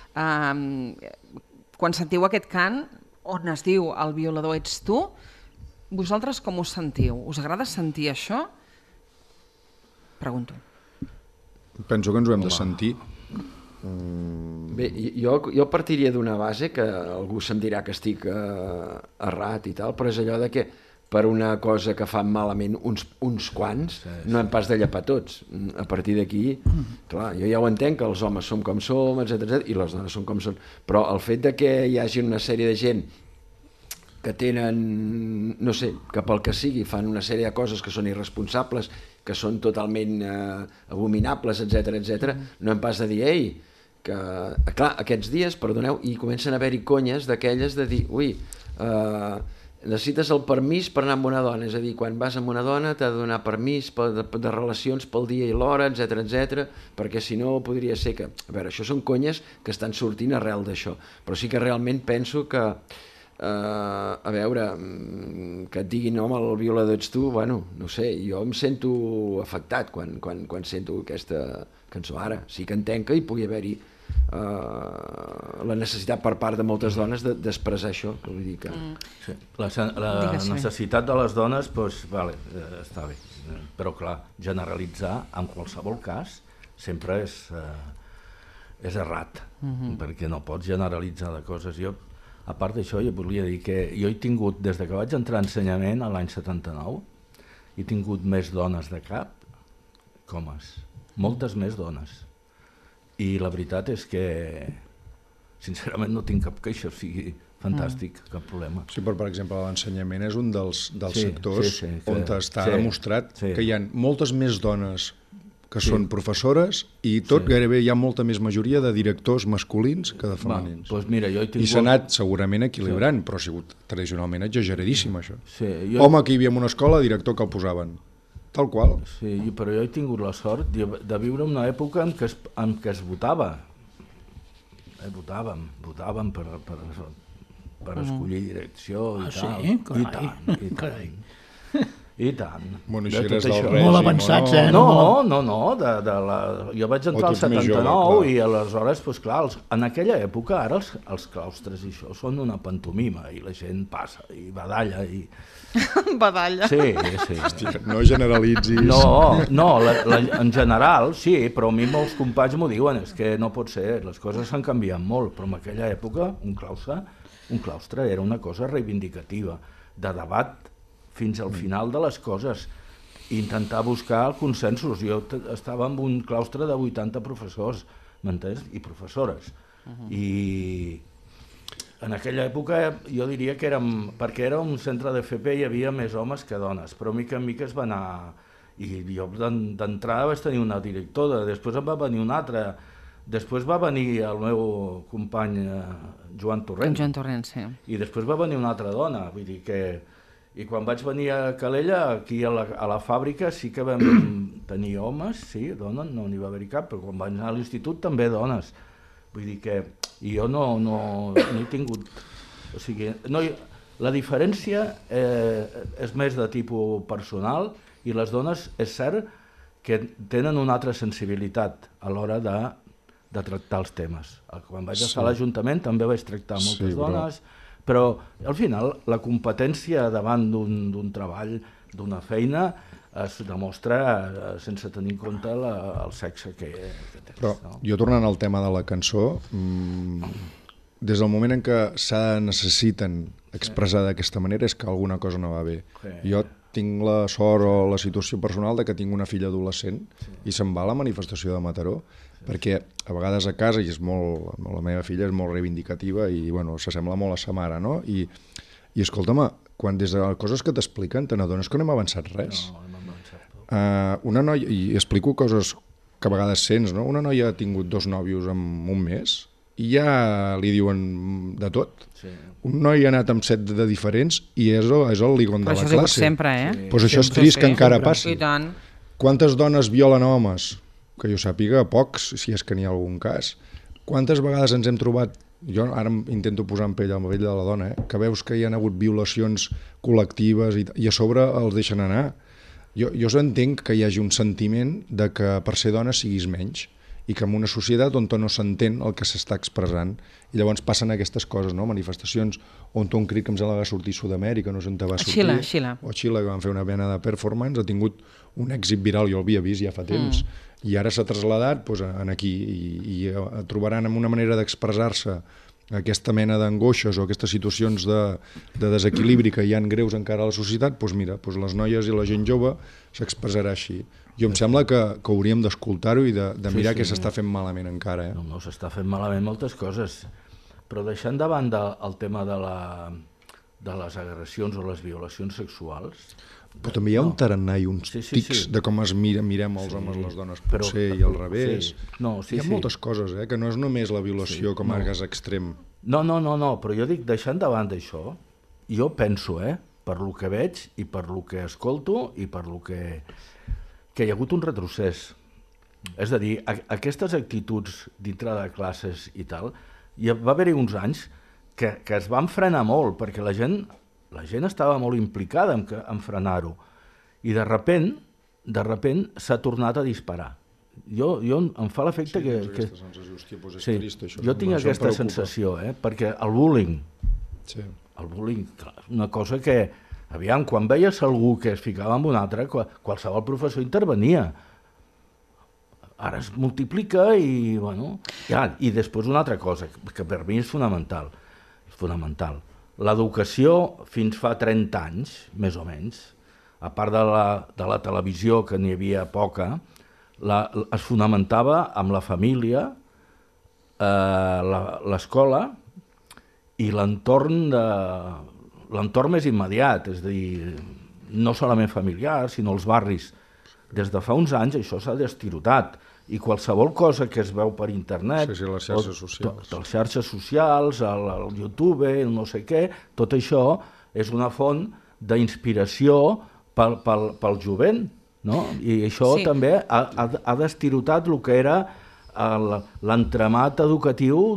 quan sentiu aquest cant on es diu El violador ets tu, vosaltres com us sentiu? Us agrada sentir això? Pregunto.
Penso que ens ho hem de sentir.
Bé, jo partiria d'una base que algú se'm dirà que estic errat i tal, però és allò de que per una cosa que fan malament uns quants, no hem pas de llepar tots. A partir d'aquí, clar, jo ja ho entenc, que els homes som com som, etc, i les dones són com són, però el fet de que hi hagi una sèrie de gent que tenen, no sé, que pel que sigui fan una sèrie de coses que són irresponsables, que són totalment abominables, etc, no hem pas de dir, ei, que, clar, aquests dies, perdoneu, i comencen a haver-hi conyes d'aquelles de dir, ui, necessites el permís per anar amb una dona, és a dir, quan vas amb una dona t'ha de donar permís de relacions pel dia i l'hora, etc, perquè si no podria ser que... A veure, això són conyes que estan sortint arrel d'això, però sí que realment penso que, a veure, que et diguin, home, el violador ets tu, bueno, no sé, jo em sento afectat quan sento aquesta cançó. Ara, sí que entenc que hi pugui haver-hi la necessitat per part de moltes dones d'expressar això, vull dir que...
Sí. La necessitat de les dones, doncs, vale, està bé, però clar, generalitzar en qualsevol cas sempre és errat, perquè no pots generalitzar de coses. Jo, a part d'això, jo volia dir que jo he tingut, des que vaig entrar a ensenyament a l'any 79, he tingut més dones de cap que homes, moltes més dones. I la veritat és que, sincerament, no tinc cap queixa, o sigui, fantàstic, cap problema.
Sí, però, per exemple, l'ensenyament és un dels sectors on està demostrat que hi ha moltes més dones que són professores i gairebé hi ha molta més majoria de directors masculins que de femenins. I s'ha anat segurament equilibrant, però ha sigut tradicionalment exageradíssim, això. Home que hi havia en una escola, director que el posaven. Tal qual.
Sí, però jo he tingut la sort de viure una època en què es votava. Votàvem per escollir direcció i tal. I tant. I tant.
Bueno, si eres del règim,
molt avançats,
No. Jo vaig entrar al 79 i aleshores, doncs clar, en aquella època, ara els claustres i això són una pantomima i la gent passa i badalla i...
Badalla?
Sí.
Hòstia, no generalitzis.
No, en general, sí, però a mi molts companys m'ho diuen, és que no pot ser, les coses s'han canviat molt, però en aquella època un claustre era una cosa reivindicativa, de debat fins al final de les coses, intentar buscar consensos. Jo estava en un claustre de 80 professors, m'entens? I professores. I en aquella època jo diria que perquè era un centre d'FP hi havia més homes que dones, però mica en mica es va anar... I jo d'entrada vaig tenir una directora, després en va venir una altra, després va venir el meu company Joan Torrent.
Joan Torrent, sí.
I després va venir una altra dona, vull dir que... I quan vaig venir a Calella, aquí a la fàbrica, sí que vam tenir homes, sí, dones, no n'hi va haver-hi cap, però quan vaig anar a l'institut també dones. Vull dir que jo no he tingut... O sigui, la diferència és més de tipus personal i les dones, és cert, que tenen una altra sensibilitat a l'hora de tractar els temes. Quan vaig estar a l'Ajuntament també vaig tractar moltes dones... Però, al final, la competència davant d'un treball, d'una feina, es demostra sense tenir en compte el sexe que tens.
Però jo, tornant al tema de la cançó, des del moment en què necessiten expressar d'aquesta manera és que alguna cosa no va bé. Jo tinc la sort o la situació personal de que tinc una filla adolescent i se'n va a la manifestació de Mataró, perquè a vegades a casa, i la meva filla és molt reivindicativa i s'assembla molt a sa mare, no? I escolta'm, quan des de coses que t'expliquen te n'adones que no hem avançat res. Una noia, i explico coses que a vegades sents, no? Una noia ha tingut 2 nòvios en un mes i ja li diuen de tot. Un noi ha anat amb 7 de diferents i és el ligon de la classe.
Però això és sempre, eh?
Doncs això és trist que encara passi. Quantes dones violen homes? Que jo sàpiga, pocs, si és que n'hi ha algun cas. Quantes vegades ens hem trobat, jo ara intento posar en pell de la dona, que veus que hi ha hagut violacions col·lectives i a sobre els deixen anar. Jo entenc que hi hagi un sentiment de que per ser dona siguis menys i que en una societat on no s'entén el que s'està expressant i llavors passen aquestes coses, no? Manifestacions on un crit que em sembla que va sortir a Sud-amèrica, no sé on va sortir, o a Xile, que van fer una mena de performance, ha tingut un èxit viral, jo l'havia vist ja fa temps, i ara s'ha traslladat aquí i trobaran una manera d'expressar-se aquesta mena d'angoixes o aquestes situacions de desequilibri que hi ha greus encara a la societat, doncs mira, les noies i la gent jove s'expressarà així. Jo em sembla que hauríem d'escoltar-ho i de mirar què s'està fent malament encara.
No, s'està fent malament moltes coses, però deixant de banda el tema de les agressions o les violacions sexuals...
Però també hi ha un tarannà i uns tics de com es mirem els homes les dones, potser, i al revés. Hi ha moltes coses, que no és només la violació com a gas extrem.
No, però jo dic, deixant de banda això, jo penso, per lo que veig i per lo que escolto i per lo que hi ha hagut un retrocés. És a dir, aquestes actituds dintre de classes i tal, va haver-hi uns anys que es van frenar molt, perquè la gent estava molt implicada en frenar-ho, i de repent s'ha tornat a disparar. Em fa l'efecte que... Jo tinc aquesta sensació, perquè el bullying, una cosa que, aviam, quan veies algú que es ficava amb un altre, qualsevol professor intervenia. Ara es multiplica i, i després una altra cosa, que per mi és fonamental. L'educació fins fa 30 anys, més o menys, a part de la televisió, que n'hi havia poca, es fonamentava amb la família, l'escola i l'entorn més immediat, és a dir, no solament familiar, sinó els barris. Des de fa uns anys això s'ha destirotat, i qualsevol cosa que es veu per internet,
les xarxes socials,
les xarxes socials, el YouTube, no sé què, tot això és una font d'inspiració pel jovent, no? I això també ha destirotat el que era l'entramat educatiu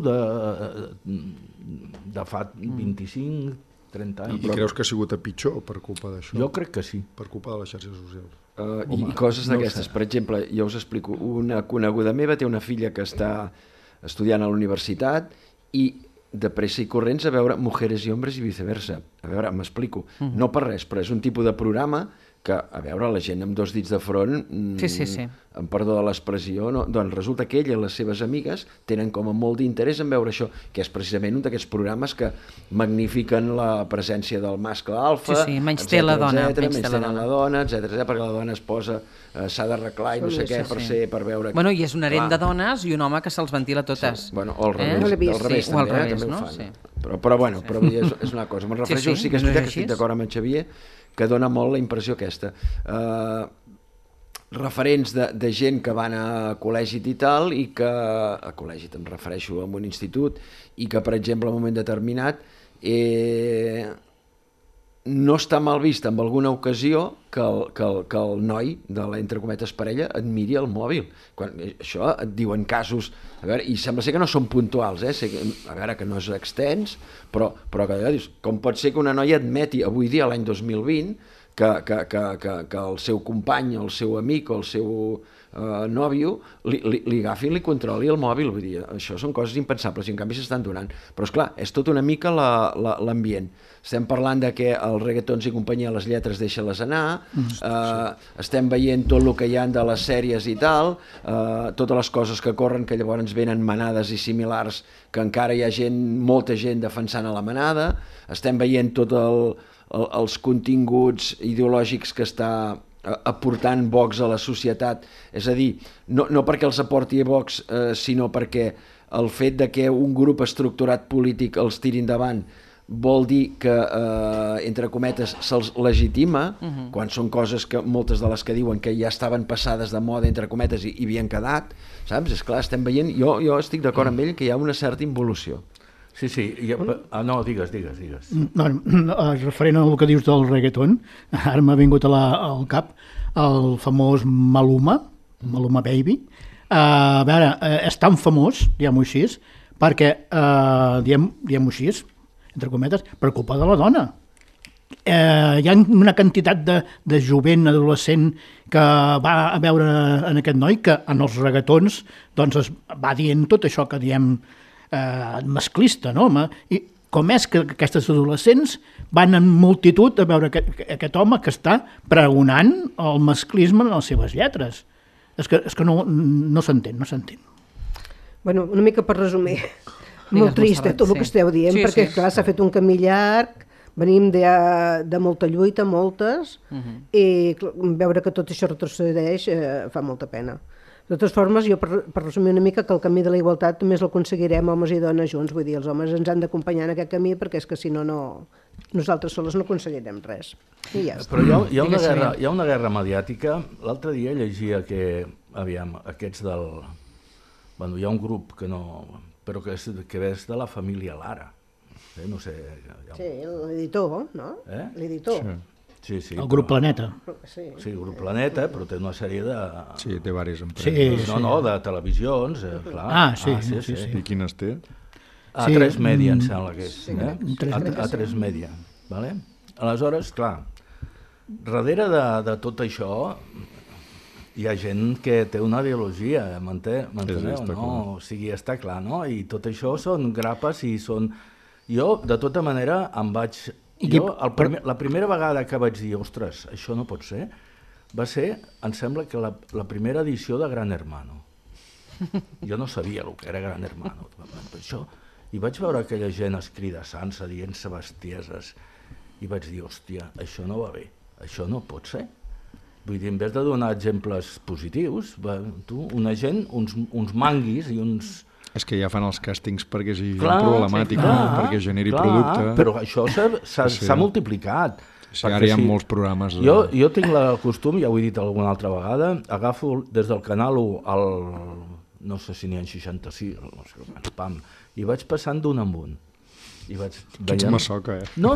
de fa 25-30 anys.
I creus que ha sigut a pitjor per culpa d'això?
Jo crec que sí.
Per culpa de les xarxes socials.
I coses d'aquestes, per exemple, jo us explico, una coneguda meva té una filla que està estudiant a la universitat i de pressa i corrents a veure Mujeres i Hombres i viceversa. A veure, m'explico, no per res, però és un tipus de programa que, a veure, la gent amb 2 dits de front, amb perdó de l'expressió, doncs resulta que ella i les seves amigues tenen com a molt d'interès en veure això, que és precisament un d'aquests programes que magnifiquen la presència del mascle alfa,
menysté la dona,
etcètera, perquè la dona es posa, s'ha d'arreglar i no sé què per veure...
Bueno, i és un harem de dones i un home que se'ls ventila totes.
Bueno, o al revés també ho fan. Però bueno, és una cosa. Me'n refereixo, sí que és veritat que estic d'acord amb en Xavier, que dona molt la impressió aquesta. Referents de gent que van a col·legi i tal, i que, a col·legi em refereixo a un institut, i que, per exemple, en un moment determinat, no està mal vist en alguna ocasió que el noi de la, entre cometes, parella admiri el mòbil. Això et diuen casos, a veure, i sembla ser que no són puntuals, a veure, que no és extens, però que dius, com pot ser que una noia admeti avui dia, l'any 2020, que el seu company, el seu amic o el seu nòvio li agafi i li controli el mòbil. Vull dir, això són coses impensables i en canvi s'estan donant. Però esclar, és tot una mica l'ambient. Estem parlant de que els reggaetons i companyia, les lletres deixa-les anar, estem veient tot el que hi ha de les sèries i tal, totes les coses que corren, que llavors venen manades i similars, que encara hi ha molta gent defensant a la manada, estem veient tots els continguts ideològics que està aportant Vox a la societat, és a dir, no perquè els aporti Vox, sinó perquè el fet de que un grup estructurat polític els tiri endavant vol dir que, entre cometes, se'ls legitima, quan són coses que moltes de les que diuen que ja estaven passades de moda, entre cometes, i havien quedat, saps? És clar, estem veient, jo estic d'acord amb ell que hi ha una certa involució.
Sí, no, digues.
No, referent al que dius del reggaeton, ara m'ha vingut al cap el famós Maluma Baby. A veure, és tan famós, diguem-ho així, perquè, diguem-ho així, entre cometes, per culpa de la dona. Hi ha una quantitat de jovent, adolescent, que va a veure en aquest noi, que en els reggaetons doncs, es va dient tot això que diem masclista, no? I com és que aquestes adolescents van en multitud a veure aquest home que està pregonant el masclisme en les seves lletres? És que no s'entén.
Bueno, una mica per resumir, molt trist tot el que esteu dient, perquè clar, s'ha fet un camí llarg, venim de molta lluita, moltes, i veure que tot això retrocedeix fa molta pena. De totes formes, jo per resumir una mica que el camí de la igualtat només l'aconseguirem homes i dones junts, vull dir, els homes ens han d'acompanyar en aquest camí perquè és que si no, nosaltres soles no aconseguirem res. I ja està.
Però hi ha una guerra mediàtica. L'altre dia llegia que, aquests del... Bueno, hi ha un grup que no... però que és de la família Lara. No sé...
Sí, l'editor, no? L'editor.
Sí.
El grup Planeta.
Sí, el grup Planeta, però té una sèrie de...
Sí, té diverses empreses.
No, de televisions, clar.
Sí.
I quines té?
A3 Media, em sembla que és. A3 Media. Aleshores, clar, darrere de tot això hi ha gent que té una ideologia, m'enteneu, no? O sigui, està clar, no? I tot això són grapes i són... Jo, de tota manera, em vaig... la primera vegada que vaig dir, ostres, això no pot ser, va ser, em sembla que la primera edició de Gran Hermano. Jo no sabia el que era Gran Hermano. I vaig veure aquella gent escridassant-se, dient-se bestieses, i vaig dir, hòstia, això no va bé, això no pot ser. Vull dir, en vez de donar exemples positius, una gent, uns manguis i uns...
És que ja fan els càstings perquè sigui problemàtica, perquè generi producte.
Però això s'ha multiplicat.
Sí, ara hi ha molts programes.
Jo tinc el costum, ja ho he dit alguna altra vegada, agafo des del canal 1 al... no sé si n'hi ha 66, no sé, pam, i vaig passant d'un en un.
Tu ets masoca,
No,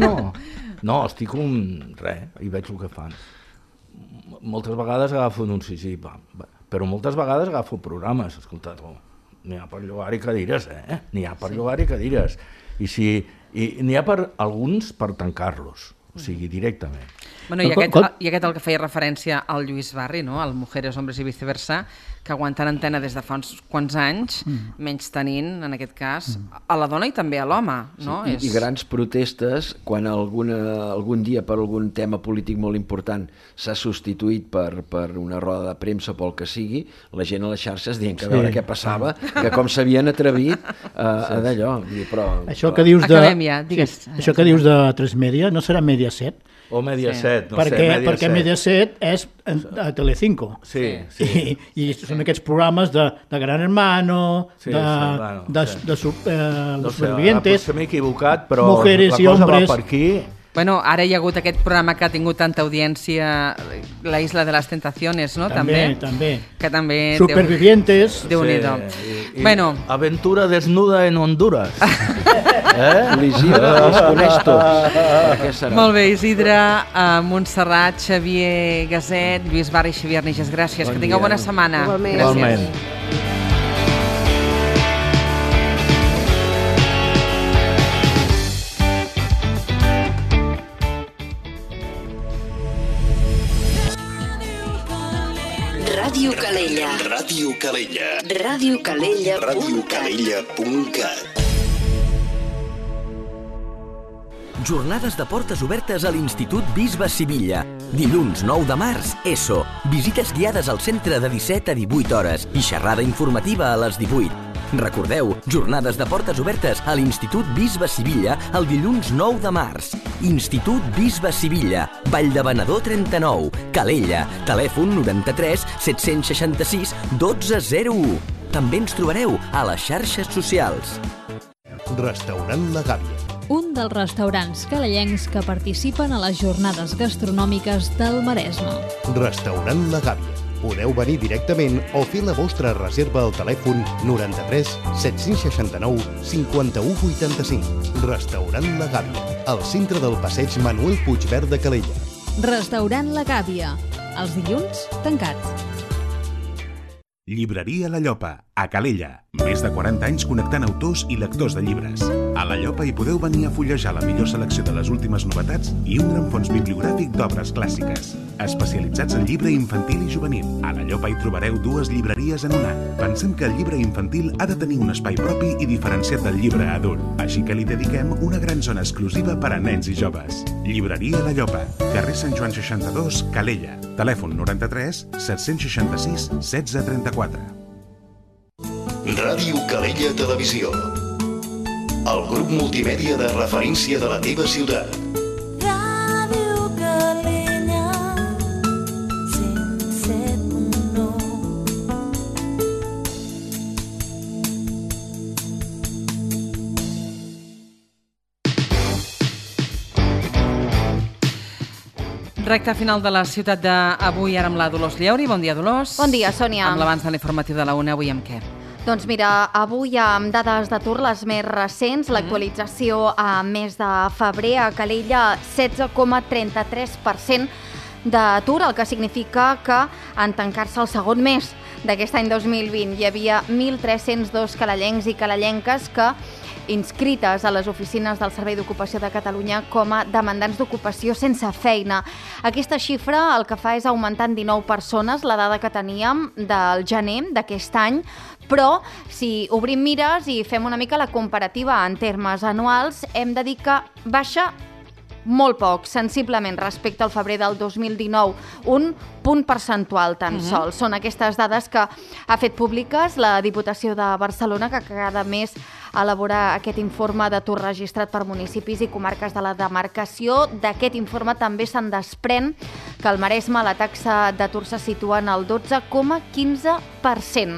estic i veig el que fan. Moltes vegades agafo anuncis, però moltes vegades agafo programes, escolta, n'hi ha per llogar-hi cadires, N'hi ha per llogar-hi cadires. I n'hi ha per alguns per tancar-los, o sigui, directament.
Bueno, i aquest el que feia referència al Lluís Barri, no? Al Mujeres, Hombres i Viceversa, que aguanten antena des de fa uns quants anys, menys tenint, en aquest cas, a la dona i també a l'home, no?
I grans protestes, quan algun dia per algun tema polític molt important s'ha substituït per una roda de premsa o pel que sigui, la gent a les xarxes dient que a veure què passava, que com s'havien atrevit a d'allò.
Això que dius de 3 Media, no serà Mediaset?
O Mediaset, no sé.
Perquè Mediaset és a Telecinco.
Sí.
I són aquests programes de Gran Hermano, de Supervivientes...
Potser m'he equivocat, però
Mujeres
la cosa va
hombres.
per aquí...
Bueno, ara hi ha hagut aquest programa que ha tingut tanta audiència, La Isla de las Tentaciones, no? També. Que també...
Supervivientes.
Déu-n'hi-do.
Bueno. Aventura desnuda en Honduras.
L'Isidre els coneix tots.
Molt bé, Isidre, Montserrat, Xavier Gaset, Lluís Barri i Xavier Arnijas, gràcies. Que tingueu bona setmana.
Igualment.
Ràdio Calella.
Ràdio Calella.
Ràdio Calella.
radiocalella.cat.
Jornades de portes obertes a l'Institut Bisbe Sivilla. Dilluns 9 de març, ESO. Visites guiades al centre de 17 a 18 hores i xerrada informativa a les 18. Recordeu, jornades de portes obertes a l'Institut Bisbe Sivilla el dilluns 9 de març. Institut Bisbe Sivilla, Vall de Venedor 39, Calella, telèfon 93 766 1201. També ens trobareu a les xarxes socials.
Restaurant La Gàbia.
Un dels restaurants calellencs que participen a les jornades gastronòmiques del Maresme.
Restaurant La Gàbia. Podeu venir directament o fer la vostra reserva al telèfon 93 769 51 85. Restaurant La Gàbia, al centre del passeig Manuel Puigverd de Calella.
Restaurant La Gàbia. Els dilluns, tancats.
Llibreria La Llopa, a Calella. Més de 40 anys connectant autors i lectors de llibres. A La Llopa hi podeu venir a fullejar la millor selecció de les últimes novetats i un gran fons bibliogràfic d'obres clàssiques. Especialitzats en llibre infantil i juvenil. A La Llopa hi trobareu 2 llibreries en una. Pensem que el llibre infantil ha de tenir un espai propi i diferenciat del llibre adult. Així que li dediquem una gran zona exclusiva per a nens i joves. Llibreria La Llopa, carrer Sant Joan 62, Calella. Telèfon 93 766 1634.
Ràdio Calella Televisió. El grup multimèdia de referència de la teva ciutat.
Ràdio Calella 107.9.
Recte final de la ciutat d'avui, ara amb la Dolors Lleuri. Bon dia, Dolors.
Bon dia, Sònia.
Amb l'avanç de l'informatiu de la UNA, avui amb què?
Doncs mira, avui amb dades d'atur les més recents, l'actualització a mes de febrer a Calella, 16,33% d'atur, el que significa que en tancar-se el segon mes d'aquest any 2020 hi havia 1.302 calellencs i calellenques que inscrites a les oficines del Servei d'Ocupació de Catalunya com a demandants d'ocupació sense feina. Aquesta xifra el que fa és augmentar en 19 persones la dada que teníem del gener d'aquest any, però si obrim mires i fem una mica la comparativa en termes anuals, hem de dir que baixa molt poc, sensiblement, respecte al febrer del 2019, un punt percentual tan sols. Són aquestes dades que ha fet públiques la Diputació de Barcelona, que cada mes elabora aquest informe d'atur registrat per municipis i comarques de la demarcació. D'aquest informe també se'n desprèn que al Maresme la taxa d'atur se situa en el 12,15%.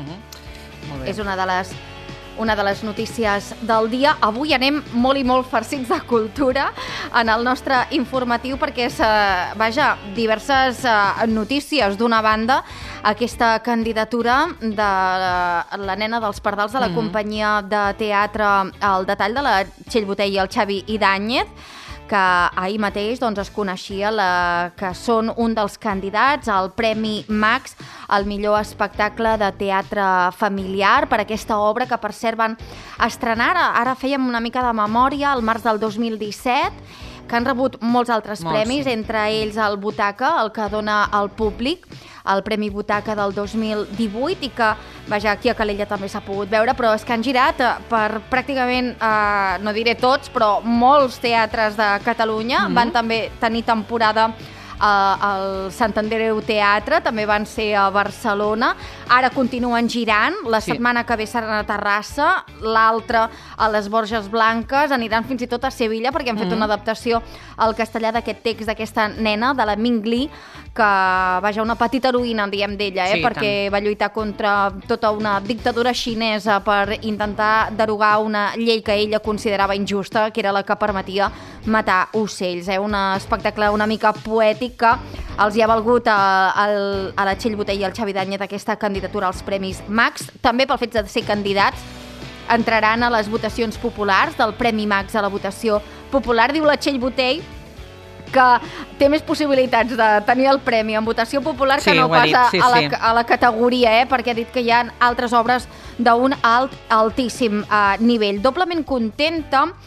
És una de les notícies del dia. Avui anem molt i molt farcits de cultura en el nostre informatiu perquè és, diverses notícies. D'una banda, aquesta candidatura de la nena dels pardals de la companyia de teatre El Detall, de la Txell Botey i el Xavi Idàñez, que ahir mateix es coneixia que són un dels candidats al Premi Max, el millor espectacle de teatre familiar, per aquesta obra que, per cert, van estrenar, ara fèiem una mica de memòria, al març del 2017, que han rebut molts altres premis, entre ells el Butaca, el que dona al públic, el Premi Butaca del 2018, i que, aquí a Calella també s'ha pogut veure, però és que han girat per pràcticament, no diré tots, però molts teatres de Catalunya. Van també tenir temporada al Sant Andreu Teatre, també van ser a Barcelona, ara continuen girant, la setmana que ve seran a Terrassa, l'altra a les Borges Blanques, aniran fins i tot a Sevilla perquè han fet una adaptació al castellà d'aquest text d'aquesta nena, de la Ming Li, que, una petita heroïna, diem d'ella, perquè va lluitar contra tota una dictadura xinesa per intentar derogar una llei que ella considerava injusta, que era la que permetia matar ocells. Un espectacle una mica poètic que els hi ha valgut a la Txell Botey i al Xavi Idàñez aquesta candidatura als Premis Max. També pel fet de ser candidats entraran a les votacions populars del Premi Max, a la votació popular. Diu la Txell Botey que té més possibilitats de tenir el premi en votació popular que no pas a la categoria, perquè ha dit que hi ha altres obres d'un altíssim nivell. Doblement contenta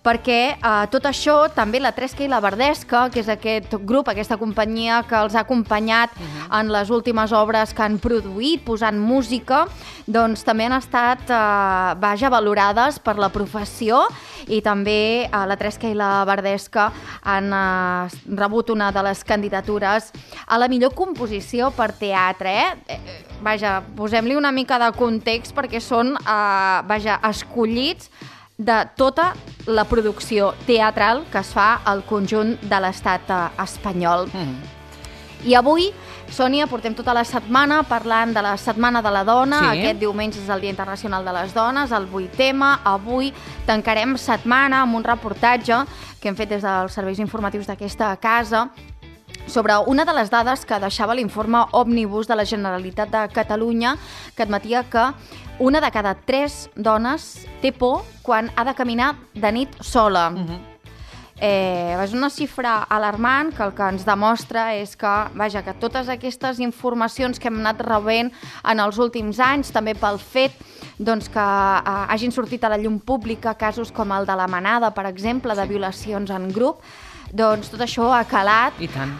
perquè tot això, també la Tresca i la Verdesca, que és aquest grup, aquesta companyia que els ha acompanyat en les últimes obres que han produït, posant música, doncs també han estat valorades per la professió, i també la Tresca i la Verdesca han rebut una de les candidatures a la millor composició per teatre. Vaja, posem-li una mica de context perquè són escollits de tota la producció teatral que es fa al conjunt de l'estat espanyol. I avui, Sònia, portem tota la setmana parlant de la Setmana de la Dona. Aquest diumenge és el Dia Internacional de les Dones, el 8M. Avui tancarem setmana amb un reportatge que hem fet des dels serveis informatius d'aquesta casa sobre una de les dades que deixava l'informe Òmnibus de la Generalitat de Catalunya, que admetia que una de cada 3 dones té por quan ha de caminar de nit sola. És una xifra alarmant que el que ens demostra és que totes aquestes informacions que hem anat rebent en els últims anys, també pel fet que hagin sortit a la llum pública casos com el de la Manada, per exemple, de violacions en grup, doncs tot això ha calat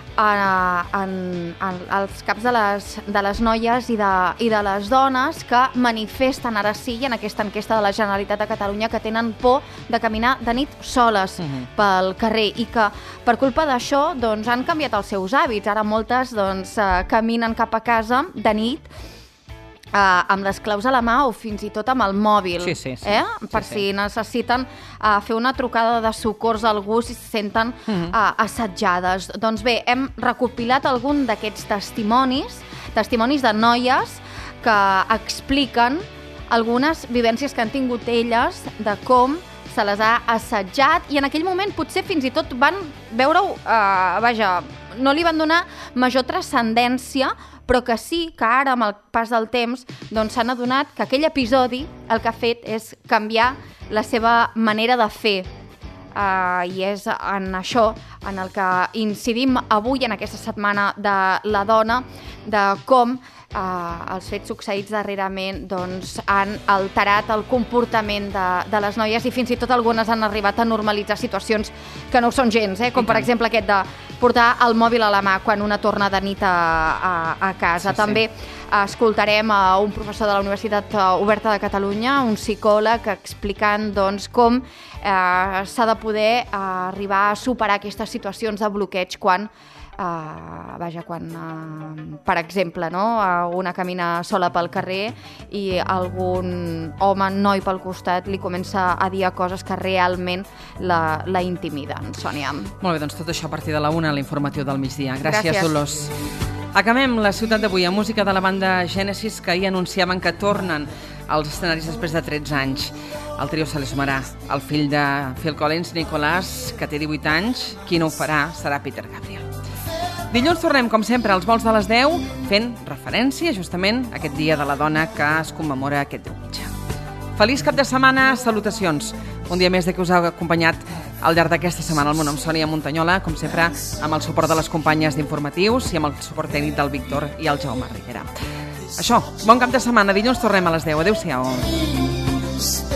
als caps de les noies i de les dones que manifesten ara sí en aquesta enquesta de la Generalitat de Catalunya que tenen por de caminar de nit soles pel carrer i que per culpa d'això han canviat els seus hàbits. Ara moltes caminen cap a casa de nit amb les claus a la mà o fins i tot amb el mòbil, per si necessiten fer una trucada de socors a algú si se senten assetjades. Doncs bé, hem recopilat algun d'aquests testimonis de noies que expliquen algunes vivències que han tingut elles de com se les ha assetjat i en aquell moment potser fins i tot van veure-ho, no li van donar major transcendència, però que sí que ara, amb el pas del temps, s'han adonat que aquell episodi el que ha fet és canviar la seva manera de fer. I és en això en el que incidim avui, en aquesta Setmana de la Dona, de com els fets succeïts darrerament han alterat el comportament de les noies i fins i tot algunes han arribat a normalitzar situacions que no ho són gens, com per exemple aquest de portar el mòbil a la mà quan una torna de nit a casa. També escoltarem a un professor de la Universitat Oberta de Catalunya, un psicòleg, explicant com s'ha de poder arribar a superar aquestes situacions de bloqueig quan per exemple, una camina sola pel carrer i algun home, noi pel costat, li comença a dir coses que realment la intimiden. Sònia.
Molt bé, doncs tot això a partir de la 1 a l'informatiu del migdia. Gràcies, Dolors. Acabem la ciutat d'avui amb música de la banda Genesis, que ahir anunciaven que tornen als escenaris després de 13 anys. Al trio se li sumarà el fill de Phil Collins, Nicholas, que té 18 anys. Qui no ho farà serà Peter Gabriel. Dilluns tornem, com sempre, als vols de les 10, fent referència justament a aquest Dia de la Dona que es commemora aquest diumenge. Feliç cap de setmana, salutacions. Un dia més que us ha acompanyat al llarg d'aquesta setmana. El meu nom és Sònia Muntanyola, com sempre, amb el suport de les companyes d'informatius i amb el suport tècnic del Víctor i el Jaume Rivera. Això, bon cap de setmana. Dilluns tornem a les 10. Adéu-siau.